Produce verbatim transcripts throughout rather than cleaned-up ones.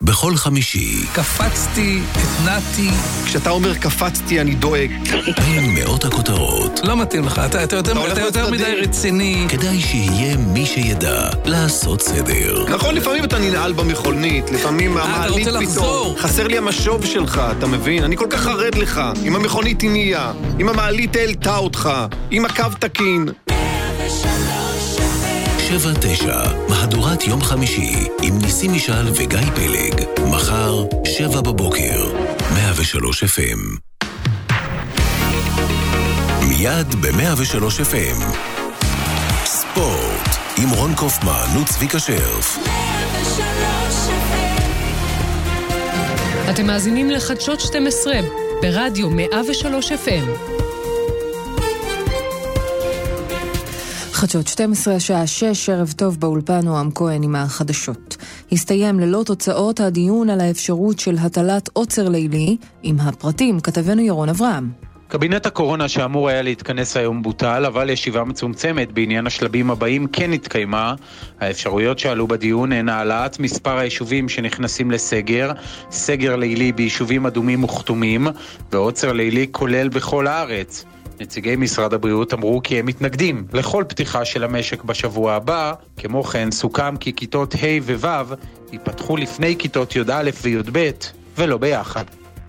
בכל חמישי. קפצתי, התנעתי. כשאתה אומר קפצתי אני דואג. בין מאות הכותרות. לא מתאים לך, אתה, אתה יותר, אתה יותר מדי רציני. כדאי שיהיה מי שידע לעשות סדר. נכון, לפעמים אתה ננעל במכולנית, לפעמים המעלית פתאום. חסר לי המשוב שלך, אתה מבין? אני כל כך חרד לך. אם המכונית הניעה, אם המעלית העלתה אותך, אם הקו תקין. שבע תשע, מהדורת יום חמישי, עם ניסים משעל וגיא פלג. מחר, שבע בבוקר, מאה ושלוש אף אם. מיד ב-מאה ושלוש אף אם. ספורט, עם רון קופמן וצביקה שרף. אתם מאזינים לחדשות שתים עשרה, ברדיו מאה ושלוש אף אם. חדשות שתים עשרה, השעה שש, ערב טוב באולפן, נועם כהן עם החדשות. הסתיים ללא תוצאות הדיון על האפשרות של הטלת עוצר לילי. עם הפרטים כתבנו ירון אברהם. קבינט הקורונה שאמור היה להתכנס היום בוטל, אבל ישיבה מצומצמת בעניין השלבים הבאים כן התקיימה. האפשרויות שעלו בדיון הן העלאת מספר היישובים שנכנסים לסגר, סגר לילי ביישובים אדומים וכתומים, ועוצר לילי כולל בכל הארץ. נציגי משרד הבריאות אמרו כי הם מתנגדים לכל פתיחה של המשק בשבוע הבא. כמו כן סוכם כי כיתות ה' וו' ייפתחו לפני כיתות י"א וי"ב ולא ביחד.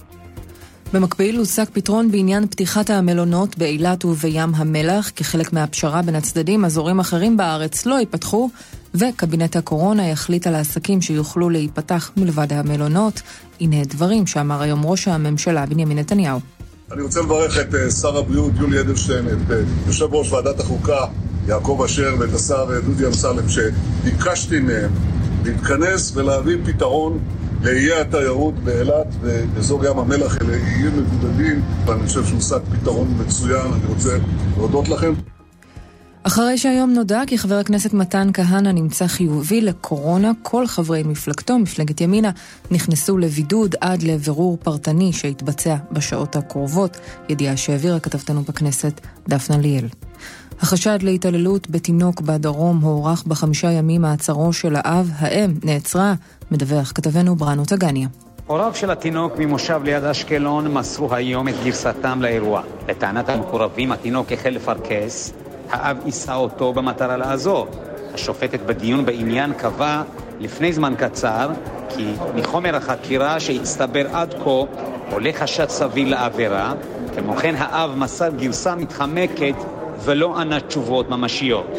במקביל הושג פתרון בעניין פתיחת המלונות באילת ובים המלח. כחלק מהפשרה בין הצדדים, אזורים אחרים בארץ לא ייפתחו, וקבינט הקורונה יחליט על העסקים שיוכלו להיפתח מלבד המלונות. הנה דברים שאמר היום ראש הממשלה בנימין נתניהו. אני רוצה לברך את שר הבריאות יולי אדלשטיין, את יושב ראש ועדת החוקה יעקב אשר ואת השר דודי אמסלם, שביקשתי מהם להתכנס ולהביא פתרון לאיי התיירות באילת ובאזור ים המלח. אלה איים מבודדים, ואני חושב שהושג פתרון מצוין. אני רוצה להודות לכם. אחרי שהיום נודע כי חבר הכנסת מתן כהנא נמצא חיובי לקורונה, כל חברי מפלגתו, מפלגת ימינה, נכנסו לבידוד עד לבירור פרטני שהתבצע בשעות הקרובות. ידיעה שהעבירה כתבתנו בכנסת דפנה ליאל. החשד להתעללות בתינוק בדרום הוארך בחמישה ימים מעצרו של האב. האם נעצרה, מדווח כתבנו ברנו תגניה. הוריו של התינוק ממושב ליד אשקלון מסרו היום את גרסתם לאירוע. לטענת המקורבים, התינוק החל לפרקס, האב יישא אותו במטרה לעזור. השופטת בדיון בעניין קבע לפני זמן קצר כי מחומר החקירה שהצטבר עד כה עולה חשד סביר לעבירה. כמו כן האב מסר גרסה מתחמקת ולא ענה תשובות ממשיות.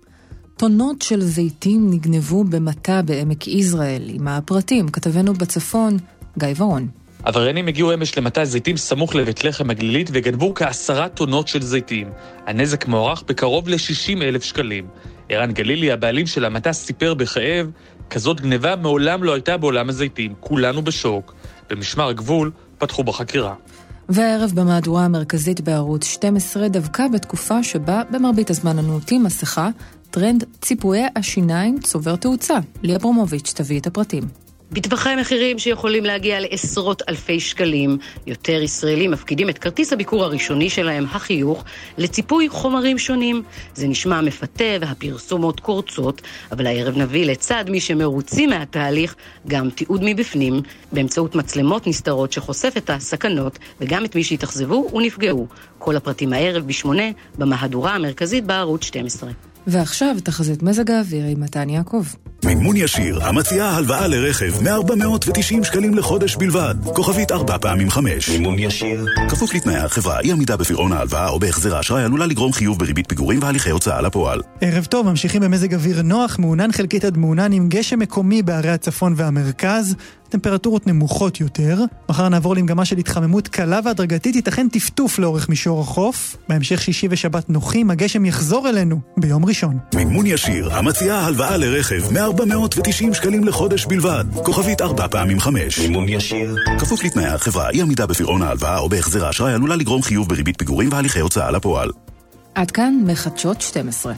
טונות של זיתים נגנבו במטע בעמק יזרעאל. עם הפרטים כתבנו בצפון גיא ורון. עבריינים הגיעו אמש למטע זיתים סמוך לבית לחם הגלילית וגנבו כעשרה טונות של זיתים. הנזק מוערך בקרוב ל-שישים אלף שקלים. ערן גלילי, הבעלים של המטע, סיפר בכאב, כזאת גנבה מעולם לא הייתה בעולם הזיתים. כולנו בשוק. במשמר הגבול פתחו בחקירה. והערב במהדורה המרכזית בערוץ שתים עשרה, דווקא בתקופה שבה במרבית הזמן אנו עוטים מסכה, טרנד ציפויי השיניים צובר תאוצה. ליה ברומוביץ' תביא את הפרטים. בטווחי מחירים שיכולים להגיע לעשרות אלפי שקלים. יותר ישראלים מפקידים את כרטיס הביקור הראשוני שלהם, החיוך, לציפוי חומרים שונים. זה נשמע מפתה והפרסומות קורצות, אבל הערב נביא לצד מי שמרוצים מהתהליך גם תיעוד מבפנים, באמצעות מצלמות נסתרות שחושף את הסכנות, וגם את מי שהתאכזבו ונפגעו. כל הפרטים הערב בשמונה, במהדורה המרכזית בערוץ שתים עשרה. ועכשיו תחזית מזג האוויר עם מתן יעקב. מימון ישיר, המציעה הלוואה לרכב מ-ארבע מאות ותשעים שקלים לחודש בלבד. כוכבית ארבע פעמים חמש. מימון ישיר. כפוף לתנאי החברה, אי עמידה בפירעון ההלוואה או בהחזר האשראי עלולה לגרום חיוב בריבית פיגורים והליכי הוצאה לפועל. ערב טוב, ממשיכים במזג אוויר נוח, מעונן חלקית עד מעונן עם גשם מקומי בערי הצפון והמרכז. טמפרטורות נמוכות יותר. מחר נעבור למגמה של התחממות קלה והדרגתית, ייתכן טפטוף לאורך מישור החוף. בהמשך שישי ושבת נוחים, הגשם יחזור אלינו ביום ראשון. מימון ישיר, המציעה הלוואה לרכב מ-ארבע מאות ותשעים שקלים לחודש בלבד. כוכבית ארבע פעמים חמש. מימון ישיר. כפוף לתנאי החברה, אי עמידה בפירעון ההלוואה או בהחזר האשראי עלולה לגרום חיוב בריבית פיגורים והליכי הוצאה לפועל. עד כאן מחדשות שתים עשרה.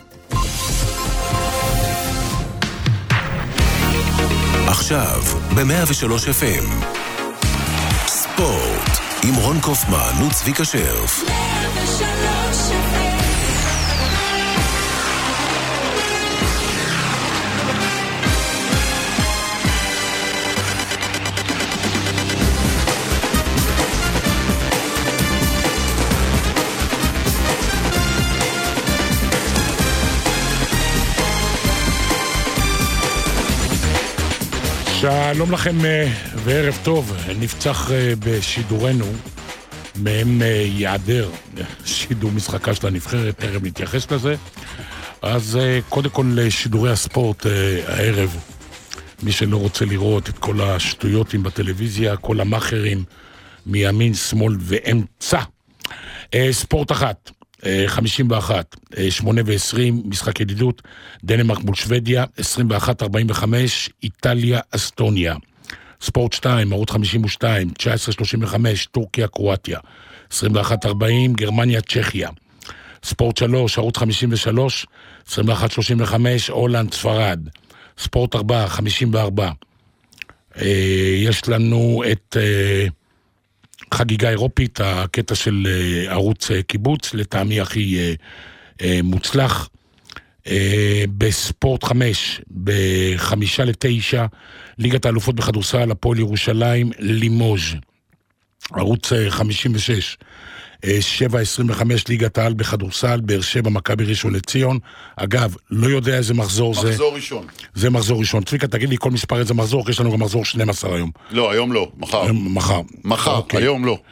עכשיו ב-מאה ושלוש אף אם ספורט עם רון קופמן וצביקה שרף. שלום לכם וערב טוב, נפצח בשידורנו, מהם יעדר שידור משחקה של הנבחרת, ערב נתייחס לזה. אז קודם כל לשידורי הספורט הערב, מי שלא רוצה לראות את כל השטויותים בטלוויזיה, כל המאחרים מימין, שמאל ואמצע. ספורט אחת, חמישים ואחת, שמונה ועשרים, משחק ידידות, דנמרק מול שוודיה, עשרים ואחת ארבעים וחמש, איטליה, אסטוניה. ספורט שתיים, ערוץ חמישים ושתיים, תשע עשרה שלושים וחמש, טורקיה, קרואטיה. עשרים ואחת ארבעים, גרמניה, צ'כיה. ספורט שלוש, ערוץ חמישים ושלוש, עשרים ואחת שלושים וחמש, הולנד, ספרד. ספורט ארבע, חמישים וארבע. יש לנו את חגיגה אירופית, הקטע של ערוץ קיבוץ, לטעמי הכי מוצלח. בספורט חמש, בחמישה לתשע, ליגת האלופות בכדורסל, הפועל ירושלים, לימוז'. ערוץ חמישים ושש, שבע עשרים וחמש, ליגת העל בכדורסל, באר שבע, מכבי ראשון לציון. אגב, לא יודע איזה מחזור זה. מחזור ראשון. זה מחזור ראשון. צביקה, תגיד לי כל מספר איזה מחזור, כי יש לנו גם מחזור שנים עשר היום. לא, היום לא, מחר. מחר. מחר, היום לא.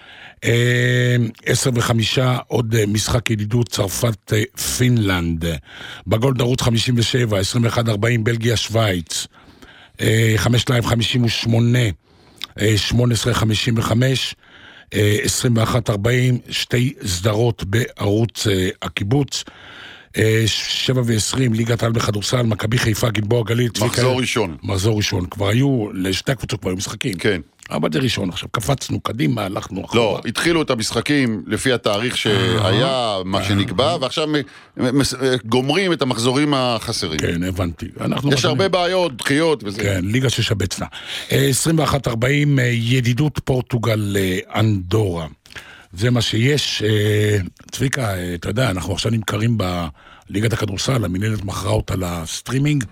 עשר וחמישה, עוד משחק ידידות, צרפת פינלנד. בגולד ערוץ חמישים ושבע, עשרים ואחת ארבעים, בלגיה שוויץ. חמש לייב חמישים ושמונה, שמונה עשרה חמישים וחמש, עשרים ואחת ארבעים, שתי סדרות בערוץ הקיבוץ. שבע ועשרים, ליגת העל בכדורסל, מכבי חיפה, גלבוע גליל. מחזור ראשון. מחזור ראשון. כבר היו, לשתי הקבוצות כבר היו משחקים. כן. אבל זה ראשון, עכשיו קפצנו קדימה, הלכנו אחורה. לא, התחילו את המשחקים לפי התאריך שהיה, מה שנקבע, ועכשיו גומרים את המחזורים החסרים. כן, הבנתי. יש הרבה בעיות, דחיות וזה. כן, ליגה ששבצנה. עשרים ואחת ארבעים, ידידות פורטוגל אנדורה. זה מה שיש. צביקה, אתה יודע, אנחנו עכשיו נמכרים בליגת הכדורסל, המנהלת מכרה אותה לסטרימינג,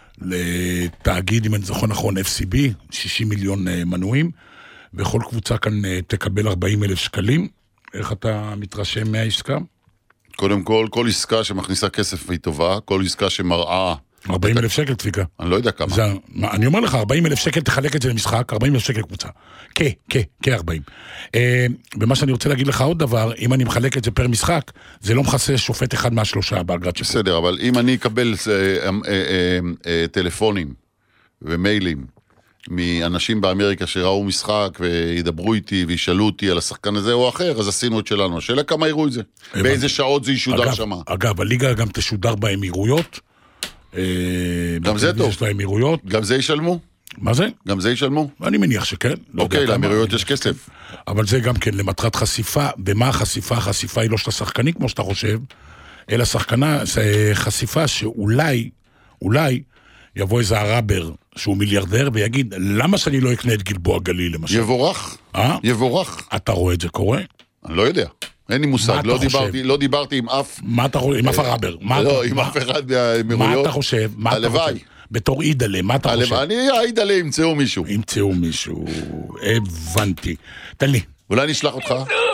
לתאגיד, אם אני זוכר נכון, אף סי בי, שישים מיליון מנויים, וכל קבוצה כאן תקבל ארבעים אלף שקלים. איך אתה מתרשם מהעסקה? קודם כל, כל עסקה שמכניסה כסף היא טובה, כל עסקה שמראה... ארבעים אלף שקל, צביקה. אני לא יודע כמה. זה, אני אומר לך, ארבעים אלף שקל, תחלק את זה למשחק, ארבעים אלף שקל קבוצה. כ, כ, כ-ארבעים. אה, ומה שאני רוצה להגיד לך עוד דבר, אם אני מחלק את זה פר משחק, זה לא מכסה שופט אחד מהשלושה באגרת שיפוט. בסדר, אבל אם אני אקבל אה, אה, אה, אה, טלפונים ומיילים מאנשים באמריקה שראו משחק וידברו איתי וישאלו אותי על השחקן הזה או אחר, אז עשינו את שלנו. השאלה כמה יראו את זה? באיזה שעות זה ישודר שמה? אגב, הליגה גם תשודר באמירויות. גם זה טוב. יש לאמירויות. גם זה ישלמו? מה זה? גם זה ישלמו? אני מניח שכן. אוקיי, לאמירויות יש כסף. אבל זה גם כן למטרת חשיפה. ומה החשיפה? החשיפה היא לא של השחקנים, כמו שאתה חושב, אלא שחקנה, זה חשיפה שאולי, אולי, יבוא איזה הראבר שהוא מיליארדר ויגיד, למה שאני לא אקנה את גלבוע גליל למשל? יבורך. אה? יבורך. אתה רואה את זה קורה? אני לא יודע. אין לי מושג, לא דיברתי, לא דיברתי עם אף... מה אתה חושב? עם אף הראבר? לא, עם אף אחד מהאמירויות. מה אתה חושב? הלוואי. בתור אידלה, מה אתה חושב? אני אידלה, ימצאו מישהו. ימצאו מישהו, הבנתי. תן לי. אולי נשלח אותך?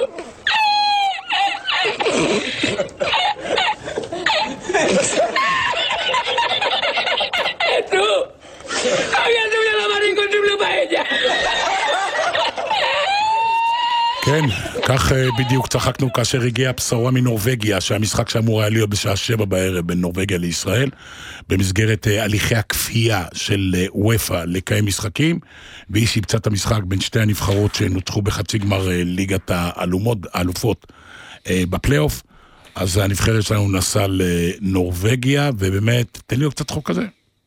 כן, כך בדיוק צחקנו כאשר הגיעה הבשורה מנורווגיה, שהמשחק שאמור היה להיות בשעה שבע בערב בין נורווגיה לישראל, במסגרת הליכי הכפייה של וופא לקיים משחקים, והיא שיבצה את המשחק בין שתי הנבחרות שנוצחו בחצי גמר ליגת האלופות בפלייאוף. אז הנבחרת שלנו נסעה לנורווגיה, ובאמת, תן לי קצת חוק כזה.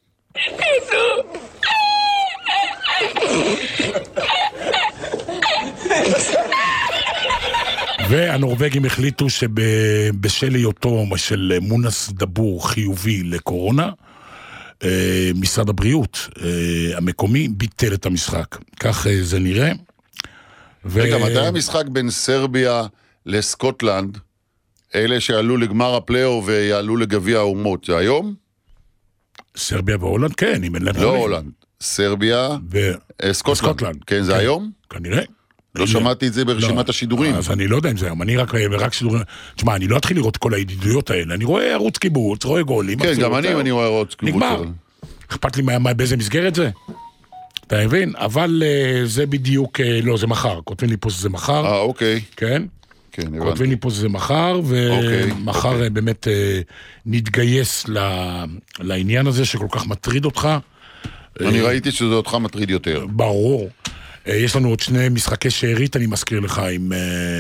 והנורווגים החליטו שבשל היותו של מונס דבור חיובי לקורונה, משרד הבריאות המקומי ביטל את המשחק. כך זה נראה. רגע, מתי המשחק בין סרביה לסקוטלנד, אלה שעלו לגמר הפלייאוף ויעלו לגביע האומות, זה היום? סרביה והולנד, כן, אם אין להם... לא הולנד, סרביה וסקוטלנד. כן, זה היום? כנראה. לא שמעתי את זה ברשימת השידורים. אז אני לא יודע אם זה היום, אני רק שידורים... תשמע, אני לא אתחיל לראות כל הידידויות האלה, אני רואה ערוץ קיבוץ, רואה גולים. כן, גם אני, אני רואה ערוץ קיבוץ. נגמר. אכפת לי באיזה מסגרת זה? אתה מבין? אבל זה בדיוק, לא, זה מחר. כותבים לי פה שזה מחר. אה, אוקיי. כן? כן, הבנתי. כותבים לי פה שזה מחר, ומחר באמת נתגייס לעניין הזה שכל כך מטריד אותך. אני ראיתי שזה אותך מטריד יותר. ברור. יש לנו עוד שני משחקי שארית, אני מזכיר לך, עם,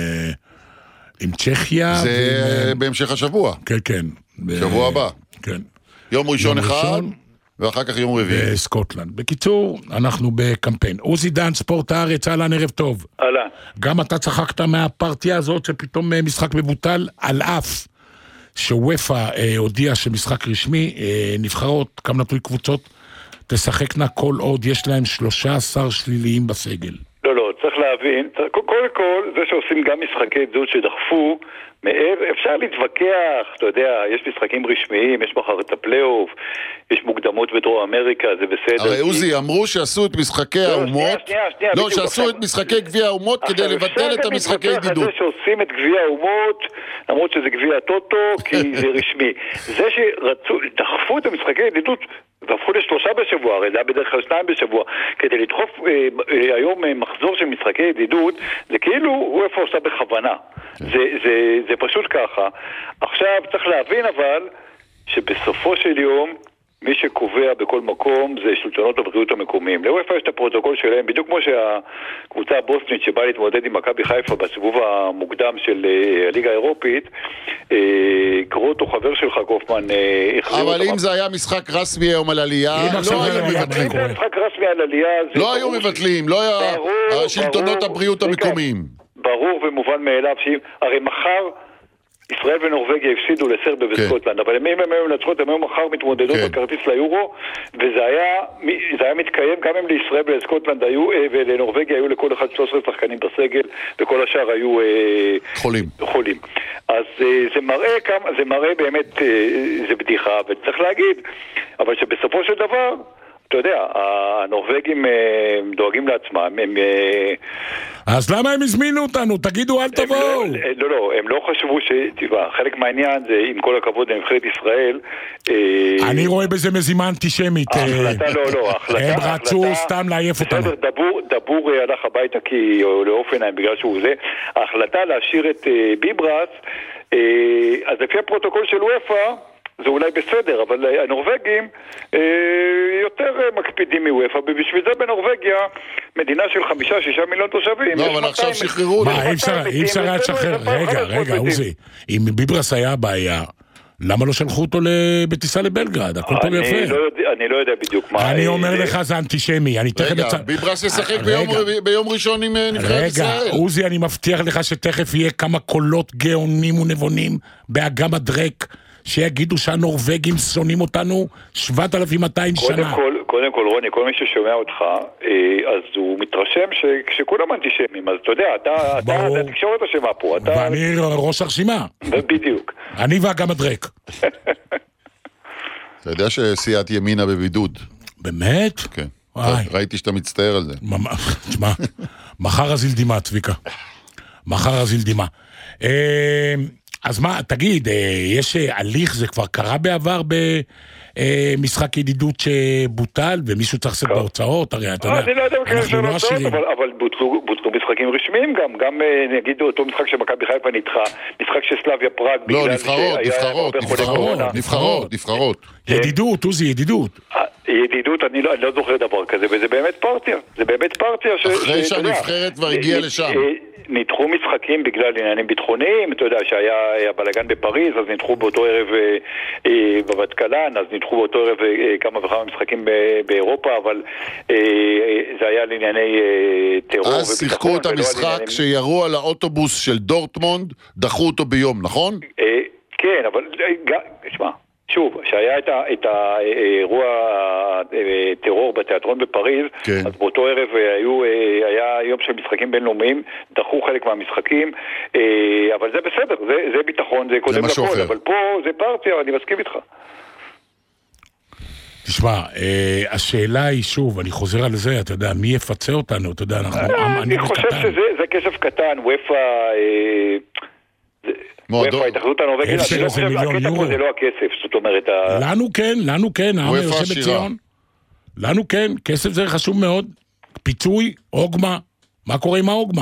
עם צ'כיה. זה ועם... בהמשך השבוע. כן, כן. שבוע הבא. כן. יום ראשון יום אחד, ראשון, ואחר כך יום רביעי. בסקוטלנד. בקיצור, אנחנו בקמפיין. עוזי דן, ספורט הארץ, אהלן, ערב טוב. אהלן. גם אתה צחקת מהפרטיה הזאת, שפתאום משחק מבוטל, על אף שוופא אה, הודיע שמשחק רשמי, אה, נבחרות, כמה נתוי קבוצות, תשחקנה כל עוד יש להם שלושה עשר שליליים בסגל. לא, לא, צריך להבין, קודם כל, זה שעושים גם משחקי ידידות שדחפו, אפשר להתווכח, אתה יודע, יש משחקים רשמיים, יש מחר את הפלייאוף, יש מוקדמות בדרום אמריקה, זה בסדר. הרי עוזי, אמרו שעשו את משחקי האומות, לא, שעשו את משחקי גביע האומות כדי לבטל את המשחקי ידידות. זה שעושים את גביע האומות, למרות שזה גביע טוטו, כי זה רשמי. זה שרצו, דחפו את המשחקי ידידות, והפכו לשלושה בשבוע, הרי זה היה בדרך כלל שניים בשבוע, כדי לדחוף אה, אה, היום אה, מחזור של משחקי ידידות, זה כאילו הוא איפה עושה בכוונה. זה, זה, זה פשוט ככה. עכשיו צריך להבין אבל, שבסופו של יום, מי שקובע בכל מקום זה שלטונות הבריאות המקומיים. לאופה יש את הפרוטוקול שלהם, בדיוק כמו שהקבוצה הבוסנית שבאה להתמודד עם מכבי חיפה בסיבוב המוקדם של הליגה האירופית, גרוט או חבר שלך קופמן, אבל אם זה היה משחק רסמי היום על עלייה, לא היו מבטלים. אם זה היה משחק רסמי על עלייה, לא היו מבטלים, לא היה שלטונות הבריאות המקומיים. ברור ומובן מאליו, הרי מחר ישראל ונורווגיה הפסידו לסרביה וסקוטלנד, אבל אם הם היו מנצחות, הם היו מחר מתמודדות בכרטיס ליורו, וזה היה, זה היה מתקיים, גם אם לישראל ולסקוטלנד היו, ולנורווגיה היו לכל אחד שלושה עשר שחקנים בסגל, וכל השאר היו חולים. חולים. אז זה מראה כמה, זה מראה באמת, זה בדיחה, וצריך להגיד, אבל שבסופו של דבר, אתה יודע, הנורווגים דואגים לעצמם, הם... אז למה הם הזמינו אותנו? תגידו, אל תבואו. לא, לא, הם לא חשבו ש... תבא, חלק מהעניין זה, עם כל הכבוד לנבחרת ישראל... אני רואה בזה מזימה אנטישמית. ההחלטה, לא, לא, ההחלטה... הם רצו סתם לעייף אותנו. דבור הלך הביתה כי... או לאופנהיים, בגלל שהוא זה. ההחלטה להשאיר את ביברס, אז לפי הפרוטוקול של וופא, זה אולי בסדר, אבל הנורווגים אה, יותר מקפידים מוופא, ובשביל זה בנורווגיה, מדינה של חמישה, שישה מיליון תושבים. לא, אבל עכשיו שחררו. מה, אי אפשר היה לשחרר? רגע, רגע, עוזי, אם ביברס היה בעיה, למה לא שלחו אותו בטיסה לבלגרד? הכל טוב יפה. אני לא יודע בדיוק מה... אני אומר לך, זה אנטישמי. רגע, ביברס ישחק ביום ראשון עם נבחרת ישראל. רגע, עוזי, אני מבטיח לך שתכף יהיה כמה קולות גאונים ונבונים באגם הדרק, שיגידו שהנורווגים שונאים אותנו שבעת אלפים ומאתיים שנה. קודם כל, קודם כל, רוני, כל מי ששומע אותך, אז הוא מתרשם שכולם אנטישמים. אז אתה יודע, אתה, אתה, התקשורת אשמה פה. ואני ראש הרשימה. בדיוק. אני ואגם הדרק. אתה יודע שסיעת ימינה בבידוד? באמת? כן. ראיתי שאתה מצטער על זה. תשמע, מחר הזיל דימה, צביקה. מחר הזיל דימה. אה... אז מה, תגיד, יש הליך, זה כבר קרה בעבר במשחק ידידות שבוטל, ומישהו צריך לשאת בהוצאות, הרי אתה יודע, אנחנו לא עשירים. אבל בוטלו משחקים רשמיים גם, גם נגיד אותו משחק שמכבי חיפה נדחה, משחק של סלאביה פראג, לא, נבחרות, נבחרות, נבחרות, נבחרות, נבחרות. ידידות, עוזי, ידידות. ידידות, אני לא זוכר דבר כזה, וזה באמת פרטיה, זה באמת פרטיה. אחרי שהנבחרת כבר הגיעה לשם. נדחו משחקים בגלל עניינים ביטחוניים, אתה יודע שהיה בלגן בפריז, אז נדחו באותו ערב אה, בבת קלן, אז נדחו באותו ערב אה, כמה וכמה משחקים באירופה, אבל אה, זה היה לענייני אה, טרור. אז שיחקו את המשחק עניינים... שירו על האוטובוס של דורטמונד, דחו אותו ביום, נכון? אה, כן, אבל תשמע, שוב, שהיה את, ה, את האירוע טרור בתיאטרון בפריז, כן. אז באותו ערב היו, היה יום של משחקים בינלאומיים, דחו חלק מהמשחקים, אבל זה בסדר, זה, זה ביטחון, זה קודם לכל, אחר. אבל פה זה פרטיה, אני מסכים איתך. תשמע, השאלה היא שוב, אני חוזר על זה, אתה יודע, מי יפצה אותנו, אתה יודע, אנחנו עם אני חושב קטן. שזה כסף קטן, וופא... וופא, ההתאחדות הנורווגית, הכסף פה זה לא הכסף, זאת אומרת... לנו כן, לנו כן, העם יושב בציון. לנו כן, כסף זה חשוב מאוד. פיצוי, אוגמה. מה קורה עם האוגמה?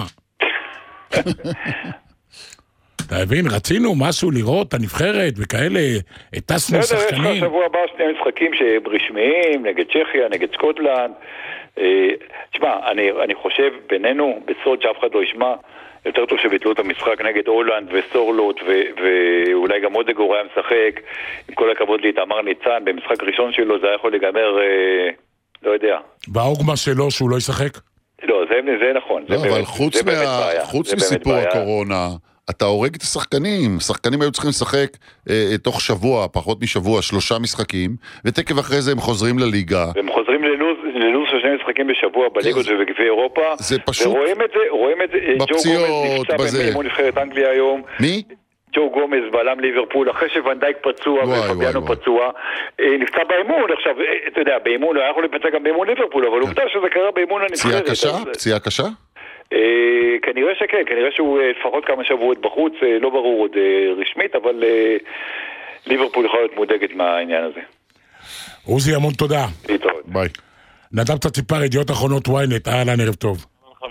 אתה מבין, רצינו משהו לראות, הנבחרת וכאלה, הטסנו שחקנים. יש לך שבוע הבא שני משחקים שהם רשמיים, נגד צ'כיה, נגד סקוטלנד. תשמע, אני חושב בינינו, בסוד שאף אחד לא ישמע, יותר טוב שביטלו את המשחק נגד הולנד וסורלוט, ואולי גם עוד גורע משחק, עם כל הכבוד להתאמר ניצן, במשחק ראשון שלו זה היה יכול להיגמר, לא יודע. והאוגמה שלו שהוא לא ישחק? לא, זה נכון. לא, אבל חוץ מסיפור הקורונה, אתה הורג את השחקנים, שחקנים היו צריכים לשחק אה, תוך שבוע, פחות משבוע, שלושה משחקים, ותקף אחרי זה הם חוזרים לליגה. והם חוזרים ללוז, ללוז של שני משחקים בשבוע בליגות ובגביע אירופה. זה פשוט... ורואים את זה, רואים את זה, בפציעות, ג'ו גומז נפצע באימון נבחרת אנגליה היום. מי? ג'ו גומז בלם ליברפול, אחרי שוונדייק פצוע ופביאנו פצוע, נפצע באימון. עכשיו, אתה יודע, באימון, היה יכול לפצע גם באימון ליברפול, אבל עובדה שזה קרה באימון הנבחרת. פציעה קשה? פציעה קשה? כנראה שכן, כנראה שהוא לפחות כמה שבועות בחוץ, לא ברור עוד רשמית, אבל ליברפול יכול להיות מודאגת מהעניין הזה. עוזי, המון תודה. להתראות. ביי. נדב תציפר, ידיעות אחרונות וויינט, אהלן, ערב טוב.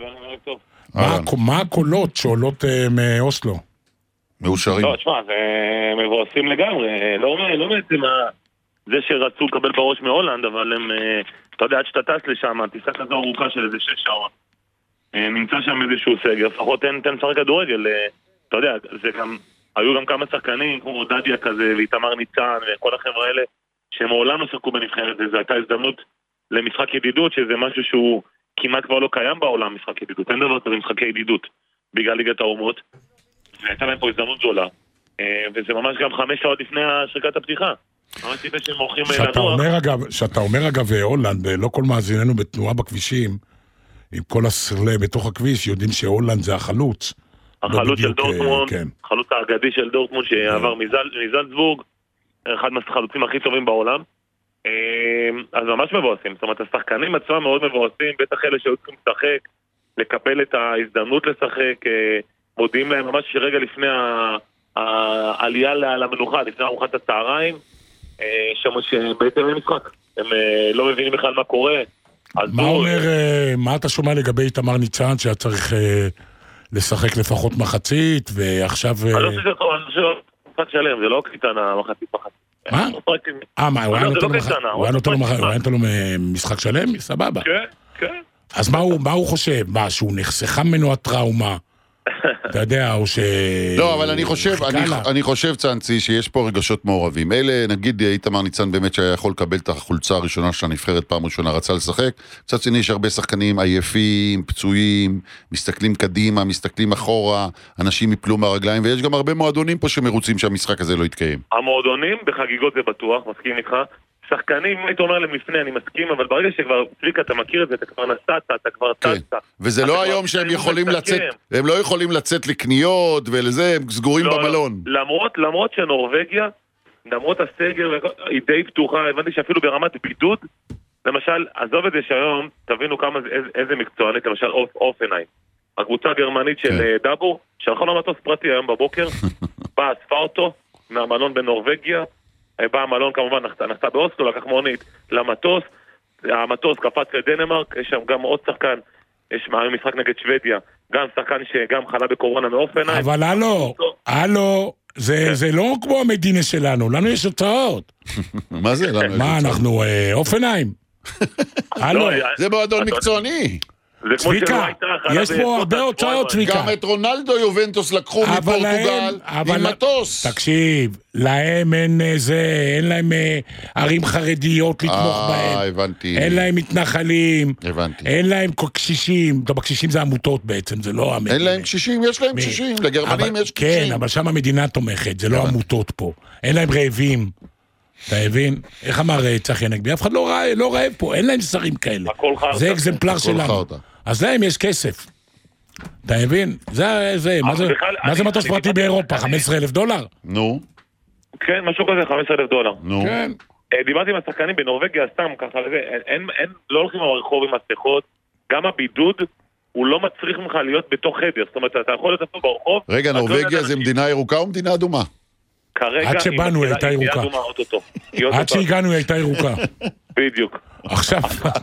מה הקולות שעולות מאוסלו? מאושרים. לא, תשמע, זה מבואסים לגמרי, לא בעצם זה שרצו לקבל בראש מהולנד, אבל הם, אתה יודע, עד שאתה טס לשם, טיסה כזו ארוכה של איזה שש שעות. נמצא שם איזשהו סגר, לפחות תן, תן שחק כדורגל, אתה יודע, זה גם, היו גם כמה שחקנים, כמו דדיה כזה, ואיתמר ניצן, וכל החבר'ה האלה, שמעולם לא שחקו בנבחרת, וזו הייתה הזדמנות למשחק ידידות, שזה משהו שהוא כמעט כבר לא קיים בעולם, משחק ידידות, אין דבר כזה משחקי ידידות, בגלל ליגת האומות, והייתה להם פה הזדמנות זולה, וזה ממש גם חמש שעות לפני שריקת הפתיחה. שאתה אומר אגב, שאתה אומר אגב, הולנד, לא כל מאזיננו בתנועה בכבישים, עם כל הסרלה בתוך הכביש, יודעים שהולנד זה החלוץ. החלוץ של דורטמונד, החלוץ האגדי של דורטמונד שעבר מזלצבורג, אחד מהחלוצים הכי טובים בעולם. אז ממש מבואסים, זאת אומרת, השחקנים עצמם מאוד מבואסים, בטח אלה שהיו צריכים לשחק, לקבל את ההזדמנות לשחק, מודיעים להם ממש רגע לפני העלייה למנוחה, לפני ארוחת הצהריים, שבעצם אין משחק, הם לא מבינים בכלל מה קורה. מה אומר, מה אתה שומע לגבי איתמר ניצן שהיה צריך לשחק לפחות מחצית ועכשיו... אני לא חושב שזה משחק שלם, זה לא קטנה מחצית מחצית. מה? אה, מה, הוא היה נותן לו משחק שלם? סבבה. כן, כן. אז מה הוא חושב? מה, שהוא נחסכה ממנו הטראומה? אתה יודע, או ש... לא, אבל אני חושב, אני חושב, צאנצי, שיש פה רגשות מעורבים. אלה, נגיד, איתמר ניצן באמת שהיה יכול לקבל את החולצה הראשונה של הנבחרת פעם ראשונה, רצה לשחק. קצת שני, יש הרבה שחקנים עייפים, פצועים, מסתכלים קדימה, מסתכלים אחורה, אנשים יפלו מהרגליים, ויש גם הרבה מועדונים פה שמרוצים שהמשחק הזה לא יתקיים. המועדונים בחגיגות זה בטוח, מסכים איתך. שחקנים, היית אומר להם לפני, אני מסכים, אבל ברגע שכבר, צביקה, אתה מכיר את זה, אתה כבר נסעת, אתה כבר טסת. וזה לא היום שהם יכולים לצאת, הם לא יכולים לצאת לקניות ולזה, הם סגורים במלון. למרות שנורווגיה, למרות הסגר, היא די פתוחה, הבנתי שאפילו ברמת בידוד, למשל, עזוב את זה שהיום, תבינו כמה, איזה מקצוענית, למשל אופנהיים. הקבוצה הגרמנית של דאבור, שהלכה למטוס פרטי היום בבוקר, באה אספה אותו מהמלון בנורווגיה, בא המלון כמובן נסע באוסלו, לקח מונית למטוס, המטוס קפץ לדנמרק, יש שם גם עוד שחקן, יש משחק נגד שוודיה, גם שחקן שגם חלה בקורונה מאופנהיים. אבל הלו, הלו, זה לא כמו המדינה שלנו, לנו יש הוצאות. מה זה? מה, אנחנו אופנהיים? הלו, זה מועדון מקצועני. צביקה, יש פה הרבה הוצאות, צביקה. גם את רונלדו יובנטוס לקחו מפורטוגל עם מטוס. תקשיב, להם אין זה, אין להם ערים חרדיות לתמוך בהם. הבנתי. אין להם מתנחלים. הבנטי. אין להם קשישים. טוב, הקשישים זה עמותות בעצם, זה לא המדינה. אין להם קשישים, יש להם קשישים. לגרמנים יש קשישים. כן, אבל שם המדינה תומכת, זה לא עמותות פה. אין להם רעבים. אתה הבין? איך אמר צחי הנגבי? אף אחד לא רעב פה, אין להם שרים כאלה. זה אקזמפלר שלנו. אז להם יש כסף. אתה הבין? זה, זה, מה זה מטוס פרטי באירופה? חמישה עשר אלף דולר? נו. כן, משהו כזה, חמישה עשר אלף דולר. נו. כן. דיברתי עם השחקנים בנורווגיה, סתם ככה, אין, לא הולכים ברחוב עם מסכות, גם הבידוד הוא לא מצריך ממך להיות בתוך חדר, זאת אומרת, אתה יכול להיות אפילו ברחוב. רגע, נורווגיה זה מדינה ירוקה או מדינה אדומה? כרגע... עד שבאנו היא הייתה ירוקה. עד שהגענו היא הייתה ירוקה. בדיוק. עכשיו...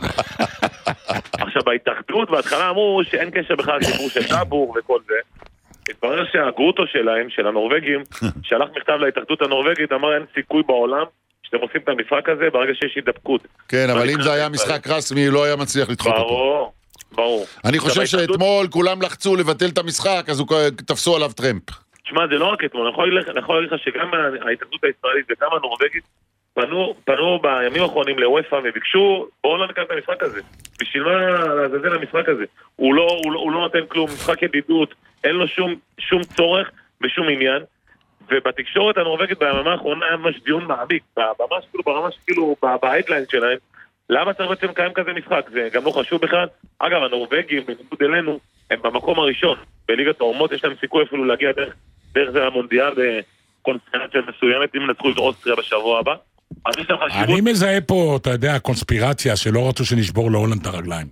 עכשיו, בהתאחדות, בהתחלה אמרו שאין קשר בכלל לסיפור של דאבור וכל זה. התברר שהגרוטו שלהם, של הנורווגים, שלח מכתב להתאחדות הנורווגית, אמר אין סיכוי בעולם שאתם עושים את המשחק הזה ברגע שיש הידפקות. כן, אבל אם זה היה משחק רסמי, לא היה מצליח לדחות אותו. ברור, ברור. אני חושב שאתמול כולם לחצו לבטל את המשחק, אז תפסו עליו טרמפ. תשמע, זה לא רק אתמול, אני יכול להגיד לך שגם ההתאחדות הישראלית וגם הנורווגית פנו, פנו בימים האחרונים לוופא וביקשו, בואו לא נקרא את המשחק הזה. בשביל מה לעזאזל המשחק הזה? הוא לא, הוא לא, הוא לא נותן כלום, משחק ידידות, אין לו שום, שום צורך ושום עניין. ובתקשורת הנורווגית ביממה האחרונה היה ממש דיון מעמיק, ממש כאילו ברמה שכאילו בהייטליין שלהם, למה צריך בעצם לקיים כזה משחק? זה גם לא חשוב בכלל. אגב, הנורווגים, בניגוד אלינו, הם במקום הראשון. בליגת האומות יש להם סיכוי אפילו להגיע דרך, דרך זה המונדיאל בקונספירציה מסוימת, אם נצחו את אוסטריה בשבוע הבא. אני מזהה פה, אתה יודע, קונספירציה שלא רצו שנשבור להולנד את הרגליים.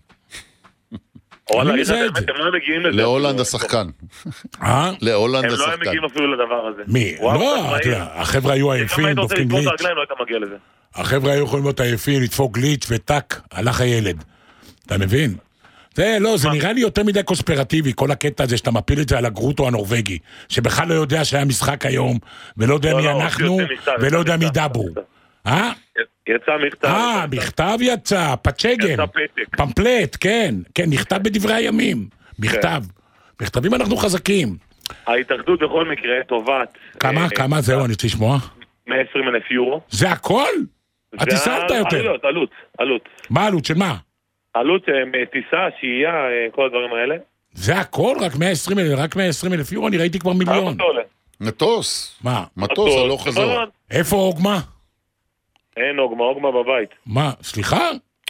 אני מזהה את זה. הם לא מגיעים לזה. להולנד השחקן. אה? להולנד השחקן. הם לא מגיעים אפילו לדבר הזה. מי? לא, החבר'ה היו עייפים, דופקים גליץ'. החבר'ה היו יכולים להיות עייפים, לדפוק גליץ' וטק, הלך הילד. אתה מבין? זה לא, זה נראה לי יותר מדי קונספירטיבי, כל הקטע הזה שאתה מפיל את זה על הגרוטו הנורווגי, שבכלל לא יודע שהיה משחק היום, ולא יודע מי אנחנו, ולא יודע מי דאבור. אה? יצא מכתב. אה, מכתב יצא, פצ'גן. פמפלט, כן. כן, נכתב בדברי הימים. מכתב. מכתבים אנחנו חזקים. ההתאחדות בכל מקרה טובת. כמה? כמה? זהו, אני רוצה לשמוע. מאה ועשרים אלף יורו. זה הכל? אתה תיסעת יותר. עלות, עלות, עלות. מה עלות? של מה? עלות טיסה, שהייה, כל הדברים האלה. זה הכל? רק מאה ועשרים אלף, רק מאה ועשרים אלף יורו? אני ראיתי כבר מיליון. מטוס. מה? מטוס, לא חזור. איפה אוגמה? אין אוגמה, אוגמה בבית. מה? סליחה?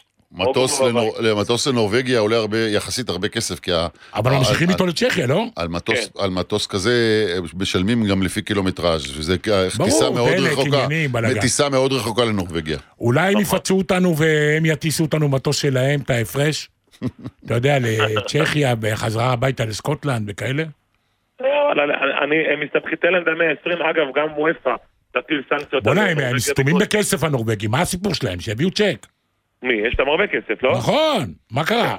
מטוס לנורווגיה עולה יחסית הרבה כסף, כי... אבל ממשיכים איתו לצ'כיה, לא? על מטוס כזה משלמים גם לפי קילומטראז' וזה טיסה מאוד רחוקה, טיסה מאוד רחוקה לנורווגיה. אולי הם יפצו אותנו והם יטיסו אותנו מטוס שלהם, את ההפרש? אתה יודע, לצ'כיה, בחזרה הביתה לסקוטלנד וכאלה? הם מסתבכים, תן להם מאה ועשרים, אגב, גם וופא, תטיל סנקציות... בוא נעים, הם סתומים בכסף הנורווגים, מה הסיפור שלהם? שיביאו צ'ק. מי? יש להם הרבה כסף, לא? נכון, מה קרה?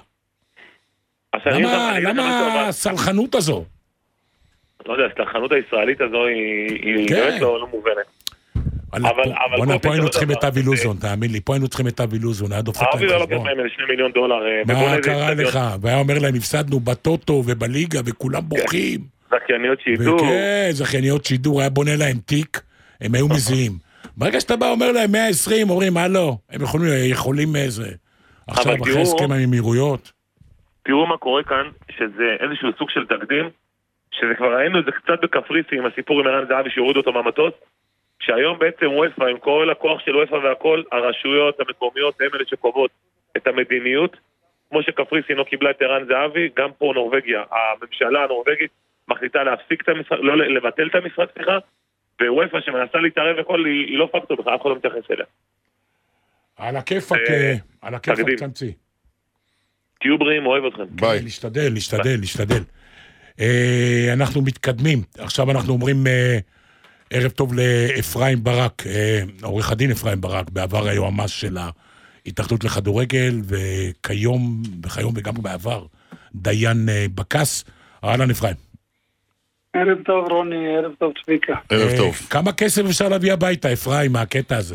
למה הסלחנות הזו? לא יודע, הסלחנות הישראלית הזו היא באמת לא מובנת. בוא'נה, פה היינו צריכים את אבי לוזון, תאמין לי, פה היינו צריכים את אבי לוזון, היה דופק להם חשבון. אבי לא שני מיליון דולר. מה קרה לך? והיה אומר להם, הפסדנו בטוטו ובליגה וכולם בוכים. זכייניות שידור. וכן, זכייניות שידור, היה בונה להם תיק, הם היו מזיעים. ברגע שאתה בא אומר להם מאה ועשרים, אומרים, מה לא? הם יכולים איזה... עכשיו אחרי הסכם האמירויות. תראו מה קורה כאן, שזה איזשהו סוג של תקדים, שזה כבר ראינו את זה קצת בקפריסי עם הסיפור עם ערן זהבי שהוריד אותו מהמטוס, שהיום בעצם וופא, עם כל הכוח של וופא והכל, הרשויות המקומיות הם אלה שקובעות את המדיניות, כמו שקפריסי לא קיבלה את ערן זהבי, גם פה נורווגיה, הממשלה הנורווגית מחליטה להפסיק את המשחק, לא לבטל את המשחק, סליחה, ווופא שמנסה להתערב וכל, היא לא פקטו בכלל, אף אחד לא מתייחס אליה. על הכיפק, על הכיפק תמציא. תהיו בריאים, אוהב אתכם. ביי. נשתדל, נשתדל, נשתדל. אנחנו מתקדמים. עכשיו אנחנו אומרים ערב טוב לאפרים ברק, עורך הדין אפרים ברק, בעבר היועמ"ש של ההתאחדות לכדורגל, וכיום, וכיום וגם בעבר, דיין בקס. אהלן אפרים. ערב טוב רוני, ערב טוב צביקה. ערב טוב. כמה כסף אפשר להביא הביתה, אפרים, מהקטע הזה?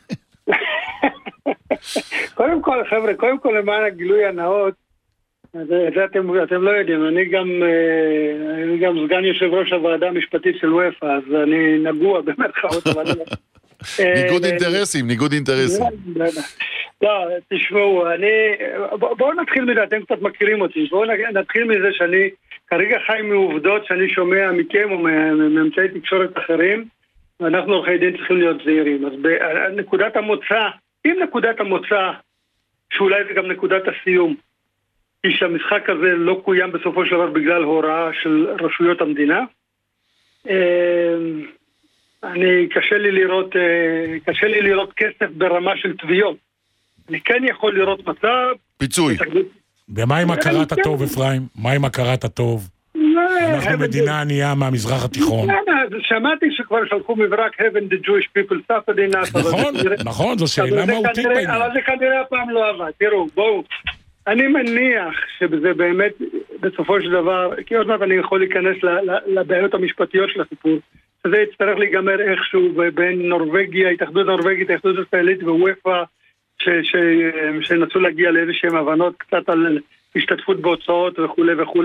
קודם כל, חבר'ה, קודם כל למען הגילוי הנאות, זה אתם, אתם לא יודעים, אני גם, אני גם סגן יושב ראש הוועדה המשפטית של וופא, אז אני נגוע במרכאות. ניגוד אינטרסים, ניגוד אינטרסים. לא, תשמעו, אני, בואו נתחיל מזה, אתם קצת מכירים אותי, בואו נתחיל מזה שאני כרגע חי מעובדות שאני שומע מכם או מאמצעי תקשורת אחרים, ואנחנו עורכי דין צריכים להיות זהירים. אז בנקודת המוצא, אם נקודת המוצא, שאולי זה גם נקודת הסיום, היא שהמשחק הזה לא קוים בסופו של דבר בגלל הוראה של רשויות המדינה, אני, קשה לי לראות, קשה לי לראות כסף ברמה של תביעות. אני כן יכול לראות מצב... פיצוי. ומה עם הכרת הטוב, אפרים? מה עם הכרת הטוב? אנחנו מדינה ענייה מהמזרח התיכון. שמעתי שכבר שלחו מברק heaven the Jewish people suffered enough. נכון, נכון, זו שאלה מהותית בעניין. אבל זה כנראה הפעם לא עבד. תראו, בואו, אני מניח שזה באמת, בסופו של דבר, כי עוד מעט אני יכול להיכנס לבעיות המשפטיות של הסיפור, שזה יצטרך להיגמר איכשהו בין נורווגיה, התאחדות נורווגית, התאחדות הישראלית ווופא, שנסו להגיע לאיזשהם הבנות קצת על השתתפות בהוצאות וכו' וכו'.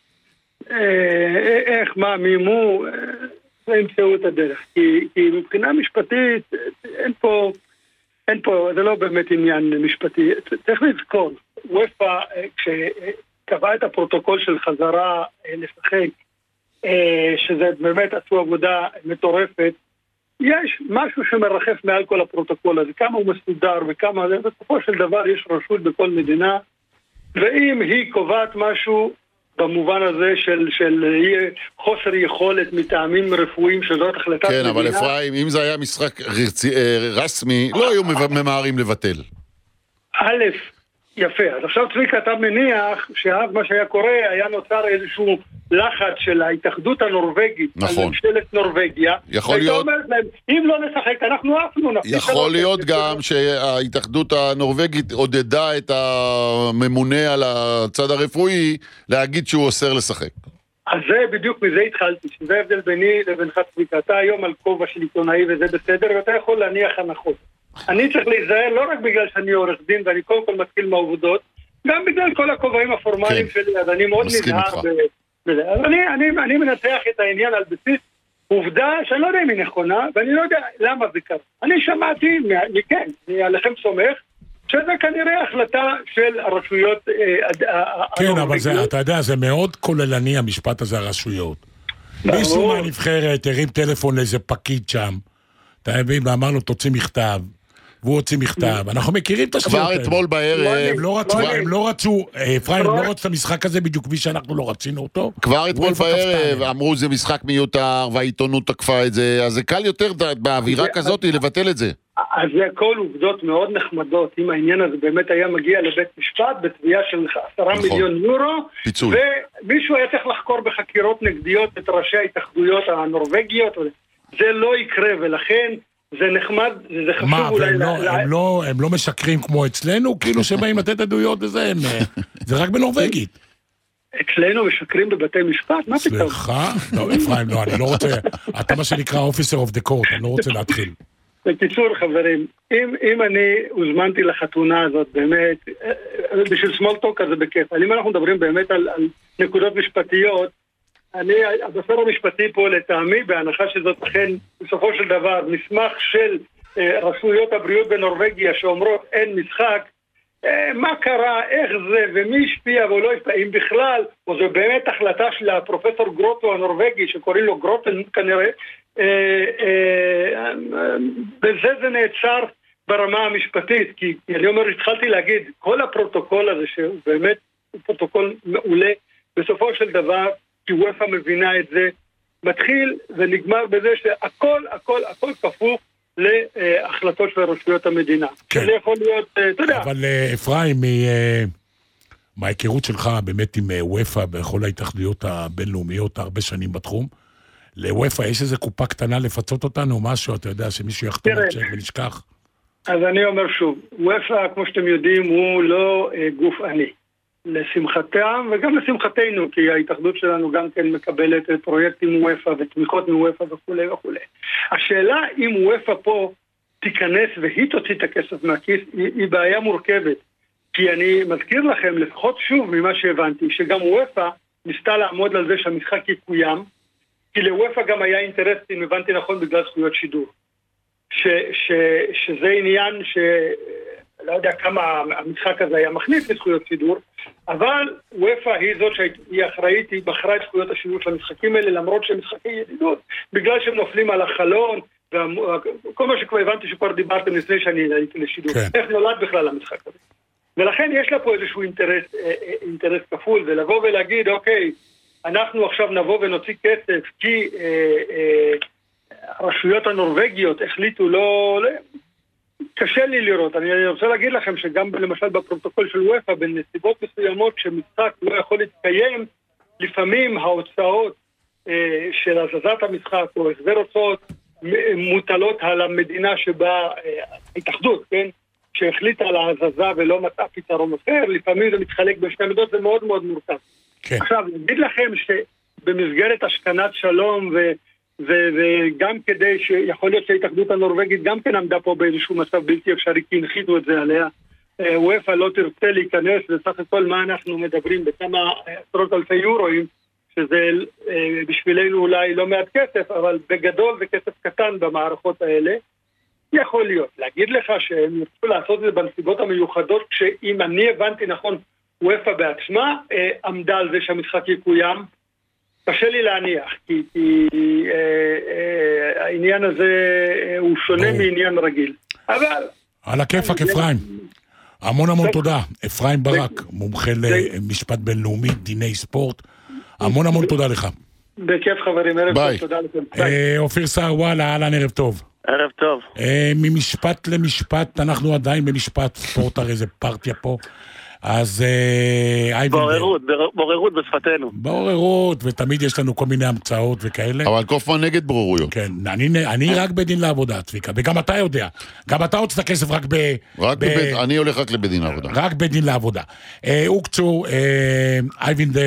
איך, מה, מימו, זה ימצאו את הדרך. כי, כי מבחינה משפטית, אין פה, אין פה, זה לא באמת עניין משפטי. צריך לזכור, וופא, כשקבע את הפרוטוקול של חזרה לשחק, שזה באמת עשו עבודה מטורפת, יש משהו שמרחף מעל כל הפרוטוקול הזה, כמה הוא מסודר וכמה, בסופו של דבר יש רשות בכל מדינה, ואם היא קובעת משהו במובן הזה של, של חוסר יכולת מטעמים רפואיים שזאת החלטת כן, מדינה. אבל אפרים, אם זה היה משחק רצ... רסמי, לא היו ממהרים לבטל. א', יפה. אז עכשיו צביקה, אתה מניח שאז מה שהיה קורה, היה נוצר איזשהו לחץ של ההתאחדות הנורווגית. נכון. על ממשלת נורווגיה. יכול להיות... אומרת להם, אם לא נשחק, אנחנו עפנו. יכול להיות גם שההתאחדות הנורווגית עודדה את הממונה על הצד הרפואי להגיד שהוא אוסר לשחק. אז זה בדיוק מזה התחלתי, שזה הבדל ביני לבינך צביקה. אתה היום על כובע של עיתונאי וזה בסדר, ואתה יכול להניח הנחות. אני צריך להיזהר לא רק בגלל שאני עורך דין ואני קודם כל מתחיל מהעובדות, גם בגלל כל הכובעים הפורמליים כן. שלי, אז אני מאוד נזהר בזה. אז אני, אני, אני מנתח את העניין על בסיס עובדה שאני לא יודע אם היא נכונה, ואני לא יודע למה זה קרה. אני שמעתי, כן, אני עליכם סומך, שזה כנראה החלטה של הרשויות הנורווגיות. כן, אבל זה, אתה יודע, זה מאוד כוללני המשפט הזה, הרשויות. מישהו מהנבחרת הרים טלפון לאיזה פקיד שם, אתה מבין, ואמר לו תוציא מכתב, והוא הוציא מכתב, אנחנו מכירים את השטויות האלה. כבר אתמול בערב... הם לא רצו, אפרים, הם לא רצו את המשחק הזה בדיוק כפי שאנחנו לא רצינו אותו. כבר אתמול בערב אמרו זה משחק מיותר, והעיתונות תקפה את זה, אז זה קל יותר באווירה כזאת לבטל את זה. אז זה הכל עובדות מאוד נחמדות, אם העניין הזה באמת היה מגיע לבית משפט, בתביעה של עשרה מיליון יורו, פיצוי. ומישהו היה צריך לחקור בחקירות נגדיות את ראשי ההתאחדויות הנורווגיות, זה לא יקרה, ולכן זה נחמד, זה חשוב מה, אולי... מה, לה... הם, לא, הם לא משקרים כמו אצלנו? כאילו שבאים לתת עדויות לזה, הם, זה רק בנורווגית. אצלנו משקרים בבתי משפט? מה פתאום? סליחה? לא, אפרים, לא, אני לא רוצה... אתה מה שנקרא officer of the court, אני לא רוצה להתחיל. בקיצור, חברים, אם, אם אני הוזמנתי לחתונה הזאת, באמת, בשביל small talk הזה בכיף, אבל אם אנחנו מדברים באמת על, על נקודות משפטיות, אני, הבשר המשפטי פה לטעמי, בהנחה שזאת אכן, בסופו של דבר, מסמך של אה, רשויות הבריאות בנורווגיה שאומרות אין משחק, אה, מה קרה, איך זה, ומי השפיע ולא השפיע, אם בכלל, או זו באמת החלטה של הפרופסור גרוטו הנורווגי, שקוראים לו גרוטן כנראה, אה, אה, אה, בזה זה נעצר ברמה המשפטית, כי אני אומר, התחלתי להגיד, כל הפרוטוקול הזה, שהוא באמת פרוטוקול מעולה, בסופו של דבר, כי וופא מבינה את זה, מתחיל ונגמר בזה שהכל, הכל, הכל כפוף להחלטות של רשויות המדינה. כן. זה יכול להיות, אתה יודע. אבל אפרים, מההיכרות שלך באמת עם וופא בכל ההתאחדויות הבינלאומיות הרבה שנים בתחום, לוופא יש איזה קופה קטנה לפצות אותנו, משהו, אתה יודע, שמישהו יחתום על צ'ק ונשכח? אז אני אומר שוב, וופא, כמו שאתם יודעים, הוא לא גוף עני. לשמחתם וגם לשמחתנו, כי ההתאחדות שלנו גם כן מקבלת פרויקטים וופא ותמיכות מוופא וכו' וכו'. השאלה אם וופא פה תיכנס והיא תוציא את הכסף מהכיס, היא, היא בעיה מורכבת. כי אני מזכיר לכם, לפחות שוב ממה שהבנתי, שגם וופא ניסתה לעמוד על זה שהמשחק יקוים, כי לוופא גם היה אינטרס, אם הבנתי נכון, בגלל זכויות שידור. ש, ש, שזה עניין ש... לא יודע כמה המשחק הזה היה מכניס לזכויות שידור, אבל וופא היא זאת שהיא אחראית, היא בחרה את זכויות השידור של המשחקים האלה, למרות שהם משחקי ידידות, בגלל שהם נופלים על החלון, וכל מה שכבר הבנתי שכבר דיברתם לפני שאני הייתי לשידור. כן. איך נולד בכלל המשחק הזה? ולכן יש לה פה איזשהו אינטרס, אינטרס כפול, ולבוא ולהגיד, אוקיי, אנחנו עכשיו נבוא ונוציא כסף, כי אה, אה, הרשויות הנורווגיות החליטו לא... לא קשה לי לראות, אני רוצה להגיד לכם שגם למשל בפרוטוקול של וופא, בנסיבות מסוימות שמשחק לא יכול להתקיים, לפעמים ההוצאות אה, של הזזת המשחק או הסבר הוצאות מוטלות על המדינה שבה, ההתאחדות, כן? שהחליטה על ההזזה ולא מצאה פתרון אחר, לפעמים זה מתחלק בין שתי מדינות, זה מאוד מאוד מורכב. כן. עכשיו, נגיד לכם שבמסגרת השכנת שלום ו... ו- וגם כדי שיכול להיות שההתאחדות הנורווגית גם כן עמדה פה באיזשהו מצב בלתי אפשרי, כי הנחיתו את זה עליה. וופא לא תרצה להיכנס, וסך הכל מה אנחנו מדברים בכמה עשרות אלפי יורואים, שזה בשבילנו אולי לא מעט כסף, אבל בגדול זה כסף קטן במערכות האלה. יכול להיות. להגיד לך שהם ירצו לעשות את זה בנסיבות המיוחדות, שאם אני הבנתי נכון, וופא בעצמה עמדה על זה שהמשחק יקוים, קשה לי להניח, כי, כי אה, אה, העניין הזה אה, הוא שונה בוא. מעניין רגיל. אבל... על הכיפק אפרים. המון המון תודה. אפרים ברק, מומחה למשפט בינלאומי, דיני ספורט. המון המון תודה לך. בכיף חברים, ערב טוב, תודה לכם. אופיר סער, וואלה, אהלן, ערב טוב. ערב טוב. ממשפט למשפט, אנחנו עדיין במשפט ספורט, הרי זה פרטיה פה. אז בוררות, בוררות בשפתנו. בוררות, ותמיד יש לנו כל מיני המצאות וכאלה. אבל קופמן נגד בוררויות. כן, אני רק בדין לעבודה, צביקה, וגם אתה יודע. גם אתה רוצה את הכסף רק ב... אני הולך רק לבדין לעבודה. רק בדין לעבודה. הוקצו, אייבינדר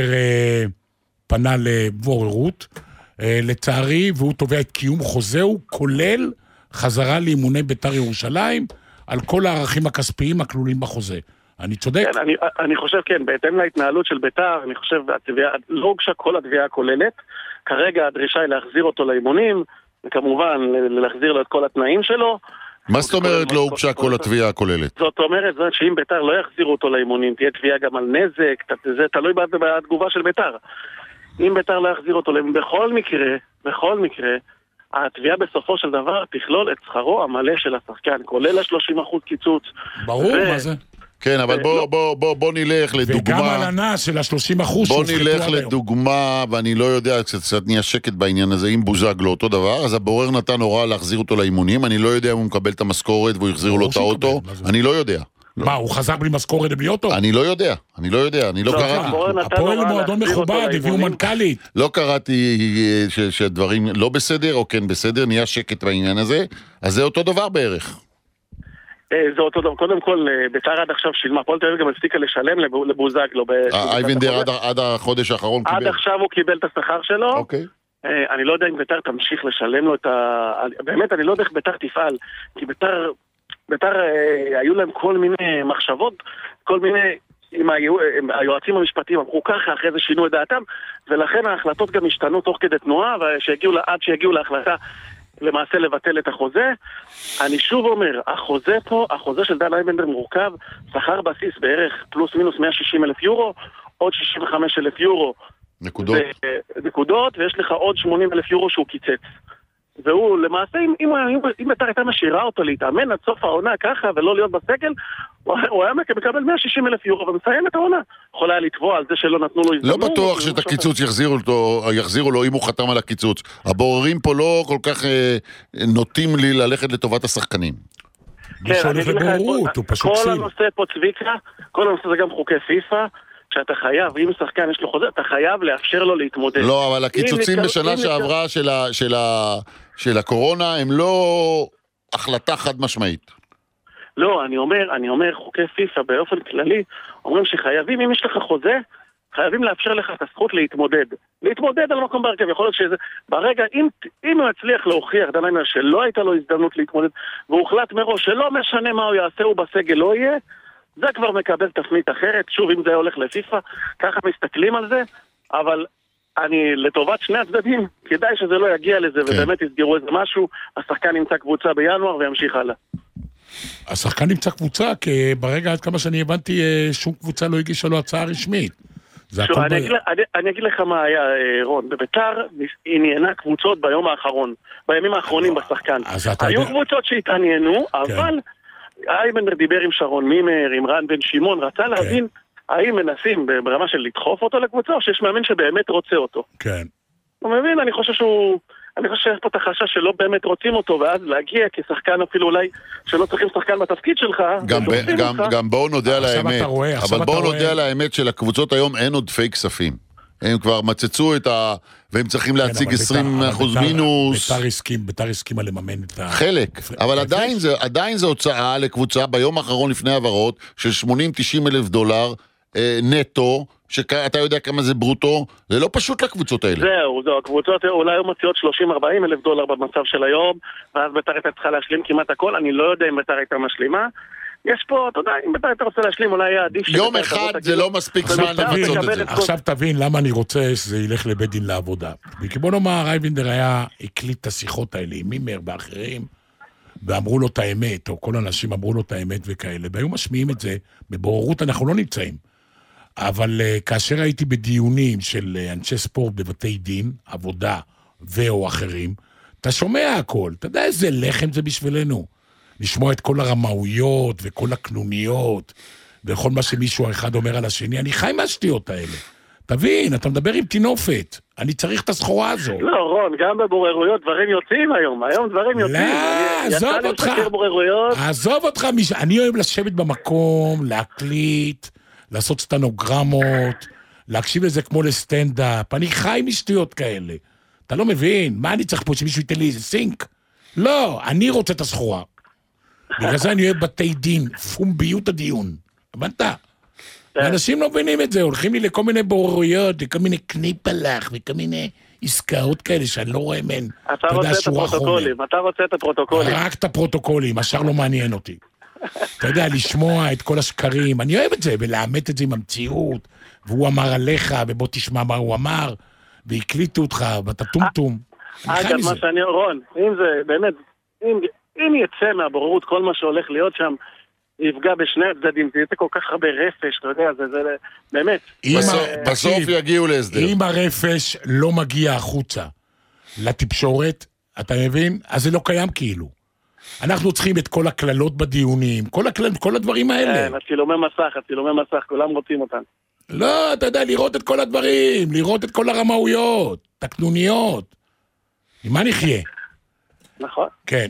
פנה לבוררות, לצערי, והוא תובע את קיום חוזהו, כולל חזרה לאימוני בית"ר ירושלים, על כל הערכים הכספיים הכלולים בחוזה. אני צודק? כן, אני, אני חושב, כן, בהתאם להתנהלות של בית"ר, אני חושב, התביעה, לא הוגשה כל התביעה הכוללת, כרגע הדרישה היא להחזיר אותו לאימונים, וכמובן, להחזיר לו את כל התנאים שלו. מה זאת אומרת לא הוגשה כל התביעה הכוללת? זאת אומרת, שאם בית"ר לא יחזירו אותו לאימונים, תהיה תביעה גם על נזק, זה תלוי בתגובה של בית"ר. אם בית"ר לא יחזיר אותו לאימונים, בכל מקרה, בכל מקרה, התביעה בסופו של דבר תכלול את שכרו המלא של השחקן, כולל ה-שלושים אחוז קיצוץ. ברור, מה זה? כן, אבל בוא, בוא, בוא, בוא נלך לדוגמה. וגם על הנע של ה-שלושים אחוז. בוא נלך לדוגמה, ואני לא יודע, קצת נהיה שקט בעניין הזה, אם בוזגלו אותו דבר, אז הבורר נתן הוראה להחזיר אותו לאימונים, אני לא יודע אם הוא מקבל את המשכורת והוא יחזירו לו את האוטו, אני לא יודע. מה, הוא חזר בלי משכורת בלי אוטו? אני לא יודע, אני לא יודע, אני לא קראתי. הפועל מועדון מכובד, הביאו מנכ"לית. לא קראתי שדברים לא בסדר, או כן בסדר, נהיה שקט בעניין הזה, אז זה אותו דבר בערך. זה אותו דבר, קודם כל, בית"ר עד עכשיו שילמה, פועל תל אביב גם הפסיקה לשלם לבוזגלו. אייבינדר עד החודש האחרון קיבל. עד עכשיו הוא קיבל את השכר שלו. אוקיי. אני לא יודע אם בית"ר תמשיך לשלם לו את ה... באמת, אני לא יודע איך בית"ר תפעל, כי בית"ר, בית"ר היו להם כל מיני מחשבות, כל מיני... עם היועצים המשפטיים אמרו ככה, אחרי זה שינו את דעתם, ולכן ההחלטות גם השתנו תוך כדי תנועה, ועד שיגיעו להחלטה למעשה לבטל את החוזה. אני שוב אומר, החוזה פה, החוזה של דן אייבינדר מורכב, שכר בסיס בערך פלוס מינוס מאה ושישים אלף יורו, עוד שישים וחמישה אלף יורו נקודות, נקודות, ויש לך עוד שמונים אלף יורו שהוא קיצץ. והוא למעשה, אם, אם, אם בית"ר הייתה משאירה אותו להתאמן עד סוף העונה ככה ולא להיות בסגל, הוא היה מקבל מאה ושישים אלף יורו ומסיים את העונה. יכול היה לתבוע על זה שלא נתנו לו הזדמנות. לא בטוח שאת הקיצוץ יחזירו לו, יחזירו לו אם הוא חתם על הקיצוץ. הבוררים פה לא כל כך אה, נוטים לי ללכת לטובת השחקנים. כן, אני אגיד לך, כל הנושא פה צביקה, כל הנושא זה גם חוקי פיפה, שאתה חייב, אם שחקן יש לו חוזה, אתה חייב לאפשר לו להתמודד. לא, אבל הקיצוצים בשנה שעברה של, ה, של, ה, של הקורונה הם לא החלטה חד משמעית. לא, אני אומר, אני אומר, חוקי פיפה באופן כללי, אומרים שחייבים, אם יש לך חוזה, חייבים לאפשר לך את הזכות להתמודד. להתמודד על מקום בהרכב, יכול להיות שזה, ברגע, אם, אם הוא הצליח להוכיח, דן אייבינדר, שלא הייתה לו הזדמנות להתמודד, והוא הוחלט מראש שלא משנה מה הוא יעשה, הוא בסגל לא יהיה, זה כבר מקבל תפנית אחרת. שוב, אם זה הולך לפיפה, ככה מסתכלים על זה, אבל אני, לטובת שני הצדדים, כדאי שזה לא יגיע לזה, כן. ובאמת יסגרו איזה משהו, השחקן נמצא קבוצה בינואר וימשיך הלאה. השחקן נמצא קבוצה, כי ברגע עד כמה שאני הבנתי, שום קבוצה לא הגישה לו הצעה רשמית. שוב, אני, ב... אגיד, אני, אני אגיד לך מה היה, רון, בבית"ר עניינה קבוצות ביום האחרון, בימים האחרונים בשחקן. היו יודע... קבוצות שהתעניינו, כן. אבל אייבינדר דיבר עם שרון מימר, עם רן בן שמעון, רצה כן. להבין האם מנסים ברמה של לדחוף אותו לקבוצה, או שיש מאמין שבאמת רוצה אותו. כן. הוא מבין, אני חושב שהוא... אני חושב שיש פה את החשש שלא באמת רוצים אותו, ואז להגיע כשחקן אפילו אולי שלא צריכים שחקן בתפקיד שלך. גם, ב, גם, גם בואו נודה על האמת, אבל בואו נודה על האמת שלקבוצות היום אין עודפי כספים. הם כבר מצצו את ה... והם צריכים להציג עשרים אחוז מינוס. ביתר הסכימה לממן את ה... חלק, אבל עדיין זה, עדיין זה הוצאה לקבוצה ביום האחרון לפני העברות של שמונים תשעים אלף דולר נטו, שאתה יודע כמה זה ברוטו, זה לא פשוט לקבוצות האלה. זהו, זהו, הקבוצות אולי היו מציעות שלושים ארבעים אלף דולר במצב של היום, ואז ביתר הייתה צריכה להשלים כמעט הכל, אני לא יודע אם ביתר הייתה משלימה, יש פה, אתה יודע, אם ביתר אתה רוצה להשלים, אולי היה עדיף... יום אחד זה לא מספיק זמן לבצעות את זה. עכשיו תבין למה אני רוצה שזה ילך לבית דין לעבודה. כי בוא נאמר, רייבינדר היה, הקליט את השיחות האלה עם מימר ואחרים, ואמרו לו את האמת, או כל האנשים אמרו לו את האמת וכאלה, והיו משמיעים את זה, בבוררות אנחנו לא נמצאים. אבל uh, כאשר הייתי בדיונים של uh, אנשי ספורט בבתי דין, עבודה ואו אחרים, אתה שומע הכל, אתה יודע איזה לחם זה בשבילנו. לשמוע את כל הרמאויות וכל הקנוניות, וכל מה שמישהו אחד אומר על השני, אני חי מהשטויות האלה. תבין, אתה מדבר עם תינופת, אני צריך את הסחורה הזו. לא, רון, גם בבוררויות דברים יוצאים היום, היום דברים יוצאים. לא, עזוב אותך, עזוב אותך, אני אוהב לשבת במקום, להקליט, לעשות סטנוגרמות, להקשיב לזה כמו לסטנדאפ, אני חי משטויות כאלה. אתה לא מבין, מה אני צריך פה שמישהו ייתן לי איזה סינק? לא, אני רוצה את הסחורה. בגלל זה אני אוהב בתי דין, פומביות הדיון. הבנת? ואנשים לא מבינים את זה, הולכים לי לכל מיני בוררויות, לכל מיני קניפלח, וכל מיני עסקאות כאלה שאני לא רואה מהן. אתה רוצה את הפרוטוקולים, אתה רוצה את הפרוטוקולים. רק את הפרוטוקולים, השאר לא מעניין אותי. אתה יודע, לשמוע את כל השקרים, אני אוהב את זה, ולאמת את זה עם המציאות, והוא אמר עליך, ובוא תשמע מה הוא אמר, והקליטו אותך, ואתה טומטום. אגב, מה שאני, רון, אם זה באמת, אם... אם יצא מהבוררות כל מה שהולך להיות שם, יפגע בשני הצדדים, זה יצא כל כך הרבה רפש, אתה יודע, זה, זה באמת. בסוף יגיעו להסדר. אם הרפש לא מגיע החוצה לתקשורת, אתה מבין? אז זה לא קיים כאילו. אנחנו צריכים את כל הכללות בדיונים, כל הכללות, כל הדברים האלה. כן, הצילומי מסך, הצילומי מסך, כולם רוצים אותם. לא, אתה יודע, לראות את כל הדברים, לראות את כל הרמאויות, תקנוניות. מה נחיה? נכון. כן.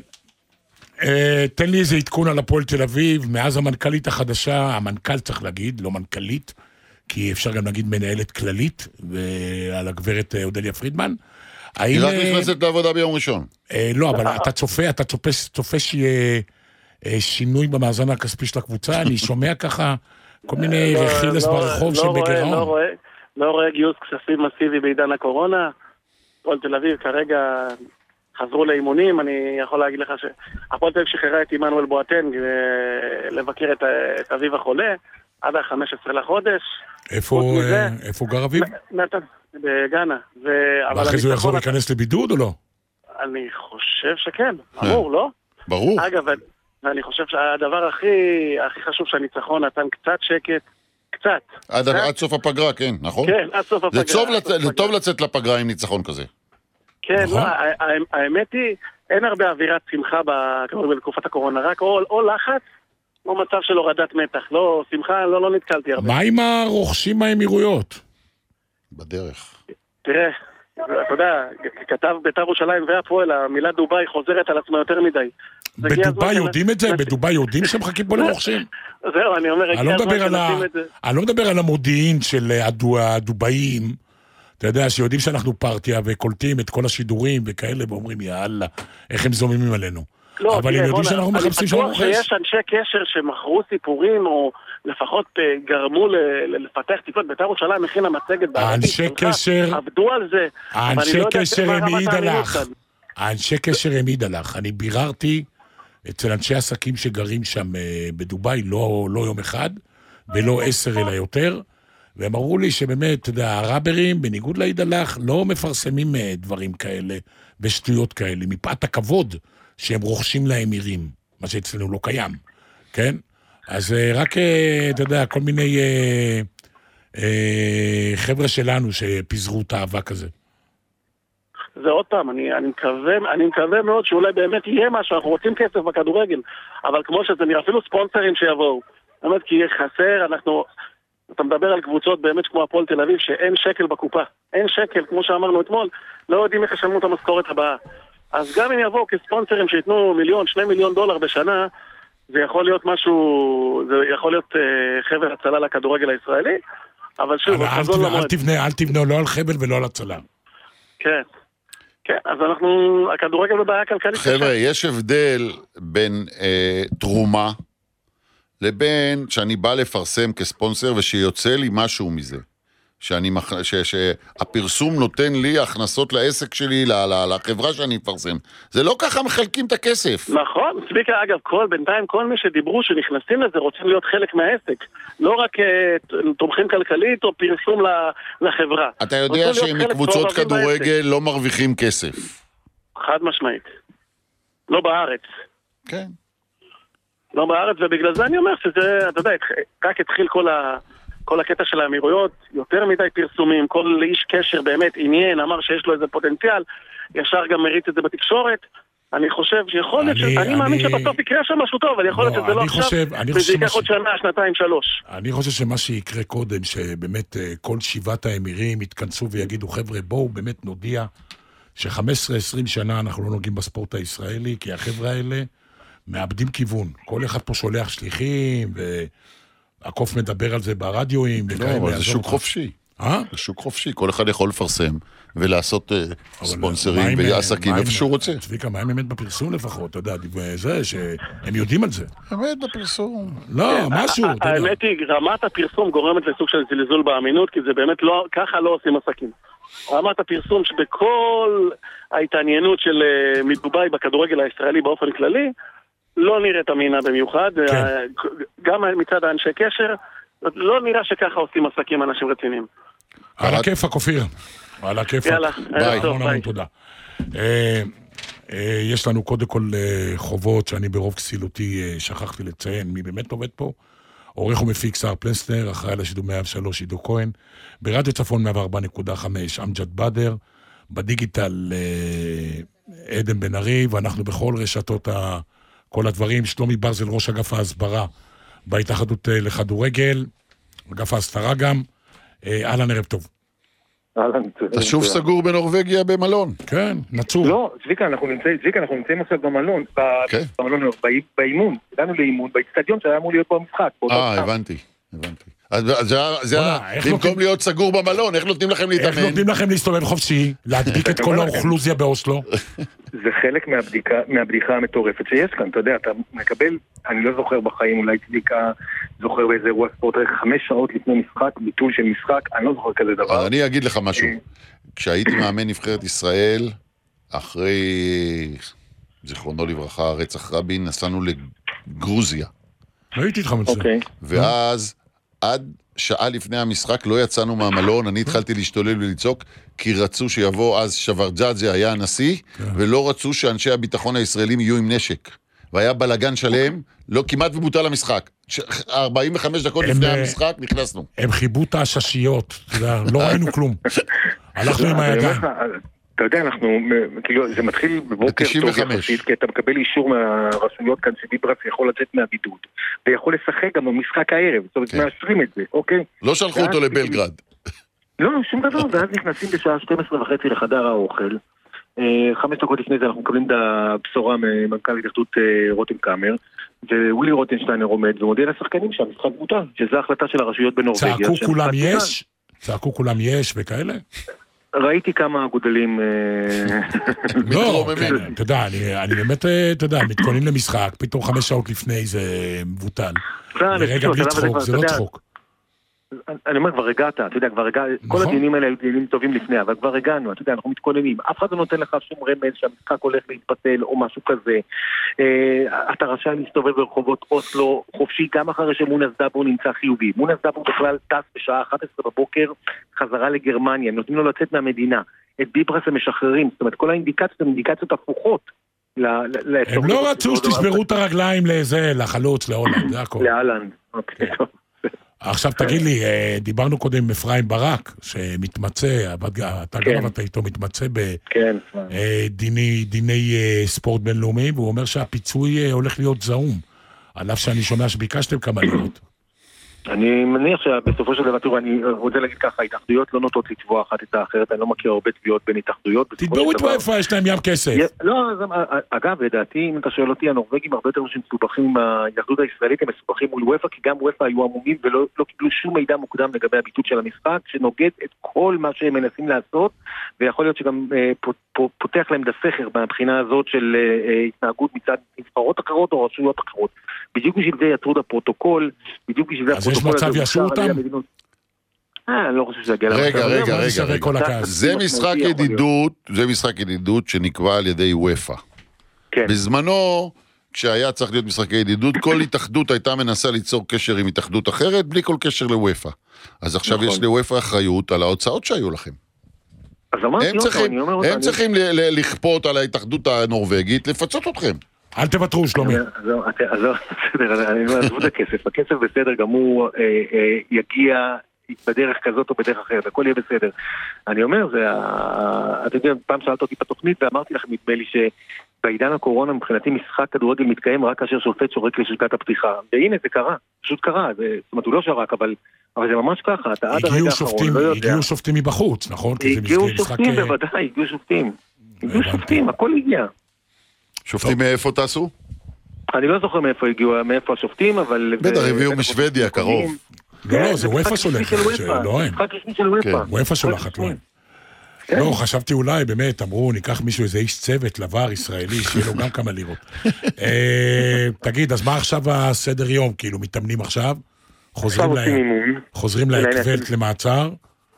Uh, תן לי איזה עדכון על הפועל תל אביב, מאז המנכ"לית החדשה, המנכ"ל צריך להגיד, לא מנכ"לית, כי אפשר גם להגיד מנהלת כללית, ועל הגברת אודליה פרידמן. היא רק נכנסת לעבודה ביום ראשון. Uh, לא, אבל אתה צופה, אתה צופה, צופה שיהיה uh, שינוי במאזן הכספי של הקבוצה, אני שומע ככה כל מיני רכילס ברחוב שבגרעון. לא רואה, לא רואה גיוס כספים מסיבי בעידן הקורונה, הפועל תל אביב כרגע... חזרו לאימונים, אני יכול להגיד לך שהפועל תל אביב שחררה את עמנואל בואטנג לבקר את, את אביו החולה עד ה-חמישה עשר לחודש. איפה, מזה, איפה גר אביו? נתן, בגאנה. ואחרי זה הוא יחזור להיכנס לבידוד או לא? אני חושב שכן, ברור, לא? ברור. אגב, ואני חושב שהדבר הכי, הכי חשוב שהניצחון נתן קצת שקט, קצת. עד, עד סוף הפגרה, כן, נכון? כן, עד סוף הפגרה. זה טוב לצאת לפגרה עם ניצחון כזה. כן, לא, האמת היא, אין הרבה אווירת שמחה בתקופת הקורונה, רק או לחץ, או מצב של הורדת מתח, לא, שמחה, לא, לא נתקלתי הרבה. מה עם הרוכשים מהאמירויות? בדרך. תראה, אתה יודע, כתב בית"ר ירושלים והפועל, המילה דובאי חוזרת על עצמה יותר מדי. בדובאי יודעים את זה? בדובאי יודעים שהם מחכים פה לרוכשים? זהו, אני אומר, הגיע הזמן שנשים את זה. אני לא מדבר על המודיעין של הדובאים, אתה יודע, שיודעים שאנחנו פרטיה וקולטים את כל השידורים וכאלה, ואומרים, יאללה, איך הם זוממים עלינו. לא, אבל הם יודעים שאנחנו מחפשים שם רוכש. אני בטוח שיש אנשי קשר שמכרו סיפורים, או לפחות גרמו לפתח טיפות. בית"ר ירושלים הכינה מצגת בערבית. האנשי קשר... עבדו על זה. האנשי קשר העמיד עליך. האנשי קשר העמיד עליך. אני ביררתי אצל אנשי עסקים שגרים שם בדובאי, לא יום אחד, ולא עשר אלא יותר, והם אמרו לי שבאמת, אתה יודע, הראברים, בניגוד לעיד הלך, לא מפרסמים דברים כאלה, ושטויות כאלה, מפאת הכבוד שהם רוכשים לאמירים, מה שאצלנו לא קיים, כן? אז רק, אתה יודע, כל מיני אה, אה, חבר'ה שלנו שפיזרו את האבק הזה. זה עוד פעם, אני, אני, מקווה, אני מקווה מאוד שאולי באמת יהיה משהו, אנחנו רוצים כסף בכדורגל, אבל כמו שזה נראה, אפילו ספונסרים שיבואו, באמת כי חסר, אנחנו... אתה מדבר על קבוצות באמת כמו הפועל תל אביב, שאין שקל בקופה. אין שקל, כמו שאמרנו אתמול, לא יודעים איך ישלמו את המשכורת הבאה. אז גם אם יבואו כספונסרים שיתנו מיליון, שני מיליון דולר בשנה, זה יכול להיות משהו, זה יכול להיות uh, חבל הצלה לכדורגל הישראלי, אבל שוב, חזון למועד. אל תבנה, אל תבנה, לא על חבל ולא על הצלה. כן. כן, אז אנחנו, הכדורגל בבעיה כלכלית. חבר'ה, יש הבדל בין אה, תרומה לבין שאני בא לפרסם כספונסר ושיוצא לי משהו מזה. שאני, ש, שהפרסום נותן לי הכנסות לעסק שלי, לחברה שאני מפרסם. זה לא ככה מחלקים את הכסף. נכון, צביקה, אגב, כל, בינתיים כל מי שדיברו שנכנסים לזה רוצים להיות חלק מהעסק. לא רק uh, תומכים כלכלית או פרסום לחברה. אתה יודע שמקבוצות כדורגל לא מרוויחים כסף. חד משמעית. לא בארץ. כן. לא בארץ, ובגלל זה אני אומר שזה, אתה יודע, רק התחיל כל ה... כל הקטע של האמירויות, יותר מדי פרסומים, כל איש קשר באמת עניין, אמר שיש לו איזה פוטנציאל, ישר גם מריץ את זה בתקשורת. אני חושב שיכול להיות, אני, אני מאמין אני... שבסוף יקרה שם משהו טוב, אבל יכול להיות לא, שזה לא עכשיו, וזה ייקח עוד שנה, שנתיים, שלוש. אני חושב שמה שיקרה קודם, שבאמת כל שבעת האמירים יתכנסו ויגידו, חבר'ה, בואו באמת נודיע ש-חמש עשרה עשרים שנה אנחנו לא נוגעים בספורט הישראלי, כי החבר'ה האלה מאבדים כיוון. כל אחד פה שולח שליחים ו... הקוף מדבר על זה ברדיואים. לא, אבל זה שוק חופשי. אה? זה שוק חופשי, כל אחד יכול לפרסם ולעשות ספונסרים ועסקים איפה שהוא רוצה. צביקה, מה הם באמת בפרסום לפחות? אתה יודע, זה שהם יודעים על זה. באמת בפרסום. לא, משהו. האמת היא, רמת הפרסום גורמת לסוג של זלזול באמינות, כי זה באמת לא, ככה לא עושים עסקים. רמת הפרסום שבכל ההתעניינות של מדובאי בכדורגל הישראלי באופן כללי, לא נראית אמינה במיוחד, כן. גם מצד האנשי קשר, לא נראה שככה עושים עסקים אנשים רציניים. על הכיף הכופיר, על הכיף. יאללה, ביי. המון המון תודה. יש לנו קודם כל חובות שאני ברוב כסילותי שכחתי לציין, מי באמת עובד פה? עורך ומפיק שר פלסנר, אחראי לשידור מאה ושלוש עידו כהן, ברדיו צפון מאה וארבע נקודה חמש אמג'ד בדר, בדיגיטל עדן בן ארי, ואנחנו בכל רשתות ה... כל הדברים, שלומי ברזל, ראש אגף ההסברה בהתאחדות לכדורגל, אגף ההסתרה גם. אהלן, ערב טוב. אהלן. אתה שוב סגור בנורווגיה במלון. כן, נצור. לא, צביקה, אנחנו נמצאים, צביקה, אנחנו נמצאים עכשיו במלון, במלון, באימון, הגענו לאימון, באצטדיון שהיה אמור להיות במשחק. אה, הבנתי, הבנתי. אז זה, במקום להיות סגור במלון, איך נותנים לכם להתאמן? איך נותנים לכם להסתובב חופשי, להדביק את כל האוכלוסיה באוסלו? זה חלק מהבדיחה המטורפת שיש כאן, אתה יודע, אתה מקבל, אני לא זוכר בחיים, אולי צביקה זוכר באיזה אירוע ספורט, חמש שעות לפני משחק, ביטול של משחק, אני לא זוכר כזה דבר. אני אגיד לך משהו, כשהייתי מאמן נבחרת ישראל, אחרי זיכרונו לברכה, רצח רבין, נסענו לגרוזיה. הייתי איתך מצוין. ואז עד שעה לפני המשחק לא יצאנו מהמלון, אני התחלתי להשתולל ולצעוק, כי רצו שיבוא אז שוורדז'אדזה היה הנשיא, ולא רצו שאנשי הביטחון הישראלים יהיו עם נשק. והיה בלגן שלם, לא כמעט ובוטל המשחק. ארבעים וחמש דקות לפני המשחק נכנסנו. הם חיבו את הששיות, לא ראינו כלום. הלכנו עם הידיים. אתה יודע, אנחנו, כאילו, זה מתחיל בבוקר טוב יחסית, כי אתה מקבל אישור מהרשויות כאן שביברס יכול לצאת מהבידוד, ויכול לשחק גם במשחק הערב, זאת אומרת, מאשרים את זה, אוקיי? לא שלחו אותו לבלגרד. לא, שום דבר, ואז נכנסים בשעה שתים עשרה וחצי לחדר האוכל, חמש דקות לפני זה אנחנו מקבלים את הבשורה ממנכ"ל התאחדות רותם קאמר, ווילי רוטנשטיינר עומד ומודיע לשחקנים שהמשחק בוטל, שזו החלטה של הרשויות בנורווגיה. צעקו כולם יש? צעקו כולם יש וכאלה? ראיתי כמה אגודלים... לא, אתה יודע, אני באמת, אתה יודע, מתכוננים למשחק, פתאום חמש שעות לפני זה מבוטל. לרגע בלי צחוק, זה לא צחוק. אני אומר, כבר הגעת, אתה יודע, כבר הגעת, כל הדיונים האלה היו דיונים טובים לפני, אבל כבר הגענו, אתה יודע, אנחנו מתכוננים, אף אחד לא נותן לך שום רמז שהמשחק הולך להתפתל או משהו כזה. אתה רשאי להסתובב ברחובות אוסלו חופשי, גם אחרי שמונס דאבור נמצא חיובי. מונס דאבור בכלל טס בשעה אחת עשרה בבוקר, חזרה לגרמניה, נותנים לו לצאת מהמדינה. את ביברס הם משחררים, זאת אומרת, כל האינדיקציות הן אינדיקציות הפוכות. הם לא רצו שתשברו את הרגליים לזה, לחלוץ, להולנד, זה הכל. להלנד, אוקיי, טוב. עכשיו תגיד לי, דיברנו קודם עם אפרים ברק, שמתמצא, אתה גם עבדת איתו, מתמצא בדיני ספורט בינלאומי, והוא אומר שהפיצוי הולך להיות זעום, על אף שאני שומע שביקשתם כמה לירות. אני מניח שבסופו של דבר, תראו, אני רוצה להגיד ככה, התאחדויות לא נוטות לתבוע אחת את האחרת, אני לא מכיר הרבה תביעות בין התאחדויות. תתבעו את וופא, יש להם ים כסף. לא, אגב, לדעתי, אם אתה שואל אותי, הנורווגים הרבה יותר מסובכים עם ההתאחדות הישראלית, הם מסובכים מול וופא, כי גם וופא היו עמומים ולא קיבלו שום מידע מוקדם לגבי הביטול של המשחק, שנוגד את כל מה שהם מנסים לעשות, ויכול להיות שגם פותח להם דסכר מהבחינה הזאת של התנהגות מצד נבחרות אחרות או רשויות אחרות. בדיוק בשביל זה יצרו את הפרוטוקול, בדיוק בשביל זה אז יש מצב יעשו אותם? אה, אני לא חושב שזה יגיע למצב. רגע, רגע, רגע. זה משחק ידידות, זה משחק ידידות שנקבע על ידי וופא. בזמנו, כשהיה צריך להיות משחקי ידידות, כל התאחדות הייתה מנסה ליצור קשר עם התאחדות אחרת, בלי כל קשר לוופא. אז עכשיו יש לוופא אחריות על ההוצאות שהיו לכם. הם צריכים לכפות על ההתאחדות הנורווגית, לפצות אתכם. אל תוותרו, שלומי. אז לא, בסדר, אני אומר, עזבו את הכסף. הכסף בסדר, גם הוא יגיע בדרך כזאת או בדרך אחרת, הכל יהיה בסדר. אני אומר, אתה יודע, פעם שאלת אותי בתוכנית, ואמרתי לכם, נדמה לי שבעידן הקורונה, מבחינתי משחק כדורגל מתקיים רק כאשר שופט שורק לשלקת הפתיחה. והנה, זה קרה, פשוט קרה. זאת אומרת, הוא לא שרק, אבל זה ממש ככה. הגיעו שופטים, הגיעו שופטים מבחוץ, נכון? הגיעו שופטים, בוודאי, הגיעו שופטים. הגיעו שופטים, הכל הגיע. שופטים מאיפה טסו? אני לא זוכר מאיפה הגיעו, מאיפה השופטים, אבל... בטח, הביאו משוודיה, קרוב. לא, לא, זה וופא שולחת, לא הם. וופא שולחת, לא הם. לא, חשבתי אולי, באמת, אמרו, ניקח מישהו, איזה איש צוות, לבר ישראלי, שיהיה לו גם כמה לירות. תגיד, אז מה עכשיו הסדר יום? כאילו, מתאמנים עכשיו? חוזרים לאקוולט למעצר?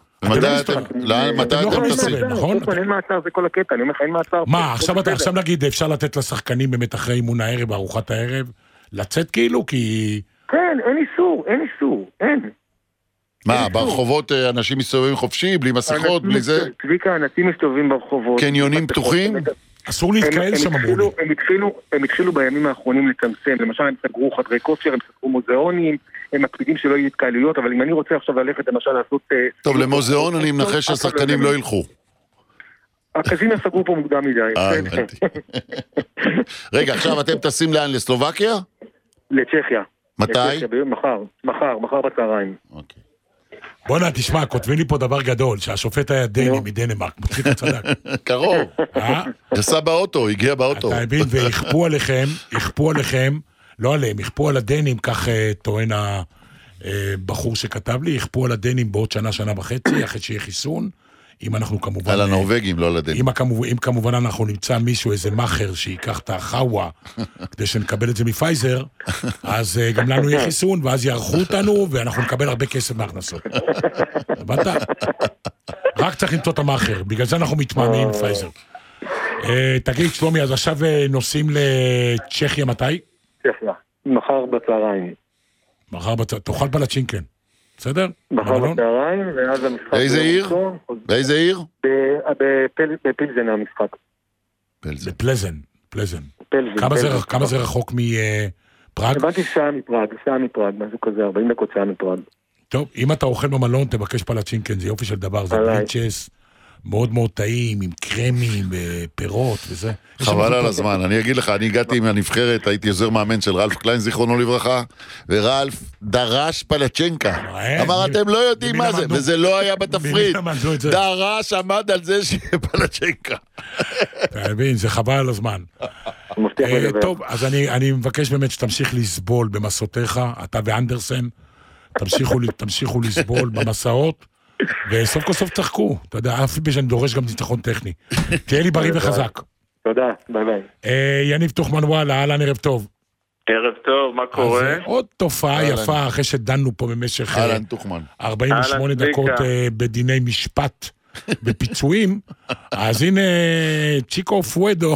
מתי אתם טסים, נכון? אין מעצר, זה כל הקטע, אני אומר לך, אין מעצר. מה, עכשיו נגיד, אפשר לתת לשחקנים באמת אחרי אימון הערב, ארוחת הערב, לצאת כאילו, כי... כן, אין איסור, אין איסור, אין. מה, ברחובות אנשים מסתובבים חופשי, בלי מסכות, בלי זה? צביקה, אנשים מסתובבים ברחובות. קניונים פתוחים? אסור להתקהל שם, אמרו לי. הם התחילו בימים האחרונים לצמצם, למשל הם סגרו חדרי כושר, הם סגרו מוזיאונים, הם מקפידים שלא יהיו התקהלויות, אבל אם אני רוצה עכשיו ללכת למשל לעשות... טוב, למוזיאון אני מנחש שהשחקנים לא ילכו. הקזינו סגרו פה מוקדם מדי. אה, הבנתי. רגע, עכשיו אתם טסים לאן? לסלובקיה? לצ'כיה. מתי? מחר, מחר, מחר בצהריים. אוקיי. בוא'נה, תשמע, כותבים לי פה דבר גדול, שהשופט היה דני מדנמרק, מצחיק הצדק. קרוב. נסע באוטו, הגיע באוטו. אתה מבין, והכפו עליכם, הכפו עליכם, לא עליהם, הכפו על הדנים, כך טוען הבחור שכתב לי, הכפו על הדנים בעוד שנה, שנה וחצי, אחרי שיהיה חיסון, אם אנחנו כמובן... על הנורווגים, לא על הדנים. אם כמובן אנחנו נמצא מישהו, איזה מאחר, שיקח את החאווה, כדי שנקבל את זה מפייזר, אז גם לנו יהיה חיסון, ואז יערכו אותנו, ואנחנו נקבל הרבה כסף מהכנסות. הבנת? רק צריך למצוא את המאחר, בגלל זה אנחנו מתמהמים עם פייזר. תגיד, שלומי, אז עכשיו נוסעים לצ'כיה מתי? צ'כיה, מחר בצהריים. מחר בצהריים, תאכל פלצ'ינקן. בסדר? מחר בצהריים, ואז המשחק... באיזה עיר? באיזה עיר? בפילזן המשחק. בפלזן, פלזן. כמה זה רחוק מפראג? הבנתי שעה מפראג, שעה מפראג, משהו כזה, ארבעים דקות שעה מפראג. טוב, אם אתה אוכל במלון, תבקש פלצ'ינקן, זה יופי של דבר, זה בליצ'ס, מאוד מאוד טעים, עם קרמים, פירות וזה. חבל על הזמן, אני אגיד לך, אני הגעתי עם הנבחרת, הייתי עוזר מאמן של רלף קליין, זיכרונו לברכה, ורלף דרש פלצ'נקה. אמר, אתם לא יודעים מה זה, וזה לא היה בתפריט. דרש עמד על זה שיהיה פלצ'נקה. אתה מבין, זה חבל על הזמן. טוב, אז אני מבקש באמת שתמשיך לסבול במסעותיך, אתה ואנדרסן, תמשיכו לסבול במסעות, וסוף כל סוף תחכו, אתה יודע, אף פעם שאני דורש גם ניצחון טכני. תהיה לי בריא וחזק. תודה, ביי ביי. יניב תוכמן וואלה, אהלן, ערב טוב. ערב טוב, מה קורה? עוד תופעה יפה, אחרי שדנו פה במשך ארבעים ושמונה דקות בדיני משפט ופיצויים, אז הנה צ'יקו פואדו,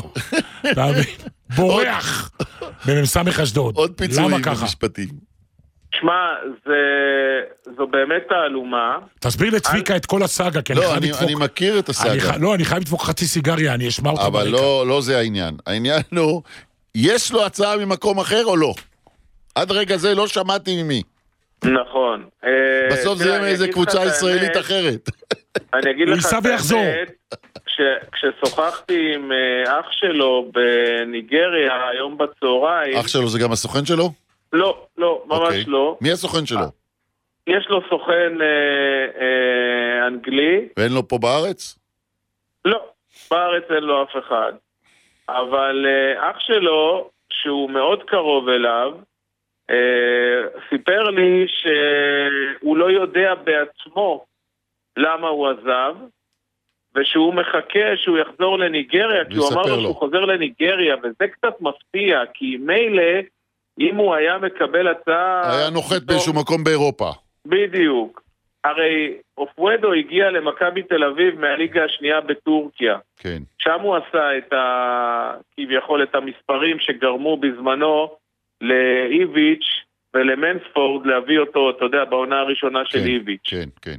בורח בממסמך אשדוד. עוד פיצויים במשפטים. שמע, זו באמת תעלומה. תסביר לצביקה את כל הסאגה, כי לא, אני מכיר את הסאגה. לא, אני חייב לדפוק חצי סיגריה, אני אשמע אותה ברקע. אבל לא זה העניין. העניין הוא, יש לו הצעה ממקום אחר או לא? עד רגע זה לא שמעתי ממי. נכון. בסוף זה מאיזה קבוצה ישראלית אחרת. אני אגיד לך את האמת, כששוחחתי עם אח שלו בניגריה, היום בצהריים... אח שלו זה גם הסוכן שלו? לא, לא, ממש לא. מי הסוכן שלו? יש לו סוכן אה, אה, אנגלי. ואין לו פה בארץ? לא, בארץ אין לו אף אחד. אבל אה, אח שלו, שהוא מאוד קרוב אליו, אה, סיפר לי שהוא לא יודע בעצמו למה הוא עזב, ושהוא מחכה שהוא יחזור לניגריה, כי הוא אמר לו שהוא חוזר לניגריה, וזה קצת מפתיע, כי מילא, אם הוא היה מקבל הצעה... היה נוחת באיזשהו מקום באירופה. בדיוק. הרי אופואדו הגיע למכבי תל אביב מהליגה השנייה בטורקיה. כן. שם הוא עשה את ה... כביכול את המספרים שגרמו בזמנו לאיביץ' ולמנספורד להביא אותו, אתה יודע, בעונה הראשונה של כן, איביץ'. כן, כן.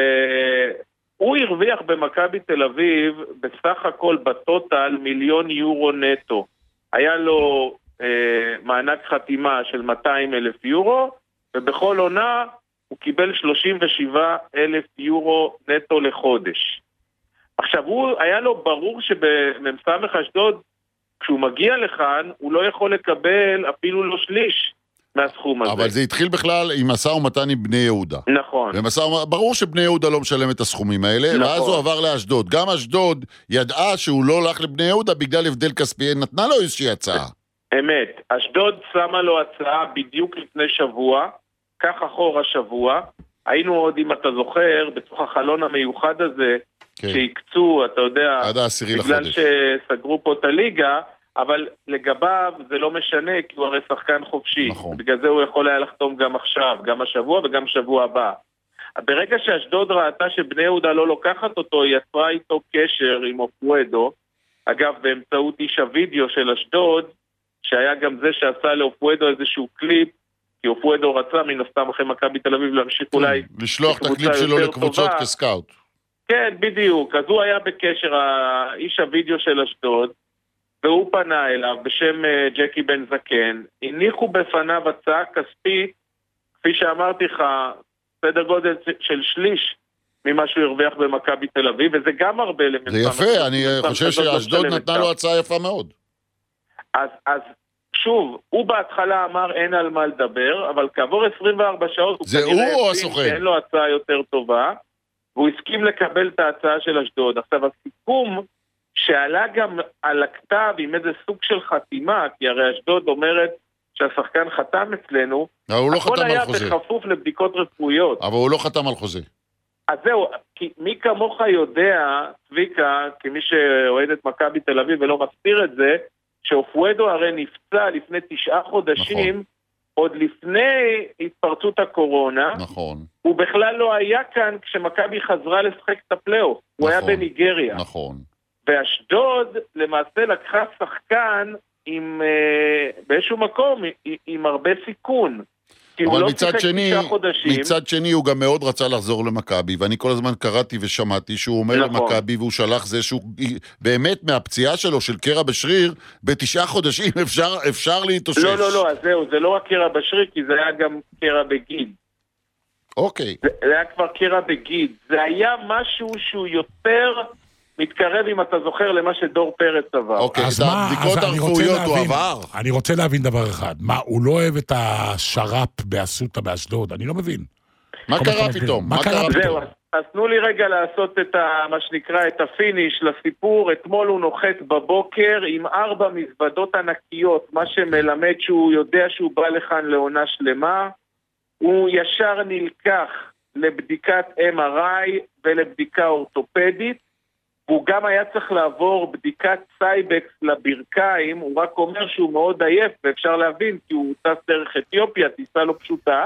והוא הרוויח במכבי תל אביב בסך הכל בטוטל מיליון יורו נטו. היה לו אה, מענק חתימה של מאתיים אלף יורו, ובכל עונה הוא קיבל שלושים ושבעה אלף יורו נטו לחודש. עכשיו, הוא, היה לו ברור שבמסמך אשדוד, כשהוא מגיע לכאן, הוא לא יכול לקבל אפילו לא שליש מהסכום הזה. אבל זה התחיל בכלל עם מסע ומתן עם בני יהודה. נכון. ומסע, ברור שבני יהודה לא משלם את הסכומים האלה, נכון. ואז הוא עבר לאשדוד. גם אשדוד ידעה שהוא לא הולך לבני יהודה בגלל הבדל כספי, נתנה לו איזושהי הצעה. אמת. אשדוד שמה לו הצעה בדיוק לפני שבוע, כך אחורה שבוע. היינו עוד, אם אתה זוכר, בתוך החלון המיוחד הזה, כן. שהקצו, אתה יודע, בגלל לחודש. שסגרו פה את הליגה, אבל לגביו זה לא משנה, כי הוא הרי שחקן חופשי. נכון. בגלל זה הוא יכול היה לחתום גם עכשיו, גם השבוע וגם שבוע הבא. ברגע שאשדוד ראתה שבני יהודה לא לוקחת אותו, היא יצרה איתו קשר עם אופואדו, אגב, באמצעות איש הוידאו של אשדוד, שהיה גם זה שעשה לאופואדו איזשהו קליפ, כי אופואדו רצה מן הסתם אחרי מכבי תל אביב להמשיך אולי לשלוח את הקליפ שלו לקבוצות כסקאוט. כן, בדיוק. אז הוא היה בקשר, איש הוידאו של אשדוד, והוא פנה אליו בשם ג'קי בן זקן, הניחו בפניו הצעה כספית, כפי שאמרתי לך, סדר גודל של שליש ממה שהוא הרוויח במכבי תל אביב, וזה גם הרבה למספר. זה יפה, אני חושב שאשדוד נתנה לו הצעה יפה מאוד. אז, אז שוב, הוא בהתחלה אמר אין על מה לדבר, אבל כעבור עשרים וארבע שעות זה הוא או הסוכן? אין לו הצעה יותר טובה, והוא הסכים לקבל את ההצעה של אשדוד. עכשיו, הסיכום שעלה גם על הכתב עם איזה סוג של חתימה, כי הרי אשדוד אומרת שהשחקן חתם אצלנו, הכל היה בכפוף לבדיקות רפואיות. אבל הוא לא חתם על חוזה. אז זהו, כי מי כמוך יודע, צביקה, כמי שאוהד את מכבי תל אביב ולא מסתיר את זה, שאופואדו הרי נפצע לפני תשעה חודשים, נכון. עוד לפני התפרצות הקורונה, נכון. הוא בכלל לא היה כאן כשמכבי חזרה לשחק את הפלייאוף, נכון. הוא היה בניגריה. נכון. ואשדוד למעשה לקחה שחקן עם, אה, באיזשהו מקום עם, עם הרבה סיכון. אבל לא מצד שני, מצד שני הוא גם מאוד רצה לחזור למכבי, ואני כל הזמן קראתי ושמעתי שהוא אומר נכון. למכבי, והוא שלח זה שהוא באמת מהפציעה שלו של קרע בשריר, בתשעה חודשים אפשר, אפשר להתאושש. לא, לא, לא, אז זהו, זה לא רק קרע בשריר, כי זה היה גם קרע בגיד. אוקיי. זה, זה היה כבר קרע בגיד. זה היה משהו שהוא יותר מתקרב, אם אתה זוכר, למה שדור פרץ עבר. אוקיי, אז מה, הבדיקות הרפואיות הוא עבר. אני רוצה להבין דבר אחד. מה, הוא לא אוהב את השר"פ באסותא באשדוד? אני לא מבין. מה קרה פתאום? מה קרה פתאום? זהו, אז תנו לי רגע לעשות את ה, מה שנקרא, את הפיניש לסיפור. אתמול הוא נוחת בבוקר עם ארבע מזוודות ענקיות, מה שמלמד שהוא יודע שהוא בא לכאן לעונה שלמה. הוא ישר נלקח לבדיקת אם אר איי ולבדיקה אורתופדית, והוא גם היה צריך לעבור בדיקת סייבקס לברכיים, הוא רק אומר שהוא מאוד עייף, ואפשר להבין, כי הוא טס דרך אתיופיה, טיסה לא פשוטה,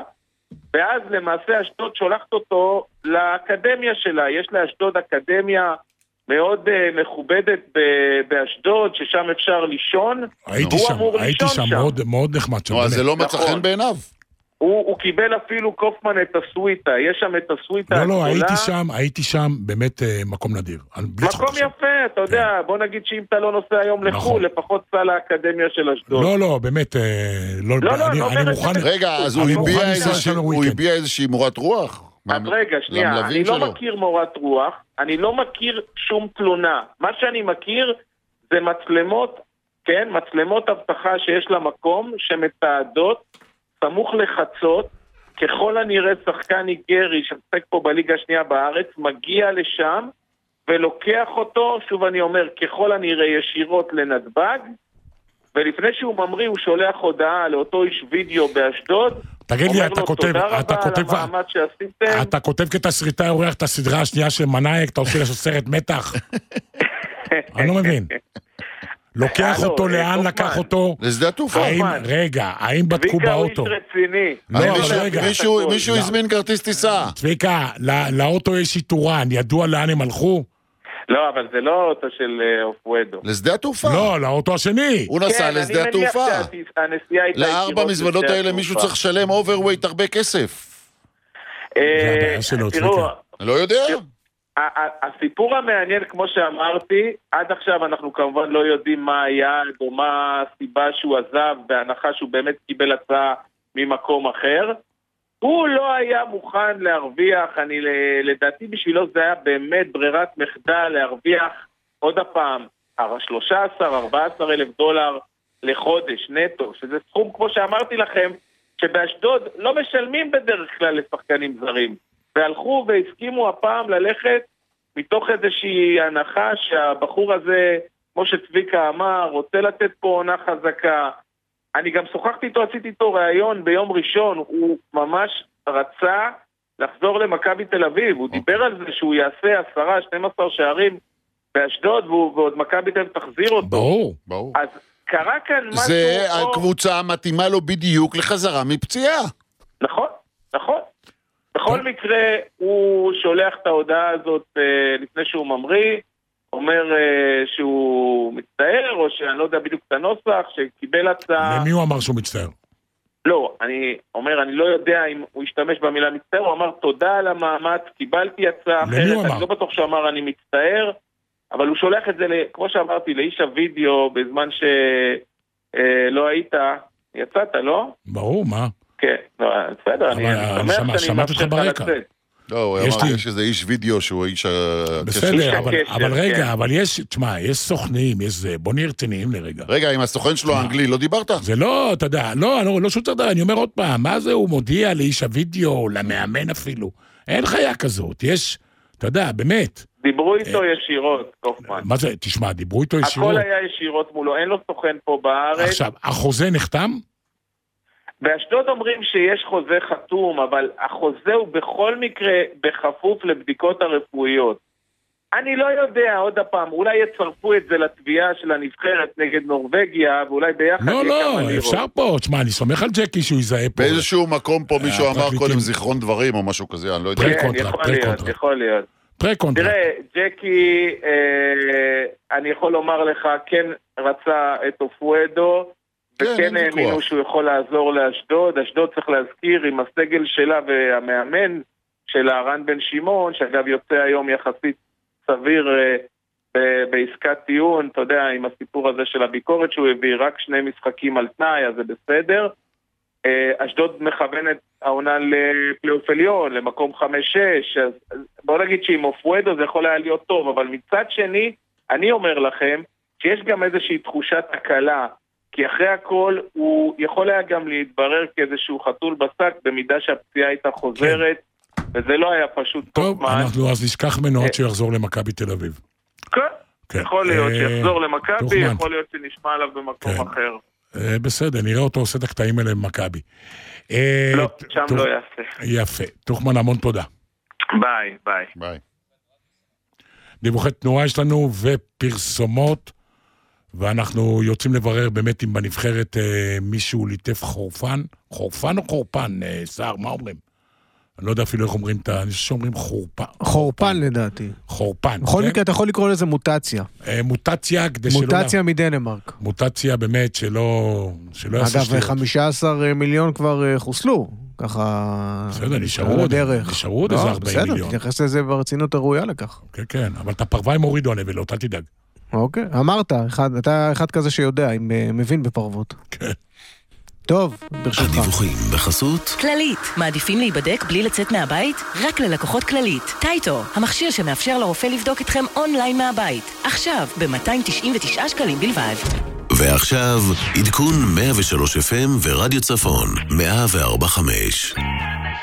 ואז למעשה אשדוד שולחת אותו לאקדמיה שלה, יש לאשדוד אקדמיה מאוד uh, מכובדת ב- באשדוד, ששם אפשר לישון, הייתי שם, הייתי שם, שם. מאוד, מאוד נחמד שם. זה לא מצא חן בעיניו. הוא, הוא קיבל אפילו קופמן את הסוויטה, יש שם את הסוויטה לא, לא, הייתי שם, הייתי שם באמת אה, מקום נדיר. מקום יפה, אתה יודע, כן. בוא נגיד שאם אתה לא נוסע היום לחול, נכון. לפחות סע לאקדמיה של אשדוד. לא, לא, באמת, אה, לא, לא, לא, אני, לא, אני מוכן... רגע, אז הוא הביע, איזושה, הוא הביע איזושהי מורת רוח? אז רגע, שנייה, אני שלו. לא מכיר מורת רוח, אני לא מכיר שום תלונה. מה שאני מכיר זה מצלמות, כן, מצלמות הבטחה שיש למקום, שמתעדות, סמוך לחצות, ככל הנראה שחקן ניגרי שמשחק פה בליגה השנייה בארץ, מגיע לשם ולוקח אותו, שוב אני אומר, ככל הנראה ישירות לנתב"ג, ולפני שהוא ממריא הוא שולח הודעה לאותו איש וידאו באשדוד, תגיד לי, אתה כותב, אתה כותב, שעשיתם. אתה כותב כתסריטאי אורח את הסדרה השנייה של מנאייק, אתה עושה לשו סרט מתח. אני לא מבין. לוקח אותו, לאן לקח אותו? לשדה התעופה. רגע, האם בדקו באוטו? מישהו הזמין כרטיס טיסה. צביקה, לאוטו יש איתורן, ידוע לאן הם הלכו? לא, אבל זה לא האוטו של אופואדו. לשדה התעופה. לא, לאוטו השני. הוא נסע לשדה התעופה. לארבע מזוודות האלה מישהו צריך לשלם אוברווייט הרבה כסף. תראו, לא יודע. הסיפור המעניין, כמו שאמרתי, עד עכשיו אנחנו כמובן לא יודעים מה היה, או מה הסיבה שהוא עזב, בהנחה שהוא באמת קיבל הצעה ממקום אחר. הוא לא היה מוכן להרוויח, אני לדעתי בשבילו זה היה באמת ברירת מחדל להרוויח עוד הפעם, שלושה עשר ארבעה עשר אלף דולר לחודש נטו, שזה סכום כמו שאמרתי לכם, שבאשדוד לא משלמים בדרך כלל לשחקנים זרים, והלכו והסכימו הפעם ללכת מתוך איזושהי הנחה שהבחור הזה, כמו שצביקה אמר, רוצה לתת פה עונה חזקה. אני גם שוחחתי איתו, עשיתי איתו ראיון ביום ראשון, הוא ממש רצה לחזור למכבי תל אביב, הוא דיבר על זה שהוא יעשה עשרה, שנים עשר שערים באשדוד, ועוד מכבי תל אביב תחזיר אותו. ברור, ברור. אז קרה כאן משהו... זה הקבוצה המתאימה לו בדיוק לחזרה מפציעה. נכון, נכון. בכל מקרה, הוא שולח את ההודעה הזאת לפני שהוא ממריא, אומר שהוא מצטער, או שאני לא יודע בדיוק את הנוסח, שקיבל הצעה... למי הוא אמר שהוא מצטער? לא, אני אומר, אני לא יודע אם הוא השתמש במילה מצטער, הוא אמר תודה על המאמץ, קיבלתי הצעה אחרת, אני לא בטוח שהוא אמר אני מצטער, אבל הוא שולח את זה, כמו שאמרתי, לאיש הוידאו, בזמן שלא היית, יצאת, לא? ברור, מה? כן, בסדר, אני שמח שאני מאפשר לך לצאת. לא, הוא אמר, יש איזה איש וידאו שהוא איש הקשר. בסדר, אבל רגע, אבל יש, תשמע, יש סוכנים, יש זה, בוא נהיה רציניים לרגע. רגע, עם הסוכן שלו האנגלי, לא דיברת? זה לא, אתה יודע, לא, לא שוטר דבר, אני אומר עוד פעם, מה זה הוא מודיע לאיש הוידאו, למאמן אפילו? אין חיה כזאת, יש, אתה יודע, באמת. דיברו איתו ישירות, קופמן. מה זה, תשמע, דיברו איתו ישירות. הכל היה ישירות מולו, אין לו סוכן פה בארץ. עכשיו, החוזה נחתם? באשדוד אומרים שיש חוזה חתום, אבל החוזה הוא בכל מקרה בכפוף לבדיקות הרפואיות. אני לא יודע, עוד הפעם, אולי יצרפו את זה לתביעה של הנבחרת נגד נורווגיה, ואולי ביחד... לא, לא, אפשר פה, תשמע, אני סומך על ג'קי שהוא יזהה פה. באיזשהו מקום פה מישהו אמר קודם זיכרון דברים או משהו כזה, אני לא יודע. כן, יכול להיות, יכול להיות. פרה-קונטרקט. תראה, ג'קי, אני יכול לומר לך, כן רצה את אופואדו, וכן האמינו שהוא יכול לעזור לאשדוד. אשדוד צריך להזכיר עם הסגל שלה והמאמן שלה, רן בן שמעון, שאגב יוצא היום יחסית סביר בעסקת טיעון, אתה יודע, עם הסיפור הזה של הביקורת שהוא הביא רק שני משחקים על תנאי, אז זה בסדר. אשדוד מכוונת העונה לפלייאוף עליון, למקום חמש שש, אז בוא נגיד שעם אופואדו זה יכול היה להיות טוב, אבל מצד שני, אני אומר לכם שיש גם איזושהי תחושת הקלה, כי אחרי הכל הוא יכול היה גם להתברר כאיזשהו חתול בשק, במידה שהפציעה הייתה חוזרת, כן. וזה לא היה פשוט טוב. טוב, אנחנו אז נשכח ממנו עד שיחזור למכבי תל אביב. כן, כן. יכול להיות שיחזור למכבי, יכול להיות שנשמע עליו במקום כן. אחר. בסדר, נראה אותו עושה את הקטעים האלה במכבי. לא, שם לא יעשה. יפה. תוכמן, המון תודה. ביי, ביי. ביי. דיווחי תנועה יש לנו ופרסומות, ואנחנו יוצאים לברר באמת אם בנבחרת אה, מישהו ליטף חורפן, חורפן או חורפן, אה, שר, מה אומרים? אני לא יודע אפילו איך אומרים את ה... אני חושב שאומרים חורפן. חורפן לדעתי. חורפן, בכל מקרה אתה יכול לקרוא לזה מוטציה. אה, מוטציה כדי שלא... מוטציה מדנמרק. מוטציה באמת שלא... שלא אגב, חמישה עשר מיליון כבר אה, חוסלו, ככה... בסדר, נשארו עוד, נשארו עוד איזה ארבעים מיליון. בסדר, תתייחס לזה ברצינות הראויה לכך. כן, כן, אבל את הפרוויים הורידו הנבלות, אל תדאג. אוקיי, אמרת, אחד, אתה אחד כזה שיודע, אם מבין בפרוות. כן. טוב, ברשותך. הדיווחים בחסות כללית, מעדיפים להיבדק בלי לצאת מהבית? רק ללקוחות כללית. טייטו, המכשיר שמאפשר לרופא לבדוק אתכם אונליין מהבית. עכשיו, ב-מאתיים תשעים ותשעה שקלים בלבד. ועכשיו, עדכון מאה ושלוש אף אם ורדיו צפון, מאה וארבע נקודה חמש.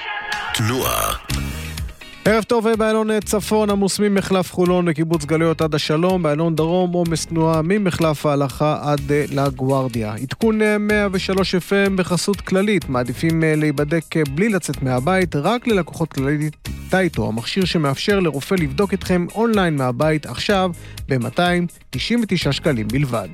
תנועה. ערב טוב באלון צפון, עמוס ממחלף חולון לקיבוץ גלויות עד השלום, באלון דרום עומס תנועה ממחלף ההלכה עד לגוארדיה. עדכון מאה ושלוש אף אם בחסות כללית, מעדיפים להיבדק בלי לצאת מהבית, רק ללקוחות כללית טייטו, המכשיר שמאפשר לרופא לבדוק אתכם אונליין מהבית עכשיו ב-מאתיים תשעים ותשעה שקלים בלבד.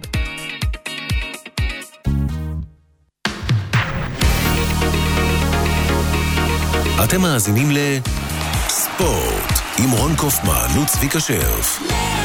אתם מאזינים ל... ספורט, עם רון קופמן וצביקה שרף.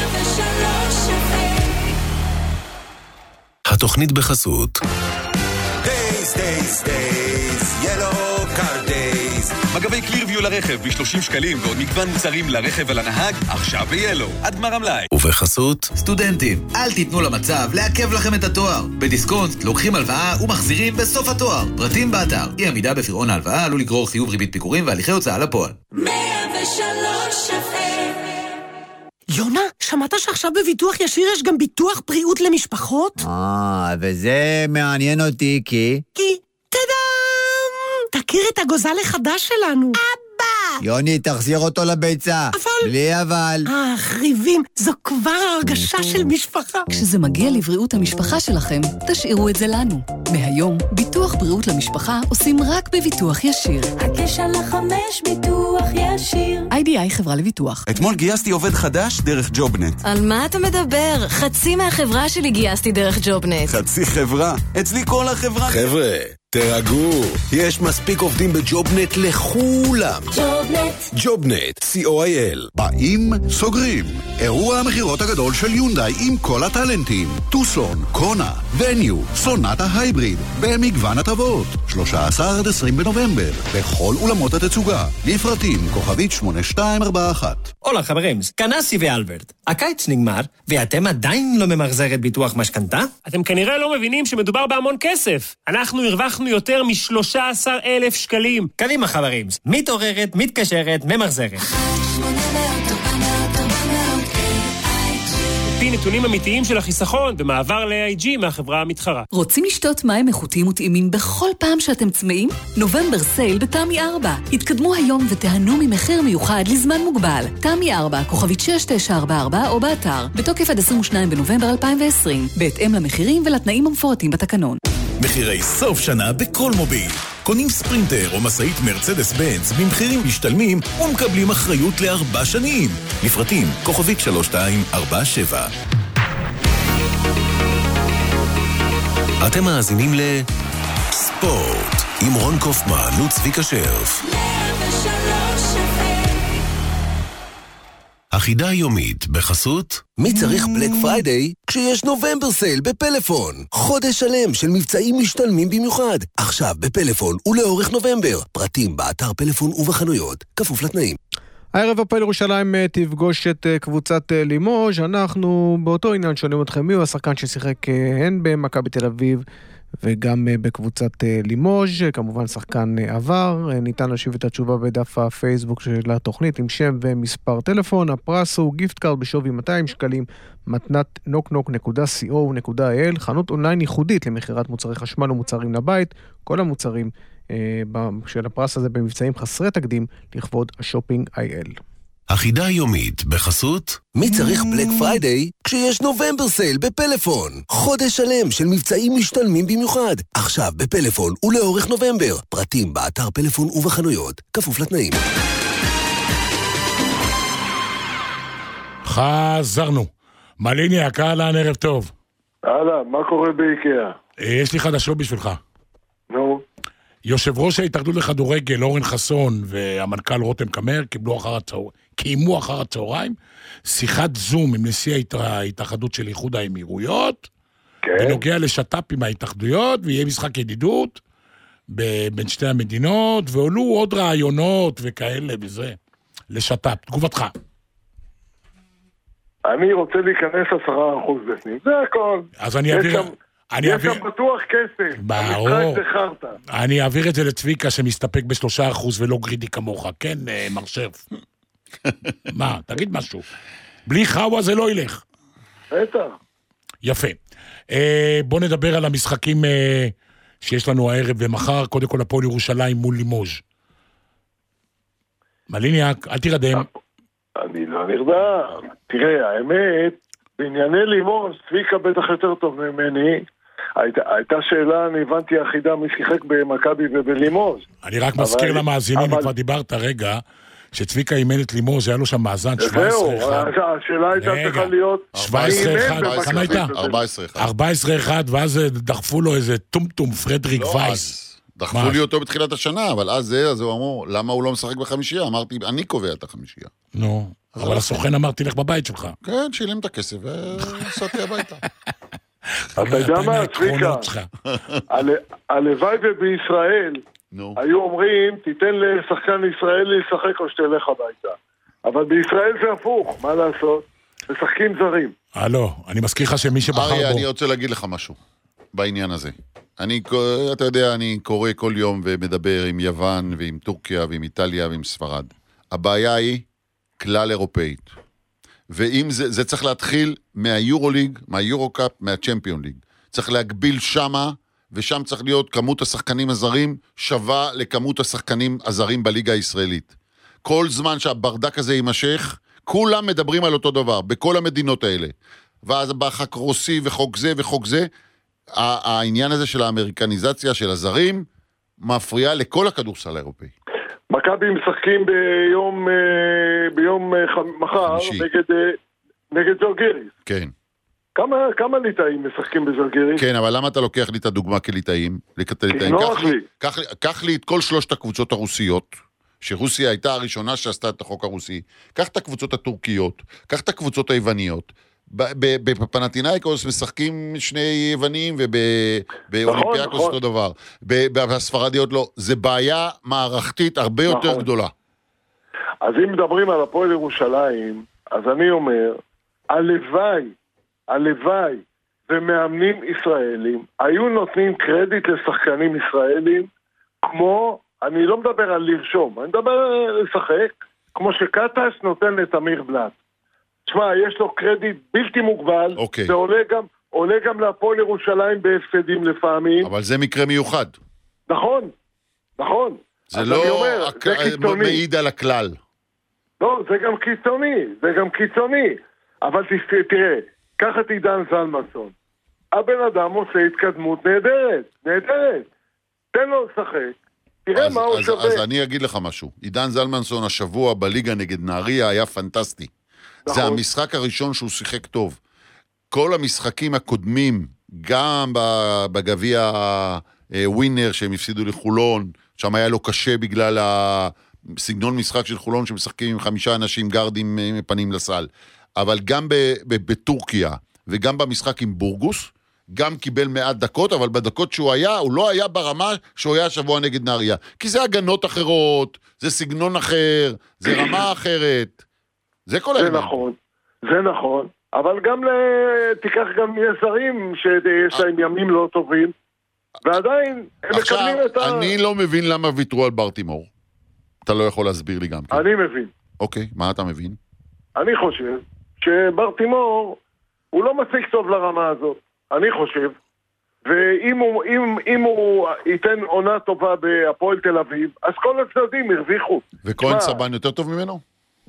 התוכנית בחסות Days, Days, Days, Yellow Car Days. מגבי קלירביו לרכב ב-שלושים שקלים ועוד מגוון מוצרים לרכב ולנהג, עכשיו ב-Yellow, עד גמר המלאי. ובחסות סטודנטים, אל תיתנו למצב לעכב לכם את התואר. בדיסקונט לוקחים הלוואה ומחזירים בסוף התואר. פרטים באתר. אי עמידה בפירעון ההלוואה עלול לגרור חיוב ריבית פיגורים והליכי הוצאה לפועל. מאה ושלוש אף אם. יונה, שמעת שעכשיו בביטוח ישיר יש גם ביטוח בריאות למשפחות? אה, וזה מעניין אותי כי... כי, תדאם! תכיר את הגוזל החדש שלנו. אבא! יוני, תחזיר אותו לביצה. אבל... בלי אבל. אה, חריבים, זו כבר הרגשה של משפחה. כשזה מגיע לבריאות המשפחה שלכם, תשאירו את זה לנו. מהיום, ביטוח בריאות למשפחה עושים רק בביטוח ישיר. הקש על החמש ביטוח ישיר. איי די איי חברה לביטוח. אתמול גייסתי עובד חדש דרך ג'ובנט. על מה אתה מדבר? חצי מהחברה שלי גייסתי דרך ג'ובנט. חצי חברה? אצלי כל החברה. חבר'ה, תרגעו, יש מספיק עובדים בג'ובנט לכולם. ג'ובנט. ג'ובנט, סי או איי אל. באים, סוגרים. אירוע המחירות הגדול של יונדאי עם כל הטלנטים. טוסון, קונה, וניו, סונטה הייבריד, במגוון הטבות. שלושה עשר עד עשרים בנובמבר, בכל אולמות התצוגה. לפרטים, כוכבית שמונה שתיים ארבע אחת. הולה חברים, כאן אסי ואלברט. הקיץ נגמר, ואתם עדיין לא ממחזרת ביטוח משכנתה? אתם כנראה לא מבינים שמדובר בהמון כסף. אנחנו הרווחנו יותר מ-שלושה עשר אלף שקלים. קדימה חברים, מתעוררת, מתקשרת, ממחזרת. לפי נתונים אמיתיים של החיסכון במעבר ל-איי איי ג'י מהחברה המתחרה. רוצים לשתות מים איכותיים וטעימים בכל פעם שאתם צמאים? נובמבר סייל בתמי ארבע. התקדמו היום ותיהנו ממחיר מיוחד לזמן מוגבל. תמי ארבע, כוכבית שש תשע ארבע ארבע או באתר. בתוקף עד עשרים ושניים בנובמבר אלפיים ועשרים. בהתאם למחירים ולתנאים המפורטים בתקנון. מחירי סוף שנה בכל מוביל. קונים ספרינטר או מסעית מרצדס בנץ במחירים משתלמים ומקבלים אחריות לארבע שנים. לפרטים, כוכבית שלוש שתיים ארבע שבע. אתם מאזינים לספורט עם רון קופמן וצביקה שרף. החידה יומית בחסות מי צריך בלק פריידיי כשיש נובמבר סייל בפלאפון? חודש שלם של מבצעים משתלמים במיוחד. עכשיו בפלאפון ולאורך נובמבר. פרטים באתר פלאפון ובחנויות. כפוף לתנאים. הערב הפועל ירושלים תפגוש את קבוצת לימוז'. אנחנו באותו עניין שואלים אתכם מי הוא השחקן ששיחק הן במכבי תל אביב וגם בקבוצת לימוז', כמובן שחקן עבר. ניתן להשיב את התשובה בדף הפייסבוק של התוכנית עם שם ומספר טלפון. הפרס הוא גיפט קארד בשווי מאתיים שקלים, מתנת נוקנוק נקודה סי או נקודה איי אל, חנות אונליין ייחודית למחירת מוצרי חשמל ומוצרים לבית. כל המוצרים אה, של הפרס הזה במבצעים חסרי תקדים לכבוד השופינג איי אל. החידה היומית בחסות מי צריך בלק פריידיי כשיש נובמבר סייל בפלאפון? חודש שלם של מבצעים משתלמים במיוחד. עכשיו בפלאפון ולאורך נובמבר. פרטים באתר פלאפון ובחנויות. כפוף לתנאים. חזרנו. מליני, הקהלן, ערב טוב. הלאה, מה קורה באיקאה? יש לי חדשות בשבילך. נו. יושב ראש ההתאחדות לכדורגל אורן חסון והמנכ"ל רותם קמר קיבלו אחר הצהריים, קיימו אחר הצהריים שיחת זום עם נשיא ההתאחדות של איחוד האמירויות, כן. בנוגע לשת"פ עם ההתאחדויות, ויהיה משחק ידידות בין שתי המדינות, ועולו עוד רעיונות וכאלה וזה, לשת"פ. תגובתך. אני רוצה להיכנס עשרה אחוז בפנים, זה הכל. אז אני אעביר... יש שם בטוח כסף. ברור. אני אעביר את זה לצביקה שמסתפק בשלושה אחוז ולא גרידי כמוך. כן, מר שרף. מה, תגיד משהו. בלי חווה זה לא ילך. בטח. יפה. בוא נדבר על המשחקים שיש לנו הערב ומחר. קודם כל הפועל ירושלים מול לימוז'. מליניאק, אל תירדם. אני לא נרדם. תראה, האמת, בענייני לימור, צביקה בטח יותר טוב ממני, הייתה, הייתה שאלה, אני הבנתי, אחידה מי שיחק במכבי ובלימוז. אני רק מזכיר למאזינים, אם כבר דיברת רגע, שצביקה אימן את לימוז, היה לו שם מאזן שבע עשרה אחד. זהו, השאלה הייתה צריכה להיות... שבע עשרה אחד, כמה הייתה? ארבע עשרה אחד. ארבע עשרה אחד, ואז דחפו לו איזה טומטום, פרדריק וייס. דחפו לי אותו בתחילת השנה, אבל אז זה, אז הוא אמרו, למה הוא לא משחק בחמישייה? אמרתי, אני קובע את החמישייה. נו, אבל הסוכן אמר, תלך בבית שלך. כן, שילם את הכסף, ונסעתי הביתה. אתה יודע מה, צביקה? הלוואי ובישראל היו אומרים, תיתן לשחקן ישראלי לשחק או שתלך הביתה. אבל בישראל זה הפוך, מה לעשות? משחקים זרים. אה, לא, אני מזכיר לך שמי שבחר בו... אריה, אני רוצה להגיד לך משהו בעניין הזה. אני, אתה יודע, אני קורא כל יום ומדבר עם יוון ועם טורקיה ועם איטליה ועם ספרד. הבעיה היא כלל אירופאית. ואם זה, זה צריך להתחיל מהיורוליג, מהיורוקאפ, מהצ'מפיון ליג. צריך להגביל שמה, ושם צריך להיות כמות השחקנים הזרים שווה לכמות השחקנים הזרים בליגה הישראלית. כל זמן שהברדק הזה יימשך, כולם מדברים על אותו דבר, בכל המדינות האלה. ואז בחק רוסי וחוק זה וחוק זה, העניין הזה של האמריקניזציה של הזרים, מפריע לכל הכדורסל האירופאי. מכבי משחקים ביום, ביום מחר נגד, נגד ז'לגיריס. כן. כמה, כמה ליטאים משחקים בז'לגיריס? כן, אבל למה אתה לוקח לי את הדוגמה כליטאים? קח לי, קח, קח לי את כל שלושת הקבוצות הרוסיות, שרוסיה הייתה הראשונה שעשתה את החוק הרוסי. קח את הקבוצות הטורקיות, קח את הקבוצות היווניות. בפנתינייקוס משחקים שני יוונים, ובאולימפיאקוס אותו דבר. בספרדיות לא. זה בעיה מערכתית הרבה יותר גדולה. אז אם מדברים על הפועל ירושלים, אז אני אומר, הלוואי, הלוואי, ומאמנים ישראלים, היו נותנים קרדיט לשחקנים ישראלים, כמו, אני לא מדבר על לרשום, אני מדבר על לשחק, כמו שקטש נותן לתמיר בלאט. תשמע, יש לו קרדיט בלתי מוגבל, okay. זה עולה גם, עולה גם להפועל ירושלים בהפסדים לפעמים. אבל זה מקרה מיוחד. נכון, נכון. זה לא אומר, הק... זה מעיד על הכלל. לא, זה גם קיצוני, זה גם קיצוני. אבל תראה, קח את עידן זלמנסון. הבן אדם עושה התקדמות נהדרת, נהדרת. תן לו לשחק. תראה אז, מה הוא אז, שווה. אז אני אגיד לך משהו. עידן זלמנסון השבוע בליגה נגד נהריה היה פנטסטי. נכון. זה המשחק הראשון שהוא שיחק טוב. כל המשחקים הקודמים, גם בגביע ווינר שהם הפסידו לחולון, שם היה לו קשה בגלל הסגנון משחק של חולון שמשחקים עם חמישה אנשים גרדים עם פנים לסל. אבל גם בטורקיה וגם במשחק עם בורגוס, גם קיבל מעט דקות, אבל בדקות שהוא היה, הוא לא היה ברמה שהוא היה שבוע נגד נהריה. כי זה הגנות אחרות, זה סגנון אחר, זה רמה אחרת. זה כל העניין. זה נכון, זה נכון, אבל גם תיקח גם יזרים שיש להם ימים לא טובים, ועדיין הם מקבלים את ה... עכשיו, אני לא מבין למה ויתרו על ברטימור. אתה לא יכול להסביר לי גם. אני מבין. אוקיי, מה אתה מבין? אני חושב שברטימור הוא לא מספיק טוב לרמה הזאת. אני חושב, ואם הוא, אם, אם הוא ייתן עונה טובה בהפועל תל אביב, אז כל הצדדים הרוויחו. וכהן סבן יותר טוב ממנו?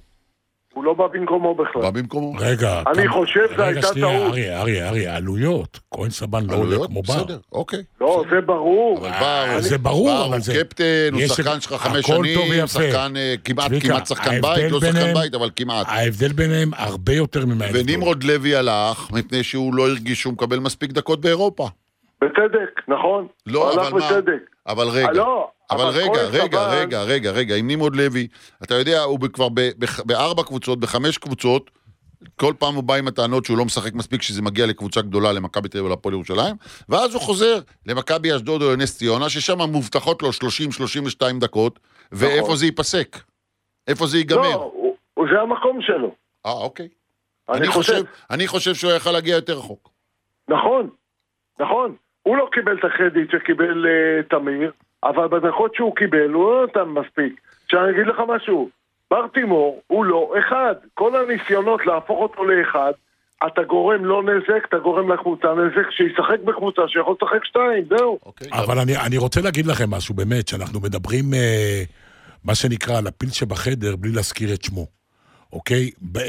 הוא לא בא במקומו בכלל. בא במקומו? רגע. אני כמה... חושב זה הייתה טעות. רגע, אריה, אריה, אריה, עלויות. כהן סבן לא עולה כמו בר. בסדר, אוקיי. לא, זה ברור. אבל בר, זה ברור, אבל זה... הוא קפטן, הוא שחקן שלך חמש שנים, שחקן, כמעט, כמעט שחקן בית, לא שחקן בית, אבל כמעט. ההבדל ביניהם הרבה יותר ממה. ונמרוד לוי הלך, מפני שהוא לא הרגיש שהוא מקבל מספיק דקות באירופה. בצדק, נכון. לא, אבל מה? אבל רגע. לא. אבל רגע, רגע, רגע, רגע, רגע, עם נמרוד לוי, אתה יודע, הוא כבר בארבע קבוצות, בחמש קבוצות, כל פעם הוא בא עם הטענות שהוא לא משחק מספיק, שזה מגיע לקבוצה גדולה, למכבי תל אביב ולהפועל ירושלים, ואז הוא חוזר למכבי אשדוד או לנס ציונה, ששם מובטחות לו שלושים שלושים ושתיים דקות, ואיפה זה ייפסק? איפה זה ייגמר? לא, זה המקום שלו. אה, אוקיי. אני חושב, אני חושב שהוא יכול להגיע יותר רחוק. נכון, נכון. הוא לא קיבל את הקרדיט שקיבל תמיר, אבל בדקות שהוא קיבל, הוא לא נתן מספיק. שאני אגיד לך משהו, ברטימור הוא לא אחד. כל הניסיונות להפוך אותו לאחד, אתה גורם לא נזק, אתה גורם לקבוצה נזק, שישחק בקבוצה שיכול לשחק שתיים, זהו. אבל אני, אני רוצה להגיד לכם משהו באמת, שאנחנו מדברים אה, מה שנקרא, לפיל שבחדר, בלי להזכיר את שמו. אוקיי?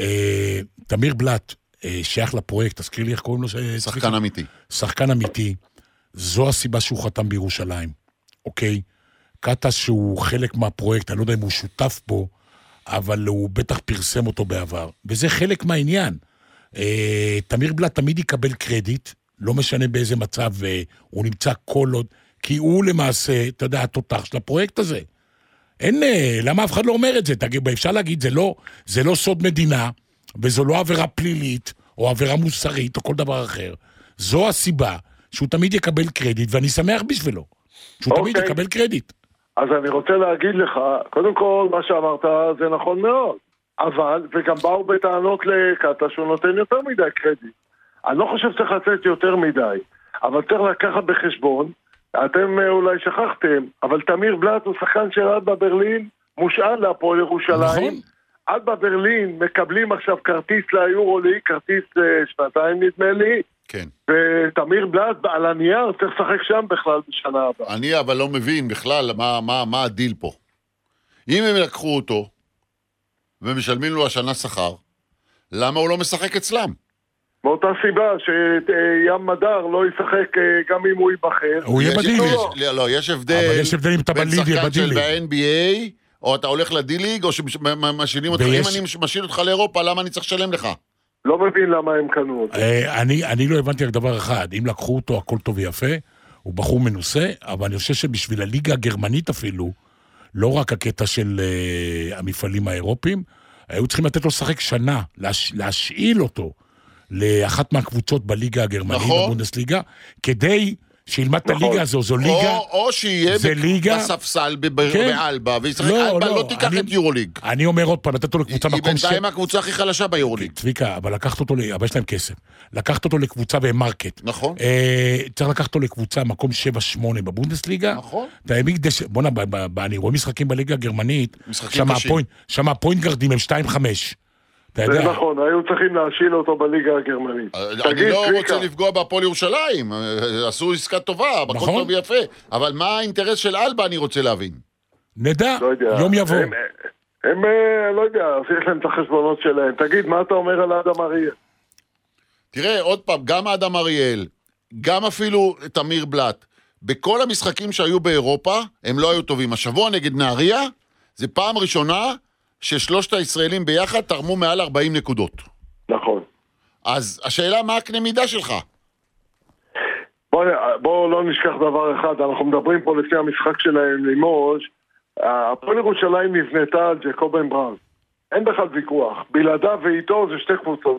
תמיר בלט, שייך לפרויקט, תזכיר לי איך קוראים לו? שחקן אמיתי. שחקן אמיתי. זו הסיבה שהוא חתם בירושלים. אוקיי? קטש שהוא חלק מהפרויקט, אני לא יודע אם הוא שותף בו, אבל הוא בטח פרסם אותו בעבר. וזה חלק מהעניין. תמיר בלט תמיד יקבל קרדיט, לא משנה באיזה מצב הוא נמצא כל עוד, כי הוא למעשה, אתה יודע, התותח של הפרויקט הזה. אין, למה אף אחד לא אומר את זה? תגיד, אפשר להגיד, זה לא, זה לא סוד מדינה, וזו לא עבירה פלילית, או עבירה מוסרית, או כל דבר אחר. זו הסיבה שהוא תמיד יקבל קרדיט, ואני שמח בשבילו, שהוא תמיד יקבל קרדיט. אז אני רוצה להגיד לך, קודם כל, מה שאמרת זה נכון מאוד, אבל, וגם באו בטענות לקטה שהוא נותן יותר מדי קרדיט. אני לא חושב שצריך לצאת יותר מדי, אבל צריך לקחת בחשבון, אתם אולי שכחתם, אבל תמיר בלט הוא שחקן של אלבה ברלין, מושאל להפועל ירושלים. נכון. אלבה ברלין מקבלים עכשיו כרטיס ליורוליג, כרטיס שנתיים נדמה לי. כן. ותמיר בלט על הנייר צריך לשחק שם בכלל בשנה הבאה. אני אבל לא מבין בכלל מה, מה, מה הדיל פה. אם הם לקחו אותו, ומשלמים לו השנה שכר, למה הוא לא משחק אצלם? מאותה סיבה שים מדר לא ישחק גם אם הוא ייבחר. הוא יהיה בדיליג. לא, לא, יש הבדל בין שחקן של ב-אן בי איי, או אתה הולך לדיליג, או שמשאילים אותך. אם אני משאיל אותך לאירופה, למה אני צריך לשלם לך? לא מבין למה הם קנו אותו. אני לא הבנתי רק דבר אחד, אם לקחו אותו הכל טוב ויפה, הוא בחור מנוסה, אבל אני חושב שבשביל הליגה הגרמנית אפילו, לא רק הקטע של המפעלים האירופיים, היו צריכים לתת לו לשחק שנה, להשאיל אותו לאחת מהקבוצות בליגה הגרמנית, נכון. בבונדסליגה, כדי שילמד נכון. את הליגה הזו, זו ליגה... או, או שיהיה ליגה... בספסל באלבה, כן. וישחק לא, אלבה, לא, לא תיקח אני, את יורוליג. אני אומר עוד פעם, לתת אותו לקבוצה מקום... היא בינתיים הקבוצה הכי חלשה ביורוליג. צביקה, אבל לקחת אותו, אבל יש להם כסף. לקחת אותו לקבוצה במרקט. נכון. אה, צריך לקחת אותו לקבוצה מקום שבע שמונה בבונדסליגה. נכון. בוא'נה, אני רואה משחקים בליגה הגרמנית, שם הפוינט גרדים הם שתיים חמש. זה נכון, היו צריכים להשיל אותו בליגה הגרמנית. אני לא רוצה לפגוע בהפועל ירושלים, עשו עסקה טובה, בכל טוב ויפה, אבל מה האינטרס של אלבה אני רוצה להבין? נדע, יום יבוא. הם, לא יודע, יש להם את החשבונות שלהם. תגיד, מה אתה אומר על אדם אריאל? תראה, עוד פעם, גם אדם אריאל, גם אפילו תמיר בלט, בכל המשחקים שהיו באירופה, הם לא היו טובים. השבוע נגד נהריה, זה פעם ראשונה, ששלושת הישראלים ביחד תרמו מעל ארבעים נקודות. נכון. אז השאלה, מה הקנה מידה שלך? בואו בוא לא נשכח דבר אחד, אנחנו מדברים פה לפני המשחק שלהם לימוז', הפועל ירושלים נבנתה על ג'קובן בראון. אין בכלל ויכוח. בלעדיו ואיתו זה שתי קבוצות.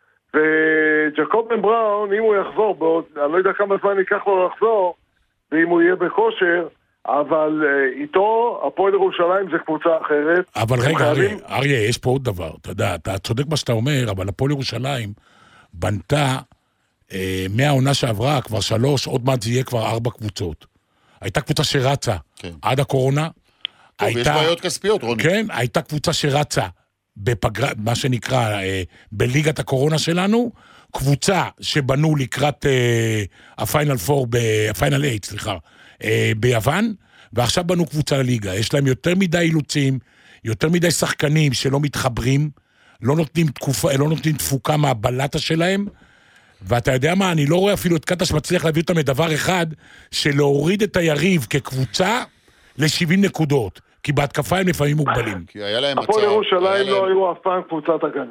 וג'קובן בראון, אם הוא יחזור בעוד, אני לא יודע כמה זמן ייקח לו לחזור, ואם הוא יהיה בכושר, אבל איתו, הפועל ירושלים זה קבוצה אחרת. אבל רגע, אריה, אריה, יש פה עוד דבר, אתה יודע, אתה צודק מה שאתה אומר, אבל הפועל ירושלים בנתה אה, מהעונה שעברה, כבר שלוש, עוד מעט זה יהיה כבר ארבע קבוצות. הייתה קבוצה שרצה כן. עד הקורונה. טוב, הייתה, יש בעיות כספיות, רוני. כן, הייתה קבוצה שרצה בפגר, מה שנקרא, אה, בליגת הקורונה שלנו, קבוצה שבנו לקראת אה, הפיינל פור, הפיינל אייט, סליחה, אה, ביוון, ועכשיו בנו קבוצה לליגה. יש להם יותר מדי אילוצים, יותר מדי שחקנים שלא מתחברים, לא נותנים תקופה, לא נותנים תפוקה מהבלטה שלהם, ואתה יודע מה, אני לא רואה אפילו את קטש מצליח להביא אותם לדבר אחד, שלהוריד את היריב כקבוצה ל-שבעים נקודות, כי בהתקפה הם לפעמים מוגבלים. כי היה להם הפועל ירושלים לא היו אף פעם קבוצת הגנה.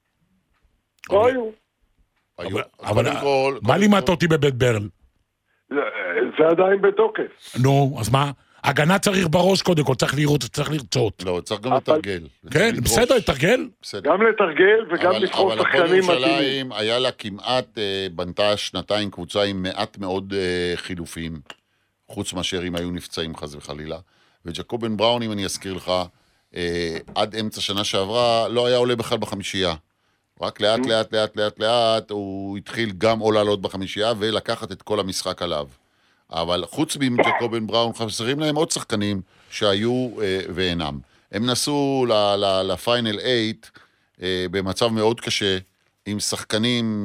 לא היו. אבל מה לימדת אותי בבית ברל? זה עדיין בתוקף. נו, אז מה? הגנה צריך בראש קודם כל, צריך לראות, צריך לרצות. לא, צריך גם לתרגל. כן, בסדר, לתרגל. גם לתרגל וגם לדחוף שחקנים מתאימים. אבל הפועל ירושלים היה לה כמעט, בנתה שנתיים קבוצה עם מעט מאוד חילופים, חוץ מאשר אם היו נפצעים חס וחלילה. וג'קובן בראון, אם אני אזכיר לך, עד אמצע שנה שעברה, לא היה עולה בכלל בחמישייה. רק לאט, לאט, לאט, לאט, לאט, הוא התחיל גם או לעלות בחמישייה, ולקחת את כל המשחק עליו. אבל חוץ מג'קובן בראון, חסרים להם עוד שחקנים שהיו ואינם. הם נסו לפיינל אייט במצב מאוד קשה, עם שחקנים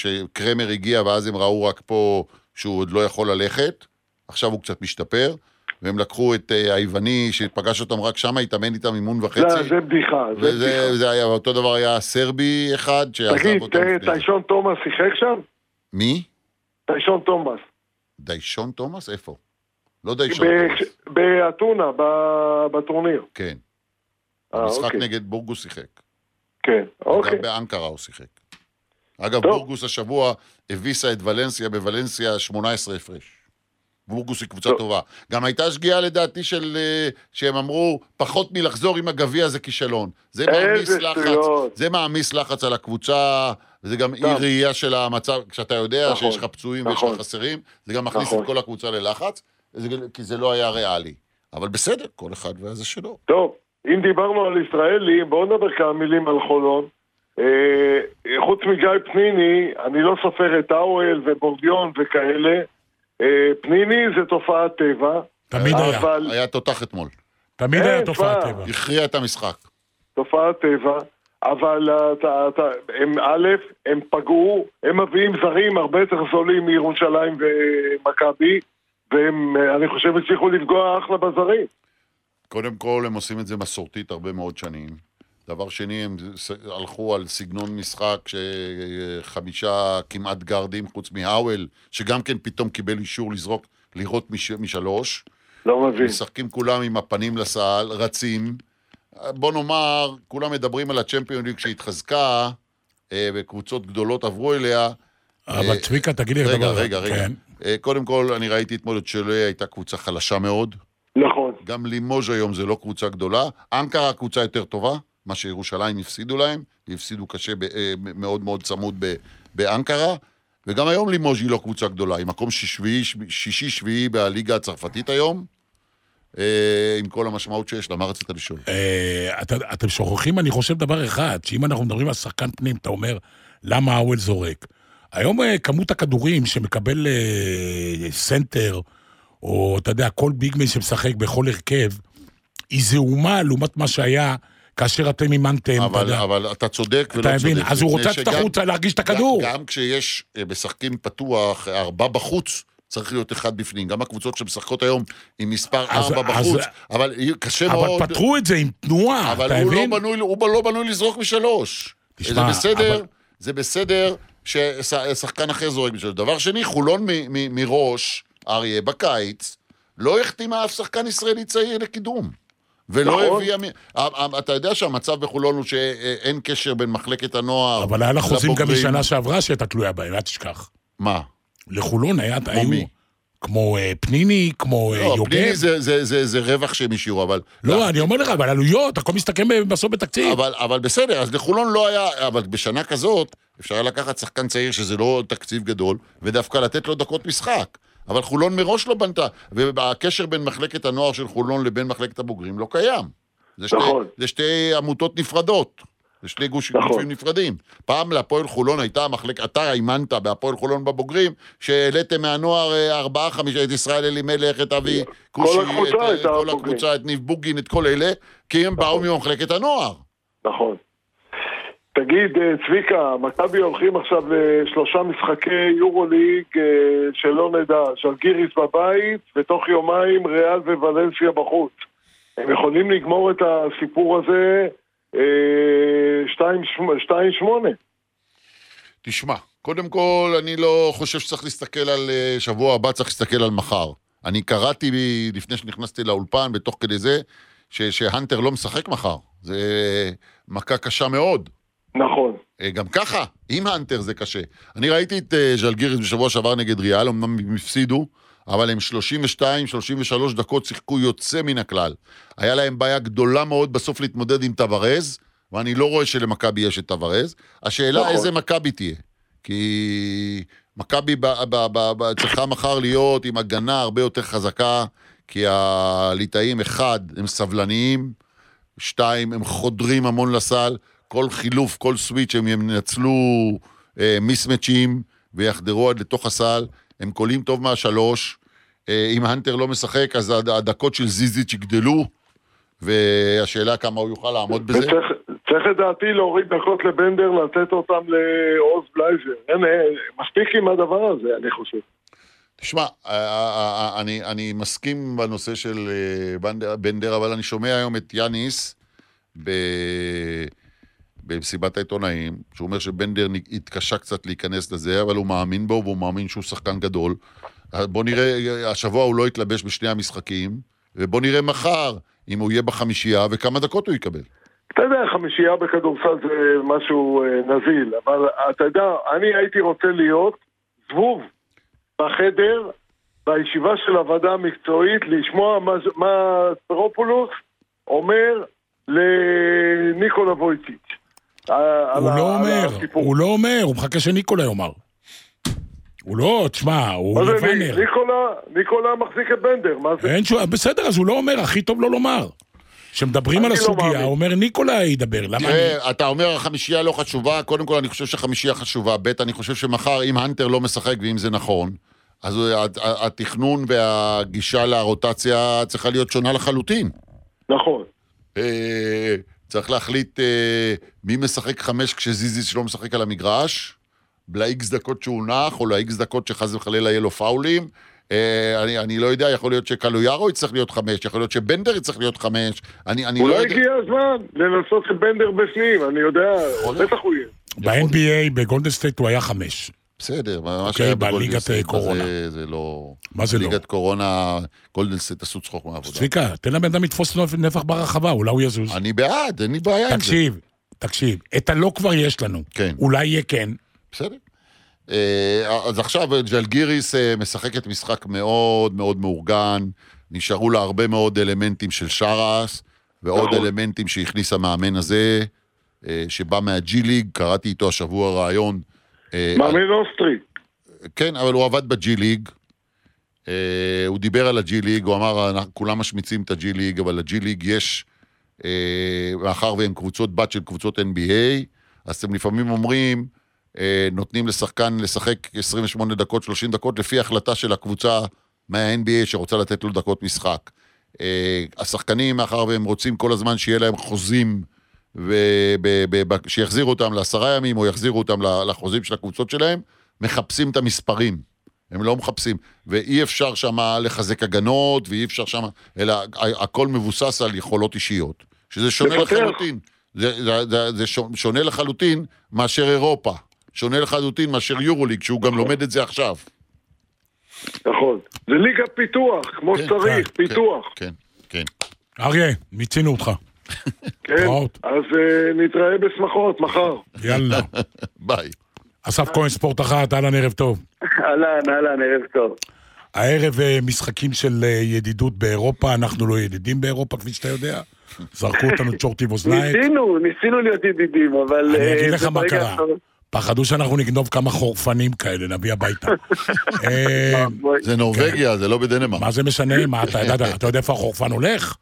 שקרמר הגיע, ואז הם ראו רק פה שהוא עוד לא יכול ללכת, עכשיו הוא קצת משתפר, והם לקחו את היווני, שפגש אותם רק שם, התאמן איתם אימון וחצי. זה בדיחה, זה בדיחה. וזה היה, אותו דבר היה סרבי אחד, תגיד, טיישון תומאס שיחק שם? מי? טיישון תומאס. דיישון תומאס? איפה? לא דיישון תומאס. באתונה, בטורניר. כן. המשחק נגד בורגוס שיחק. כן, אוקיי. גם באנקרה הוא שיחק. אגב, בורגוס השבוע הביסה את ולנסיה, בוולנסיה שמונה עשרה הפרש. בורגוס היא קבוצה טובה. גם הייתה שגיאה לדעתי של, שהם אמרו, פחות מלחזור עם הגביע זה כישלון. זה מעמיס לחץ, זה מעמיס לחץ על הקבוצה, וזה גם אי ראייה של המצב, כשאתה יודע שיש לך פצועים ויש לך חסרים, זה גם מכניס את כל הקבוצה ללחץ, כי זה לא היה ריאלי. אבל בסדר, כל אחד וזה שלו. טוב, אם דיברנו על ישראלי, בואו נדבר כמה מילים על חולון. חוץ מגיא פניני, אני לא סופר את האוהל ובורדיון וכאלה, פניני זה תופעת טבע. תמיד היה. היה תותח אתמול. תמיד היה תופעת טבע. הכריע את המשחק. תופעת טבע, אבל הם א', הם פגעו, הם מביאים זרים הרבה יותר זולים מירושלים ומכבי, והם, אני חושב, הצליחו לפגוע אחלה בזרים. קודם כל, הם עושים את זה מסורתית הרבה מאוד שנים. דבר שני, הם הלכו על סגנון משחק שחמישה כמעט גרדים, חוץ מהאוול, שגם כן פתאום קיבל אישור לזרוק, לירות מש, משלוש. לא מבין. משחקים כולם עם הפנים לסל, רצים. בוא נאמר, כולם מדברים על הצ'מפיון ליג שהתחזקה, וקבוצות גדולות עברו אליה. אבל צביקה, תגיד לי רגע, רגע, רגע, רגע. קודם כל, אני ראיתי אתמול את שלוי, הייתה קבוצה חלשה מאוד. נכון. גם לימוז' היום זה לא קבוצה גדולה. אנקרה קבוצה יותר טובה. מה שירושלים הפסידו להם, הפסידו קשה מאוד מאוד צמוד באנקרה, וגם היום לימוז' היא לא קבוצה גדולה, היא מקום שישי-שביעי בליגה הצרפתית היום, עם כל המשמעות שיש לה. מה רצית לשאול? אתם שוכחים, אני חושב דבר אחד, שאם אנחנו מדברים על שחקן פנים, אתה אומר, למה האוול זורק? היום כמות הכדורים שמקבל סנטר, או אתה יודע, כל ביגמן שמשחק בכל הרכב, היא זהומה לעומת מה שהיה, כאשר אתם אימנתם, אבל, אתה יודע. אבל אתה צודק ולא אתה צודק. מבין, אז הוא רוצה את החוצה להרגיש את הכדור. גם, גם כשיש משחקים פתוח, ארבע בחוץ, צריך להיות אחד בפנים. גם הקבוצות שמשחקות היום עם מספר אז, ארבע בחוץ, אז, אבל קשה אבל מאוד. אבל פתרו את זה עם תנועה, אבל אתה הוא מבין? לא בנוי, הוא לא בנוי לזרוק משלוש. תשמע, זה בסדר, אבל... זה בסדר ששחקן אחר זורק משלוש. דבר שני, חולון מ- מ- מראש, אריה, בקיץ, לא החתימה אף שחקן ישראלי צעיר לקידום. ולא הביאה... אתה יודע שהמצב בחולון הוא שאין קשר בין מחלקת הנוער... אבל היה לחוזים גם בשנה שעברה שהייתה תלויה בהם, אל תשכח. מה? לחולון היה... כמו פניני, כמו יוגב. לא, פניני זה רווח שהם השאירו, אבל... לא, אני אומר לך, אבל עלויות, הכל מסתכם בסוף בתקציב. אבל בסדר, אז לחולון לא היה... אבל בשנה כזאת, אפשר לקחת שחקן צעיר שזה לא תקציב גדול, ודווקא לתת לו דקות משחק. אבל חולון מראש לא בנתה, והקשר בין מחלקת הנוער של חולון לבין מחלקת הבוגרים לא קיים. זה שתי, נכון. זה שתי עמותות נפרדות, זה שתי גושים נכון. גופים נפרדים. פעם להפועל חולון הייתה המחלקת, אתה אימנת בהפועל חולון בבוגרים, שהעליתם מהנוער ארבעה, חמישה, את ישראל אלימלך, את אבי קושי, את, את כל הקבוצה, את ניב בוגין, את כל אלה, כי הם נכון. באו ממחלקת הנוער. נכון. תגיד, צביקה, מכבי הולכים עכשיו לשלושה משחקי יורוליג שלא נדע, ז'לגיריס בבית, ותוך יומיים ריאל וולנסיה בחוץ. הם יכולים לגמור את הסיפור הזה שתיים שמונה. תשמע, קודם כל אני לא חושב שצריך להסתכל על שבוע הבא, צריך להסתכל על מחר. אני קראתי לפני שנכנסתי לאולפן, בתוך כדי זה, שהנטר לא משחק מחר. זה מכה קשה מאוד. נכון. גם ככה, עם האנטר זה קשה. אני ראיתי את ז'לגיריס בשבוע שעבר נגד ריאל, אמנם מפסידו, אבל הם שלושים ושתיים שלושים ושלוש דקות שיחקו יוצא מן הכלל. היה להם בעיה גדולה מאוד בסוף להתמודד עם טוורז, ואני לא רואה שלמכבי יש את טוורז. השאלה נכון. איזה מכבי תהיה. כי מכבי צריכה מחר להיות עם הגנה הרבה יותר חזקה, כי הליטאים אחד, הם סבלניים, שתיים, הם חודרים המון לסל, כל חילוף, כל סוויץ' הם ינצלו אה, מיסמצ'ים ויחדרו עד לתוך הסל, הם קולים טוב מהשלוש, אה, אם הנטר לא משחק, אז הדקות של זיזיץ' יגדלו, והשאלה כמה הוא יוכל לעמוד בזה. וצריך, צריך לדעתי להוריד דקות לבנדר, לתת אותם לעוז בלייזר. אין, אין, מספיק עם הדבר הזה, אני חושב. תשמע, אני, אני מסכים בנושא של בנדר, אבל אני שומע היום את יאניס ב... במסיבת העיתונאים, שהוא אומר שבנדר התקשה קצת להיכנס לזה, אבל הוא מאמין בו, והוא מאמין שהוא שחקן גדול. בוא נראה, השבוע הוא לא יתלבש בשני המשחקים, ובוא נראה מחר אם הוא יהיה בחמישייה, וכמה דקות הוא יקבל. אתה יודע, חמישייה בכדורסל זה משהו נזיל, אבל אתה יודע, אני הייתי רוצה להיות זבוב בחדר, בישיבה של הוועדה המקצועית, לשמוע מה, מה סטרופולוס אומר לניקולה וויציץ'. הוא לא אומר, הוא לא אומר, הוא מחכה שניקולה יאמר. הוא לא, תשמע, הוא לבנר. ניקולה, ניקולה מחזיק את בנדר, מה זה? אין שום, בסדר, אז הוא לא אומר, הכי טוב לא לומר. כשמדברים על הסוגיה, הוא אומר ניקולה ידבר, למה אני? אתה אומר החמישייה לא חשובה, קודם כל אני חושב שהחמישייה חשובה, ב' אני חושב שמחר אם הנטר לא משחק ואם זה נכון, אז התכנון והגישה לרוטציה צריכה להיות שונה לחלוטין. נכון. צריך להחליט מי משחק חמש כשזיזיס שלא משחק על המגרש, לאיקס דקות שהוא נח, או לאיקס דקות שחז וחלילה יהיה לו פאולים. אני, אני לא יודע, יכול להיות שקלויארו יצטרך להיות חמש, יכול להיות שבנדר יצטרך להיות חמש. אני, אני אולי לא הגיע הזמן לנסות את בנדר בפנים, אני יודע, בטח הוא יהיה. ב-אן בי איי, בגולדן סטייט הוא היה חמש. בסדר, מה שהיה בגולדן סטייט, קורונה. זה לא... מה זה לא? ליגת קורונה, גולדן סטייט עשו צחוק מהעבודה. צביקה, תן לבן אדם לתפוס נפח ברחבה, אולי הוא יזוז. אני בעד, אין לי בעיה עם זה. תקשיב, תקשיב, את הלא כבר יש לנו. כן. אולי יהיה כן. בסדר. אז עכשיו ג'לגיריס משחקת משחק מאוד מאוד מאורגן, נשארו לה הרבה מאוד אלמנטים של שרס, ועוד אלמנטים שהכניס המאמן הזה, שבא מהג'י ליג, קראתי איתו השבוע רעיון. מאמן אוסטרי. כן, אבל הוא עבד בג'י ליג, הוא דיבר על הג'י ליג, הוא אמר, כולם משמיצים את הג'י ליג, אבל לג'י ליג יש, מאחר והם קבוצות בת של קבוצות אן בי איי, אז אתם לפעמים אומרים, נותנים לשחקן לשחק עשרים ושמונה דקות, שלושים דקות, לפי החלטה של הקבוצה מה-אן בי איי שרוצה לתת לו דקות משחק. השחקנים, מאחר והם רוצים כל הזמן שיהיה להם חוזים, שיחזירו אותם לעשרה ימים, או יחזירו אותם לחוזים של הקבוצות שלהם, מחפשים את המספרים. הם לא מחפשים. ואי אפשר שמה לחזק הגנות, ואי אפשר שמה, אלא הכל מבוסס על יכולות אישיות. שזה שונה לחלוטין. זה, זה, זה, זה שונה לחלוטין מאשר אירופה. שונה לחלוטין מאשר יורוליג, שהוא גם לומד את זה עכשיו. נכון. זה ליגה פיתוח, כמו שצריך, פיתוח. כן, כן. אריה, מיצינו אותך. כן, אז נתראה בשמחות מחר. יאללה. ביי. אסף כהן, ספורט אחת, אהלן, ערב טוב. אהלן, אהלן, ערב טוב. הערב משחקים של ידידות באירופה, אנחנו לא ידידים באירופה, כפי שאתה יודע. זרקו אותנו צ'ורטי ואוזניים. ניסינו, ניסינו להיות ידידים, אבל... אני אגיד לך מה קרה. פחדו שאנחנו נגנוב כמה חורפנים כאלה, נביא הביתה. זה נורווגיה, זה לא בדנמרק. מה זה משנה? מה, אתה יודע איפה החורפן הולך?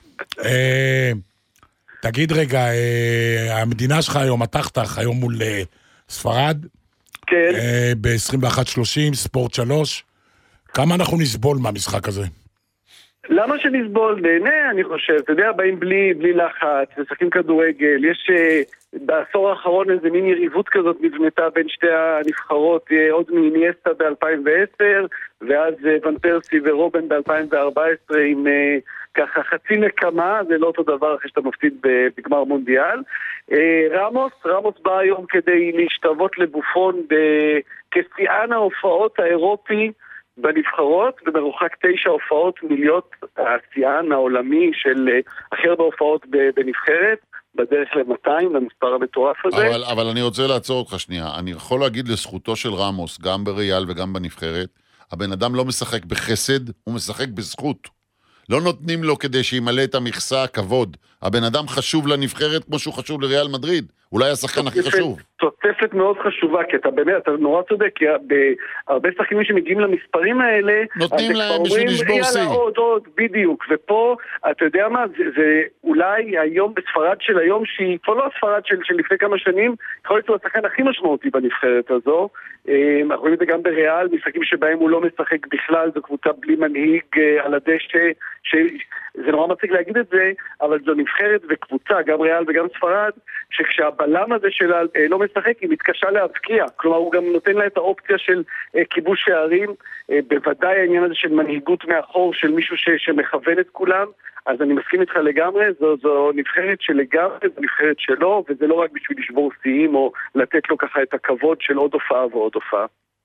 תגיד רגע, המדינה שלך היום, התחתך, היום מול ספרד, כן. ב-עשרים ואחת שלושים, ספורט שלוש, כמה אנחנו נסבול מהמשחק הזה? למה שנסבול? נהנה, אני חושב. אתה יודע, באים בלי, בלי לחץ, משחקים כדורגל, יש בעשור האחרון איזה מין יריבות כזאת נבנתה בין שתי הנבחרות, עוד מאיניאסטה ב-אלפיים ועשר, ואז ון פרסי ורובן ב-אלפיים וארבע עשרה עם ככה חצי נקמה, זה לא אותו דבר אחרי שאתה מפסיד בגמר מונדיאל. רמוס, רמוס בא היום כדי להשתוות לבופון כשיאן ההופעות האירופי בנבחרות, במרוחק תשע הופעות מלהיות השיאן העולמי של הכי הרבה הופעות בנבחרת, בדרך ל-מאתיים, למספר המטורף הזה. אבל, אבל אני רוצה לעצור אותך שנייה. אני יכול להגיד לזכותו של רמוס, גם בריאל וגם בנבחרת, הבן אדם לא משחק בחסד, הוא משחק בזכות. לא נותנים לו כדי שימלא את המכסה הכבוד. הבן אדם חשוב לנבחרת כמו שהוא חשוב לריאל מדריד. אולי השחקן הכי חשוב. תוספת מאוד חשובה, כי אתה באמת, אתה נורא צודק, כי בהרבה שחקנים שמגיעים למספרים האלה, נותנים להם בשביל לשבור סי. עוד, עוד, בדיוק. ופה, אתה יודע מה, זה, זה אולי היום בספרד של היום, שהיא כבר לא הספרד של, של לפני כמה שנים, יכול להיות שהוא השחקן הכי משמעותי בנבחרת הזו. אנחנו רואים את זה גם בריאל, משחקים שבהם הוא לא משחק בכלל, זו קבוצה בלי מנהיג על הדשא, שזה נורא מצחיק להגיד את זה, אבל זו נבחרת וקבוצה, גם ריאל וגם ספרד, שכשהבלם הזה שלה לא משחק, היא מתקשה להבקיע, כלומר הוא גם נותן לה את האופציה של כיבוש שערים, בוודאי העניין הזה של מנהיגות מאחור, של מישהו ש- שמכוון את כולם, אז אני מסכים איתך לגמרי, זו, זו נבחרת שלגמרי, זו נבחרת שלו, וזה לא רק בשביל לשבור שיאים או לתת לו ככה את הכבוד של עוד הופעה ועוד הופעה.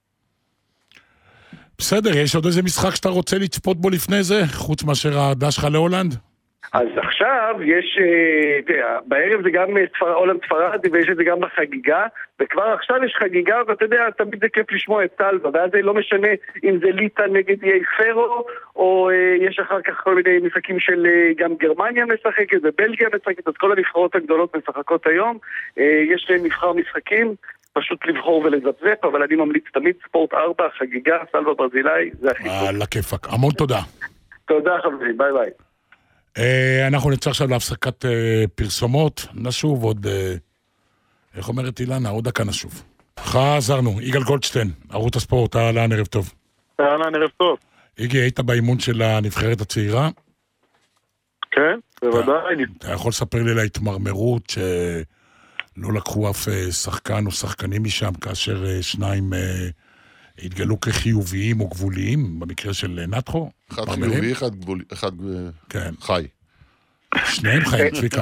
בסדר, יש עוד איזה משחק שאתה רוצה לצפות בו לפני זה, חוץ מאשר העדה שלך להולנד? אז עכשיו יש, תראה, בערב זה גם הולנד ספרד, ויש את זה גם בחגיגה, וכבר עכשיו יש חגיגה, ואתה יודע, תמיד זה כיף לשמוע את סלווה, ואז זה לא משנה אם זה ליטא נגד איי פרו, או יש אחר כך כל מיני משחקים של גם גרמניה משחקת, ובלגיה משחקת, אז כל הנבחרות הגדולות משחקות היום, יש מבחר משחקים, פשוט לבחור ולזפזפ, אבל אני ממליץ תמיד ספורט ארבע, חגיגה, סלווה ברזילאי, זה הכי טוב. על הכיפק, המון תודה. תודה חברים, ביי ביי. אנחנו נצא עכשיו להפסקת פרסומות, נשוב עוד, איך אומרת אילנה, עוד דקה נשוב. חזרנו, יגאל גולדשטיין, ערוץ הספורט, אהלן, ערב טוב. אהלן, ערב טוב. איגי, היית באימון של הנבחרת הצעירה? כן, בוודאי. אתה יכול לספר לי על ההתמרמרות שלא לקחו אף שחקן או שחקנים משם, כאשר שניים התגלו כחיוביים או גבוליים, במקרה של נתחו? אחד חיובי, אחד גבולי, אחד חי. שניהם חיים, צביקה.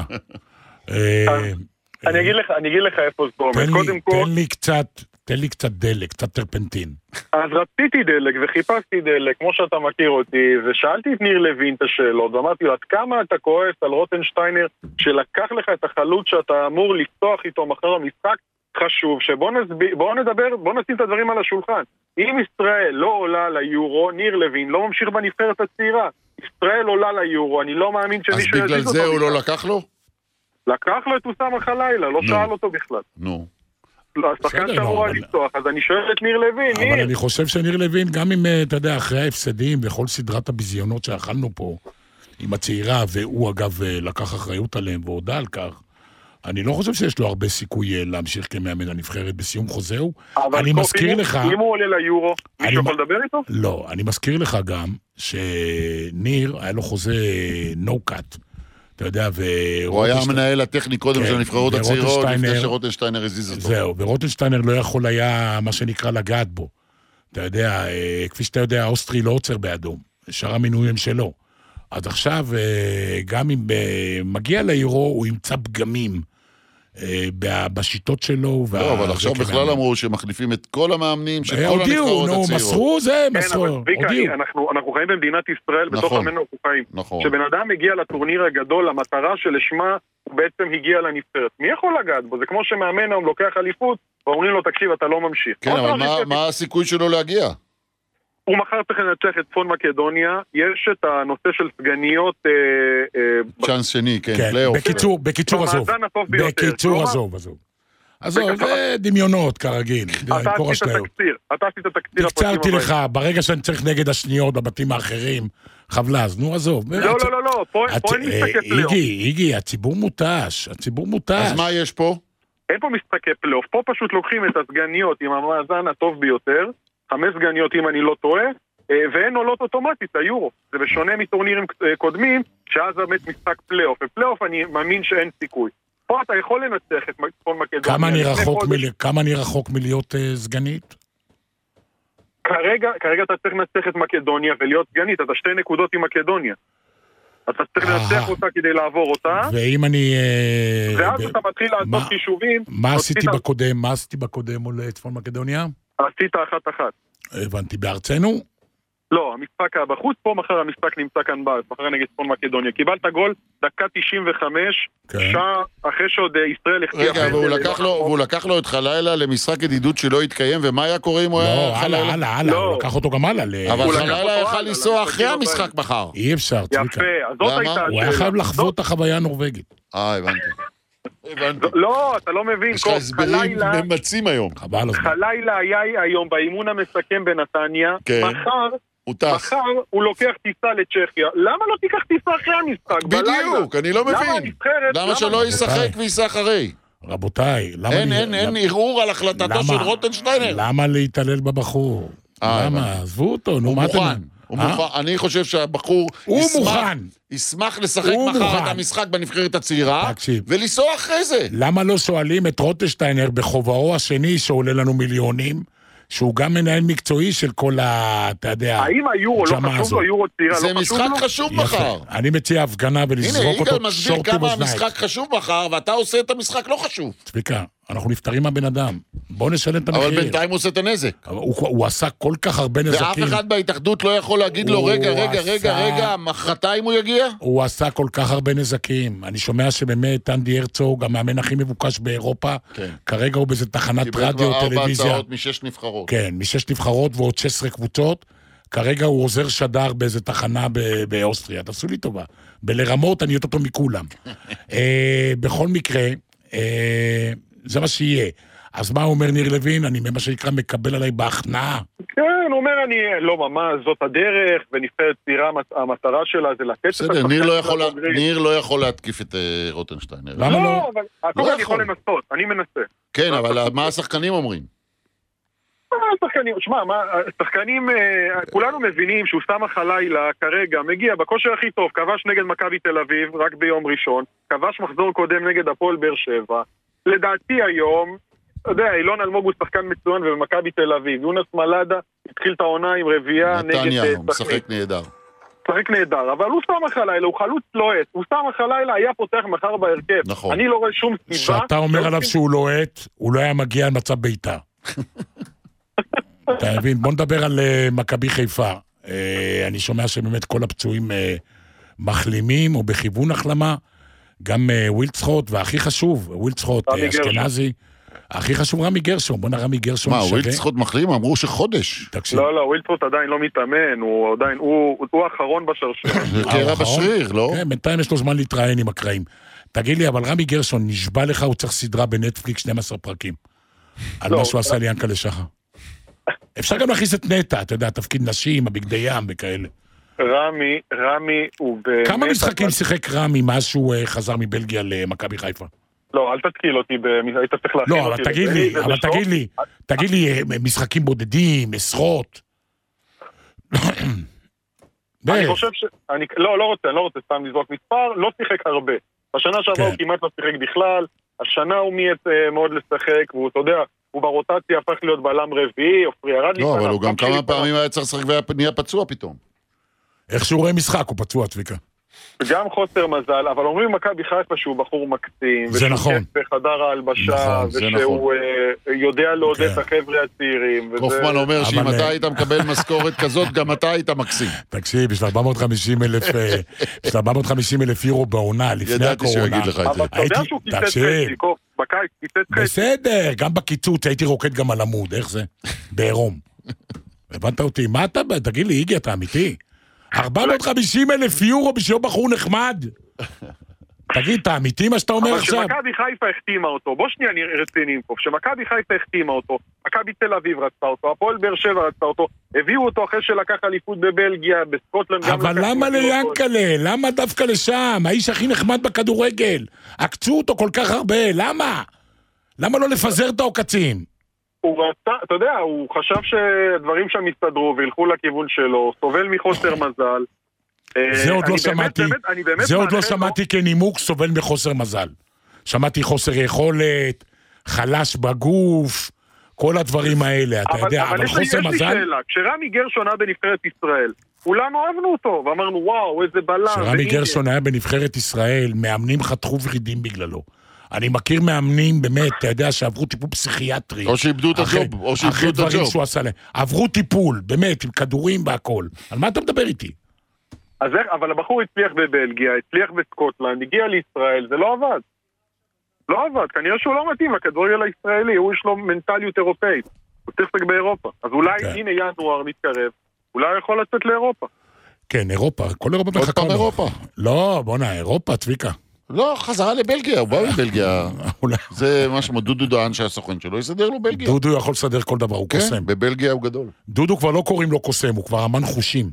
אני אגיד לך, אני אגיד לך איפה זאת אומרת. קודם כל... תן לי קצת, תן לי קצת דלק, קצת טרפנטין. אז רציתי דלק וחיפשתי דלק, כמו שאתה מכיר אותי, ושאלתי את ניר לוין את השאלות, ואמרתי לו, עד כמה אתה כועס על רוטנשטיינר, שלקח לך את החלוץ שאתה אמור לפתוח איתו מחר המשחק, חשוב שבוא נסביר, בוא נדבר, בוא נשים את הדברים על השולחן. אם ישראל לא עולה ליורו, ניר לוין לא ממשיך בנבחרת הצעירה. ישראל עולה ליורו, אני לא מאמין שמישהו יזיז אותו. אז בגלל זה הוא לא לקח לו? לקח לו את אוסאמה חלילה, לא שאל אותו בכלל. נו. השחקן שאמורה לפתוח, אז אני שואל את ניר לוין, ניר. אבל אני חושב שניר לוין, גם אם, אתה יודע, אחרי ההפסדים וכל סדרת הביזיונות שאכלנו פה עם הצעירה, והוא אגב לקח אחריות עליהם והודע על כך, אני לא חושב שיש לו הרבה סיכוי להמשיך כמאמן הנבחרת בסיום חוזהו. אני מזכיר לך... אם הוא עולה ליורו, מישהו יכול לדבר איתו? לא, אני מזכיר לך גם שניר, היה לו חוזה no-cut. אתה יודע, ו... הוא היה המנהל הטכני קודם של הנבחרות הצעירות, לפני שרוטנשטיינר הזיז אותו. זהו, ורוטנשטיינר לא יכול היה, מה שנקרא, לגעת בו. אתה יודע, כפי שאתה יודע, האוסטרי לא עוצר באדום. שאר המינויים שלו. אז עכשיו, גם אם מגיע ליורו, הוא ימצא פגמים. בשיטות שלו. לא, אבל עכשיו בכלל אמרו שמחליפים את כל המאמנים של כל הנבחרות הצעירות. מסרו זה, מסרו. אנחנו חיים במדינת ישראל, בתוך עמנו אנחנו חיים. כשבן אדם מגיע לטורניר הגדול, המטרה שלשמה הוא בעצם הגיע לנבחרת. מי יכול לגעת בו? זה כמו שמאמן היום לוקח אליפות, ואומרים לו, תקשיב, אתה לא ממשיך. כן, אבל מה הסיכוי שלו להגיע? הוא מחר צריך לנצח את צפון מקדוניה, יש את הנושא של סגניות... צ'אנס שני, כן, פלייאוף. בקיצור, בקיצור עזוב. בקיצור עזוב, עזוב. עזוב, זה דמיונות כרגיל. אתה עשית תקציר, אתה עשית תקציר. תקצרתי לך, ברגע שאני צריך נגד השניות בבתים האחרים, חבלז, נו עזוב. לא, לא, לא, לא, פה אין משחקי פלייאוף. איגי, איגי, הציבור מוטש, הציבור מוטש. אז מה יש פה? אין פה משחקי פלייאוף, פה פשוט לוקחים את הסגניות עם המאזן הטוב ביותר, חמש סגניות אם אני לא טועה, והן עולות אוטומטית, היורו. זה בשונה מטורנירים קודמים, שאז באמת משחק פלייאוף. בפלייאוף אני מאמין שאין סיכוי. פה אתה יכול לנצח את צפון מקדוניה. כמה אני רחוק מלהיות סגנית? כרגע, כרגע אתה צריך לנצח את מקדוניה ולהיות סגנית, אתה שתי נקודות עם מקדוניה. אתה צריך לנצח אותה כדי לעבור אותה. ואם אני... ואז אתה מתחיל לעשות חישובים. מה עשיתי בקודם? מה עשיתי בקודם מול צפון מקדוניה? עשית אחת אחת. הבנתי, בארצנו? לא, המשחק בחוץ, פה מחר המשחק נמצא כאן בארץ, מחר נגד צפון מקדוניה. קיבלת גול, דקה תשעים וחמש, שעה אחרי שעוד ישראל החטיאה. רגע, והוא לקח לו את חלילה למשחק ידידות שלא התקיים, ומה היה קורה אם הוא היה... לא, הלאה, הלאה, הלאה, הוא לקח אותו גם הלאה. אבל חלילה יכל לנסוע אחרי המשחק מחר. אי אפשר, צביקה. יפה, אז זאת הייתה... הוא היה חייב לחוות את החוויה הנורווגית. אה, הבנתי. לא, אתה לא מבין. יש לך הסברים ממצים היום. חלילה היה היום באימון המסכם בנתניה, מחר מחר הוא לוקח טיסה לצ'כיה. למה לא תיקח טיסה אחרי המשחק? בדיוק, אני לא מבין. למה שלא ישחק וייסע אחרי? רבותיי, אין ערעור על החלטתו של רוטנשטיינר. למה להתעלל בבחור? למה? עזבו אותו, נו מה אתם... אני חושב שהבחור ישמח לשחק מחר את המשחק בנבחרת הצעירה, ולנסוע אחרי זה. למה לא שואלים את רוטנשטיינר בחוברו השני שעולה לנו מיליונים, שהוא גם מנהל מקצועי של כל ה... אתה יודע... האם היורו לא חשוב לו, יורו צעירה זה משחק חשוב מחר. אני מציע הפגנה ולזרוק אותו הנה, יגאל מסביר כמה המשחק חשוב מחר, ואתה עושה את המשחק לא חשוב. צביקה, אנחנו נפטרים מהבן אדם. בוא נשלם את המחיר. אבל בינתיים הוא עושה את הנזק. הוא עשה כל כך הרבה נזקים. ואף אחד בהתאחדות לא יכול להגיד לו, רגע, רגע, רגע, רגע, מחרתיים הוא יגיע? הוא עשה כל כך הרבה נזקים. אני שומע שבאמת אנדי הרצוג, המאמן הכי מבוקש באירופה, כרגע הוא באיזה תחנת רדיו, טלוויזיה. קיבל כבר ארבע הצעות משש נבחרות. כן, משש נבחרות ועוד שש עשרה קבוצות. כרגע הוא עוזר שדר באיזה תחנה באוסטריה. תעשו לי טובה. בלרמות אני יותר טוב מכולם. בכל מקרה, זה מה שיהיה. אז מה אומר ניר לוין? אני מה שנקרא מקבל עליי בהכנעה. כן, הוא אומר, אני לא ממש, זאת הדרך, ונבחרת צעירה, המטרה שלה זה לתת... בסדר, ניר לא יכול להתקיף את רוטנשטיינר. למה לא? לא, אבל הכל אני יכול לנסות, אני מנסה. כן, אבל מה השחקנים אומרים? השחקנים, שמע, השחקנים, כולנו מבינים שהוא סמך הלילה כרגע, מגיע בכושר הכי טוב, כבש נגד מכבי תל אביב, רק ביום ראשון, כבש מחזור קודם נגד הפועל באר שבע, לדעתי היום, אתה יודע, אילון אלמוג הוא שחקן מצוין ובמכבי תל אביב, יונס מלאדה התחיל את העונה עם רביעייה נגד... נתניה, הוא משחק נהדר. משחק נהדר, אבל הוא סמך הלילה, הוא חלוץ לוהט, הוא סמך הלילה, היה פותח מחר בהרכב. נכון. אני לא רואה שום סיבה... שאתה אומר עליו שהוא לוהט, הוא לא היה מגיע על מצב ביתה. אתה מבין, בוא נדבר על מכבי חיפה. אני שומע שבאמת כל הפצועים מחלימים או בכיוון החלמה, גם ווילצחוט, והכי חשוב, ווילצחוט אשכנזי, הכי חשוב רמי גרשון, בוא נראה רמי גרשון. מה, ווילצחוט מחלים? אמרו שחודש. לא, לא, ווילצחוט עדיין לא מתאמן, הוא עדיין, הוא האחרון בשרשרת. זה קרע בשריר, לא? כן, בינתיים יש לו זמן להתראיין עם הקרעים. תגיד לי, אבל רמי גרשון נשבע לך, הוא צריך סדרה בנטפליקס שנים עשר פרקים. על מה שהוא עשה לי ינקלה שחר. אפשר גם להכניס את נטע, אתה יודע, תפקיד נשים, הבגדי ים וכאלה. רמי, רמי הוא באמת... כמה משחקים שיחק רמי מאז שהוא חזר מבלגיה למכבי חיפה? לא, אל תתקיל אותי, היית צריך להכין אותי. לא, אבל תגיד לי, אבל תגיד לי, תגיד לי, משחקים בודדים, עשרות. אני חושב ש... לא, לא רוצה, אני לא רוצה סתם לזרוק מספר, לא שיחק הרבה. השנה שעברה הוא כמעט לא שיחק בכלל, השנה הוא מייץ מאוד לשחק, והוא, אתה יודע, הוא ברוטציה הפך להיות בלם רביעי, אופרי ירד לא, אבל הוא גם כמה פעמים היה צריך לשחק ונהיה פצוע פתאום. איך שהוא רואה משחק, הוא פצוע, צביקה. גם חוסר מזל, אבל אומרים מכבי חיפה שהוא בחור מקסים. זה נכון. ושהוא בחדר ההלבשה, ושהוא יודע לעודד את החבר'ה הצעירים. קופמן אומר שאם אתה היית מקבל משכורת כזאת, גם אתה היית מקסים. תקשיב, בשביל ארבע מאות וחמישים אלף, בשביל ארבע מאות וחמישים אלף יורו בעונה, לפני הקורונה. ידעתי שהוא יגיד לך את זה. אבל אתה יודע שהוא קיצץ חצי, קוף, בקיץ קיצץ חצי. בסדר, גם בקיצוץ הייתי רוקד גם על עמוד, איך זה? בעירום. הבנת אותי? מה אתה, תגיד לי, איגי, אתה אמיתי? ארבע מאות וחמישים אלף יורו בשביל בחור נחמד. תגיד, אתה אמיתי מה שאתה אומר עכשיו? אבל שמכבי חיפה החתימה אותו, בוא שנייה נראה רציניים פה, שמכבי חיפה החתימה אותו, מכבי תל אביב רצתה אותו, הפועל באר שבע רצתה אותו, הביאו אותו אחרי שלקח אליפות בבלגיה, בסקוטלנד. אבל למה ליאנקלה? למה דווקא לשם? האיש הכי נחמד בכדורגל. עקצו אותו כל כך הרבה, למה? למה לא לפזר את העוקצים? הוא רצה, אתה יודע, הוא חשב שדברים שם יסתדרו וילכו לכיוון שלו, סובל מחוסר מזל. זה עוד לא שמעתי, זה עוד לא שמעתי כנימוק סובל מחוסר מזל. שמעתי חוסר יכולת, חלש בגוף, כל הדברים האלה, אתה יודע, אבל חוסר מזל... אבל יש לי שאלה, כשרמי גרשון היה בנבחרת ישראל, כולנו אהבנו אותו, ואמרנו וואו, איזה בלם. כשרמי גרשון היה בנבחרת ישראל, מאמנים חתכו ורידים בגללו. אני מכיר מאמנים, באמת, אתה יודע, שעברו טיפול פסיכיאטרי. או שאיבדו את הג'וב, או שאיבדו את הג'וב. שהוא עשה להם. עברו טיפול, באמת, עם כדורים והכל. על מה אתה מדבר איתי? אז איך, אבל הבחור הצליח בבלגיה, הצליח בסקוטלנד, הגיע לישראל, זה לא עבד. לא עבד, כנראה שהוא לא מתאים לכדורגל הישראלי, הוא יש לו מנטליות אירופאית. הוא צריך לשחק באירופה. אז אולי, כן. הנה ינואר נתקרב, אולי הוא יכול לצאת לאירופה. כן, אירופה, כל אירופה מחכה. עוד פעם אירופה. לא, בוא נה, אירופה, צביקה. לא, חזרה לבלגיה, הוא בא מבלגיה. זה משהו, דודו דהן שהסוכן שלו, יסדר לו בלגיה. דודו יכול לסדר כל דבר, הוא קוסם. כן, בבלגיה הוא גדול. דודו כבר לא קוראים לו קוסם, הוא כבר אמן חושים.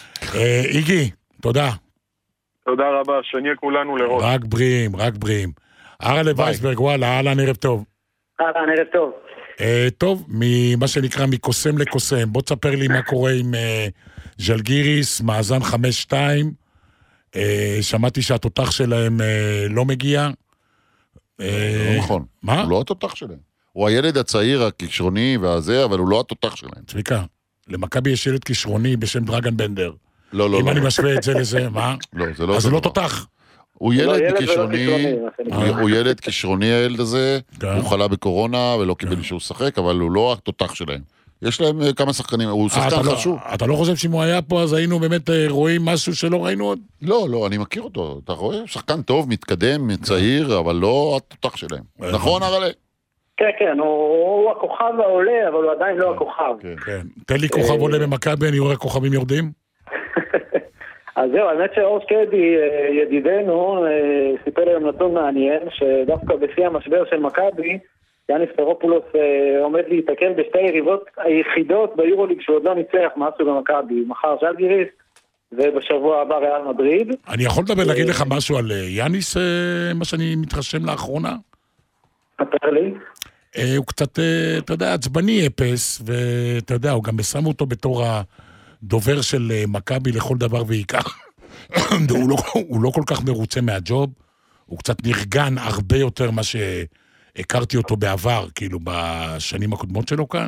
איגי, תודה. תודה רבה, שנהיה כולנו לראות. רק בריאים, רק בריאים. ארלה וייסברג, וואלה, אהלן, ערב טוב. אהלן, ערב טוב. טוב, ממה שנקרא מקוסם לקוסם, בוא תספר לי מה קורה עם ז'לגיריס, מאזן חמש שתיים, שמעתי שהתותח שלהם לא מגיע. לא נכון. מה? הוא לא התותח שלהם. הוא הילד הצעיר, הכישרוני והזה, אבל הוא לא התותח שלהם. צביקה, למכבי יש ילד כישרוני בשם דרגן בנדר. לא, לא, אם לא. אני משווה את זה לזה, מה? לא, זה לא. אז זה לא תותח. הוא ילד כישרוני, הוא ילד כישרוני הילד הזה, הוא חלה בקורונה ולא קיבל אישור לשחק, אבל הוא לא התותח שלהם. יש להם כמה שחקנים, הוא שחקן חשוב. אתה לא חושב שאם הוא היה פה, אז היינו באמת רואים משהו שלא ראינו עוד? לא, לא, אני מכיר אותו. אתה רואה? שחקן טוב, מתקדם, צעיר, אבל לא התותח שלהם. נכון, הרלה? כן, כן, הוא הכוכב העולה, אבל הוא עדיין לא הכוכב. כן, תן לי כוכב עולה במכבי, אני רואה כוכבים יורדים. אז זהו, האמת שאור שקדי, ידידנו, סיפר להם נתון מעניין, שדווקא בשיא המשבר של מכבי, יאניס פרופולוס עומד להתעכל בשתי יריבות היחידות ביורוליג שהוא עוד לא ניצח משהו במכבי, מחר ז'לגיריס, ובשבוע הבא ריאל מדריד. אני יכול לדבר, להגיד לך משהו על יאניס, מה שאני מתרשם לאחרונה? תפר לי. הוא קצת, אתה יודע, עצבני אפס, ואתה יודע, הוא גם שמו אותו בתור הדובר של מכבי לכל דבר ועיקר. הוא לא, הוא לא כל כך מרוצה מהג'וב, הוא קצת נרגן הרבה יותר מה שהכרתי אותו בעבר, כאילו בשנים הקודמות שלו כאן.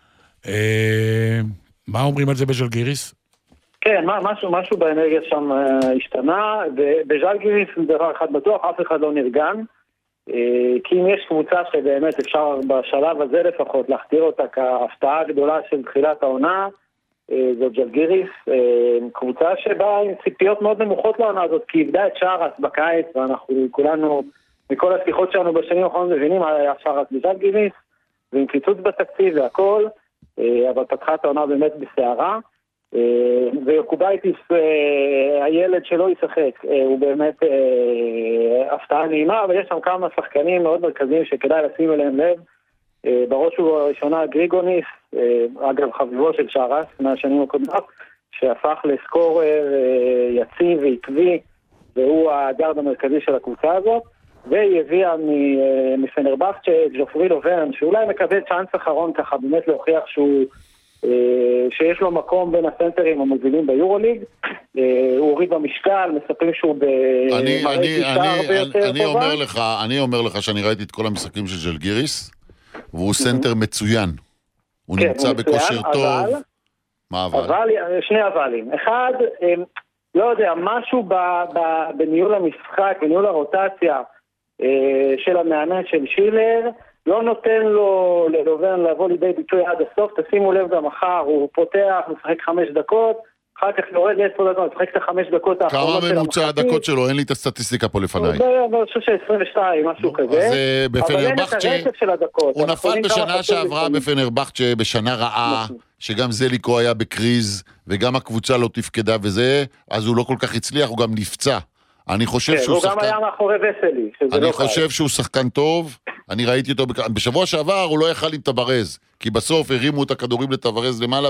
מה אומרים על זה בז'לגיריס? כן, משהו, משהו באנרגיה שם השתנה, ובז'לגיריס דבר אחד בטוח, אף אחד לא נרגן, כי אם יש קבוצה שבאמת אפשר בשלב הזה לפחות להכתיר אותה כהפתעה גדולה של תחילת העונה, זאת ז'לגיריס, קבוצה שבאה עם ציפיות מאוד נמוכות לעונה הזאת, כי איבדה את שרס בקיץ, ואנחנו כולנו, מכל השיחות שלנו בשנים האחרונות מבינים מה היה שרס בז'לגיריס, ועם קיצוץ בתקציב והכל, אבל פתחה את העונה באמת בסערה, ויוקובייטיס, הילד שלא ישחק, הוא באמת הפתעה נעימה, אבל יש שם כמה שחקנים מאוד מרכזיים שכדאי לשים אליהם לב, בראש ובראשונה גריגוניס, אגב חביבו של שרס מהשנים הקודמות, שהפך לסקורר יציב ועקבי, והוא הגארד המרכזי של הקבוצה הזאת, והיא הביאה מפנרבכצ'ה ג'ופרי לוברן, שאולי מקבל צ'אנס אחרון ככה באמת להוכיח שהוא, שיש לו מקום בין הסנטרים המובילים ביורוליג, הוא הוריד במשקל, מספרים שהוא במראה גישה הרבה יותר אני אומר לך, אני אומר לך שאני ראיתי את כל המשחקים של ז'לגיריס, והוא סנטר מצוין. הוא נמצא בכושר טוב. מה אבל? אבל, שני אבלים. אחד, לא יודע, משהו בניהול המשחק, בניהול הרוטציה של המאמן של שילר, לא נותן לו ללובן לבוא לידי ביטוי עד הסוף. תשימו לב גם מחר, הוא פותח, משחק חמש דקות, אחר כך יורד לעשר דקות, משחק את החמש דקות האחרונות של המחצית. כמה ממוצע הדקות שלו? אין לי את הסטטיסטיקה פה לפניי. אני חושב ש-עשרים ושתיים, משהו כזה. אז בפנרבכצ'ה, הוא נפל בשנה שעברה בפנרבכצ'ה, בשנה רעה, שגם זליקו היה בקריז, וגם הקבוצה לא תפקדה וזה, אז הוא לא כל כך הצליח, הוא גם נפצע. אני חושב שהוא שחקן... הוא גם היה מאחורי וסלי, אני חושב שהוא שחקן טוב, אני ראיתי אותו... בשבוע שעבר הוא לא יכל עם טברז, כי בסוף הרימו את הכדורים לטברז למעלה,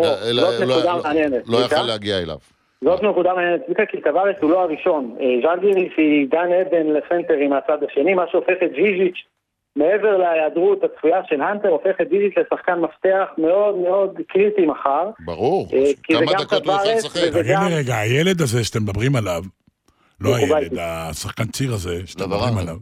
ולא יכל להגיע אליו. זאת נקודה מעניינת, כי טברז הוא לא הראשון. ז'לגיריס היא דן עדן לסנטרי מהצד השני, מה שהופך את ג'יז'יץ' מעבר להיעדרות הצפויה של הנטר, הופך את ג'יז'יץ' לשחקן מפתח מאוד מאוד קריטי מחר. ברור, כמה דקות הוא יכול לשחק. תגיד לי רגע, הילד הזה שאתם מדברים עליו, לא הילד, השחקן ציר הזה שאתם מדברים עליו.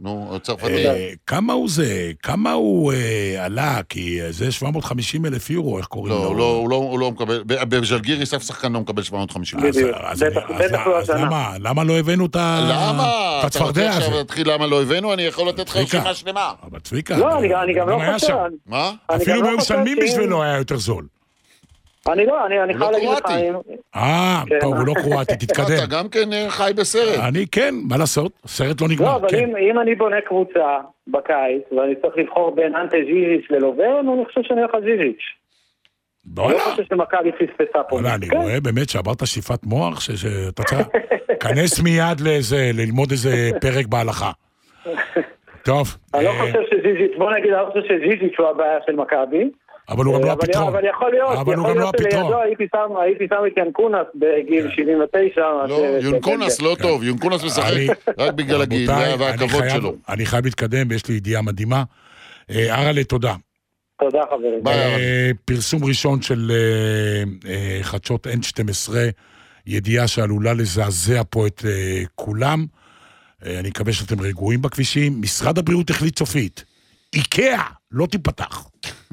כמה הוא זה? כמה הוא עלה? כי זה שבע מאות וחמישים אלף יורו, איך קוראים לו? לא, הוא לא מקבל, בז'לגיריס אף שחקן לא מקבל שבע מאות וחמישים אלף. אז למה לא הבאנו את הצפרדע הזה? עכשיו להתחיל למה לא הבאנו? אני יכול לתת לך רשימה שלמה. אבל צביקה, לא, אני גם לא חושב. מה? אפילו אם היו משלמים בשבילו היה יותר זול. אני לא, אני חייב להגיד לך... אה, טוב, הוא לא קרואטי, תתקדם. אתה גם כן חי בסרט. אני כן, מה לעשות? סרט לא נגמר. לא, אבל אם אני בונה קבוצה בקיץ, ואני צריך לבחור בין אנטה ז'יז'יץ' ללוברן, אני חושב שאני הולך על ז'יז'יץ'. אני לא חושב שמכבי פספסה פה. אני רואה באמת שעברת שיפת מוח, שאתה צריך כנס מיד ללמוד איזה פרק בהלכה. טוב. אני לא חושב שז'יז'יץ', בוא נגיד, אני לא חושב שז'יז'יץ' הוא הבעיה של מכבי. אבל הוא גם לא הפתרון. אבל יכול להיות, אבל הוא גם לא הפתרון. הייתי שם את ינקונס בגיל שבעים ותשע. לא, ינקונס לא טוב, ינקונס משחק רק בגלל הגיל והכבוד שלו. אני חייב להתקדם, ויש לי ידיעה מדהימה. ארלה, תודה. תודה חברים. פרסום ראשון של חדשות אן שתים עשרה, ידיעה שעלולה לזעזע פה את כולם. אני מקווה שאתם רגועים בכבישים. משרד הבריאות החליט סופית, איקאה לא תיפתח.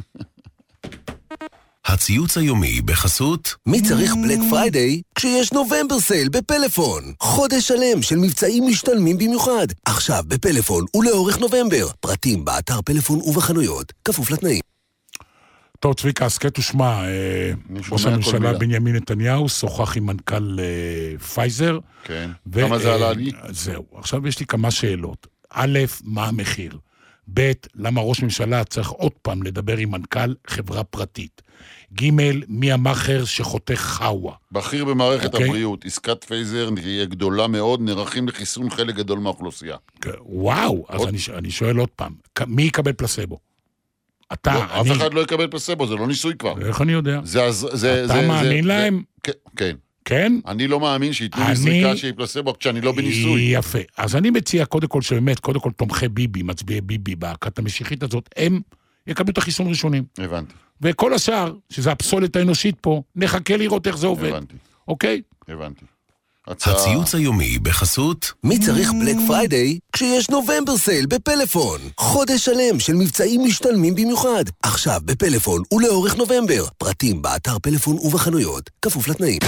הציוץ היומי בחסות מי צריך בלק פריידיי כשיש נובמבר סייל בפלאפון. חודש שלם של מבצעים משתלמים במיוחד. עכשיו בפלאפון ולאורך נובמבר. פרטים באתר פלאפון ובחנויות. כפוף לתנאים. טוב, צביקה, הסקט ושמע, ראש הממשלה בנימין נתניהו שוחח עם מנכ"ל פייזר. כן, כמה זה עלה לי? זהו, עכשיו יש לי כמה שאלות. א', מה המחיר? ב', למה ראש ממשלה צריך עוד פעם לדבר עם מנכ"ל חברה פרטית? ג', מי המאחר שחותך חאווה? בכיר במערכת okay. הבריאות, עסקת פייזר נראה גדולה מאוד, נערכים לחיסון חלק גדול מהאוכלוסייה. וואו, אז אני, אני שואל עוד פעם, מי יקבל פלסבו? אתה, לא, אני... אף אחד לא יקבל פלסבו, זה לא ניסוי כבר. איך אני יודע? זה, זה, זה, אתה זה, מאמין זה, להם? זה, כן. כן? אני לא מאמין שייתנו לי זריקה שהיא פלסבו כשאני לא בניסוי. יפה. אז אני מציע קודם כל שבאמת, קודם כל תומכי ביבי, מצביעי ביבי, בהקת המשיחית הזאת, הם יקבלו את החיסון ראשונים. הבנתי. וכל השאר, שזה הפסולת האנושית פה, נחכה לראות איך זה עובד. הבנתי. אוקיי? הבנתי. הציוץ היומי בחסות מי צריך בלק פריידיי כשיש נובמבר סייל בפלאפון. חודש שלם של מבצעים משתלמים במיוחד. עכשיו בפלאפון ולאורך נובמבר. פרטים באתר פלאפון ובחנויות. כפוף לתנאים.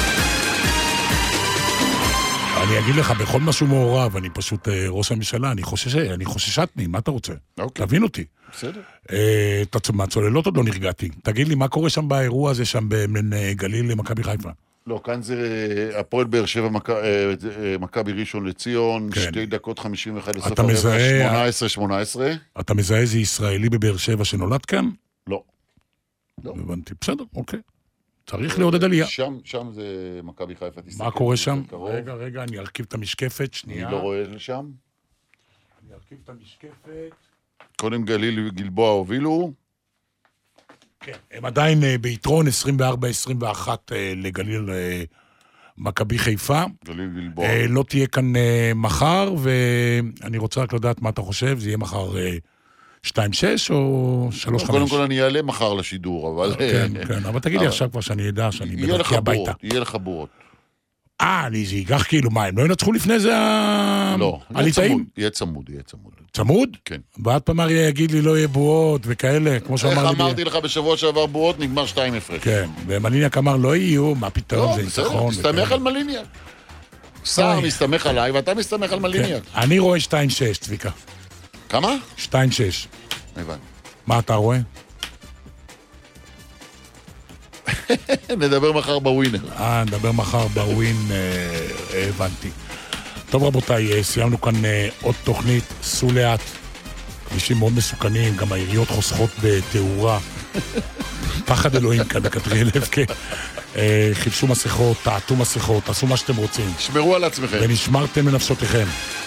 אני אגיד לך, בכל משהו מעורב, אני פשוט ראש הממשלה, אני חושש, אני חוששתני, מה אתה רוצה? אוקיי. תבין אותי. בסדר. אתה מהצוללות עוד לא נרגעתי. תגיד לי, מה קורה שם באירוע הזה, שם בין גליל למכבי חיפה? לא, כאן זה הפועל באר שבע, מכבי ראשון לציון, שתי דקות חמישים ואחת לסוף הרבע, שמונה עשרה שמונה עשרה. אתה מזהה איזה ישראלי בבאר שבע שנולד כאן? לא. הבנתי, בסדר, אוקיי. צריך לעודד עלייה. שם, שם זה מכבי חיפה. מה קורה שם? רגע, רגע, אני ארכיב את המשקפת, שנייה. אני לא רואה לשם. אני ארכיב את המשקפת. קודם גליל וגלבוע הובילו. כן, הם עדיין ביתרון עשרים וארבע עשרים ואחת לגליל מכבי חיפה. גליל גלבוע. לא תהיה כאן מחר, ואני רוצה רק לדעת מה אתה חושב, זה יהיה מחר שתיים שש או שלוש חמש? קודם כל אני אעלה מחר לשידור, אבל... כן, כן, אבל תגיד לי עכשיו כבר שאני ידע שאני בדרכי הביתה. יהיה לך בורות. אה, אני זה ייקח כאילו, מה, הם לא ינצחו לפני זה הליטאים? יהיה צמוד, יהיה צמוד. צמוד? כן. ועד פעם אריה יגיד לי לא יהיה בועות וכאלה, כמו שאמר לי... איך אמרתי לך בשבוע שעבר בועות, נגמר שתיים הפרש. כן, ומליניאק אמר לא יהיו, מה פתאום, זה ניצחון. מסתמך על מליניאק. שר מסתמך עליי, ואתה מסתמך על מליניאק. אני רואה שתיים שש, צביקה. כמה? שתיים שש. הבנתי. מה אתה רואה? נדבר מחר בווינר. אה, נדבר מחר בווין, הבנתי. טוב רבותיי, סיימנו כאן עוד תוכנית, סעו לאט. כבישים מאוד מסוכנים, גם העיריות חוסכות בתאורה. פחד אלוהים כאן בקטרי לב, כן. חיפשו מסכות, תעטו מסכות, תעשו מה שאתם רוצים. שמרו על עצמכם. ונשמרתם לנפשותיכם.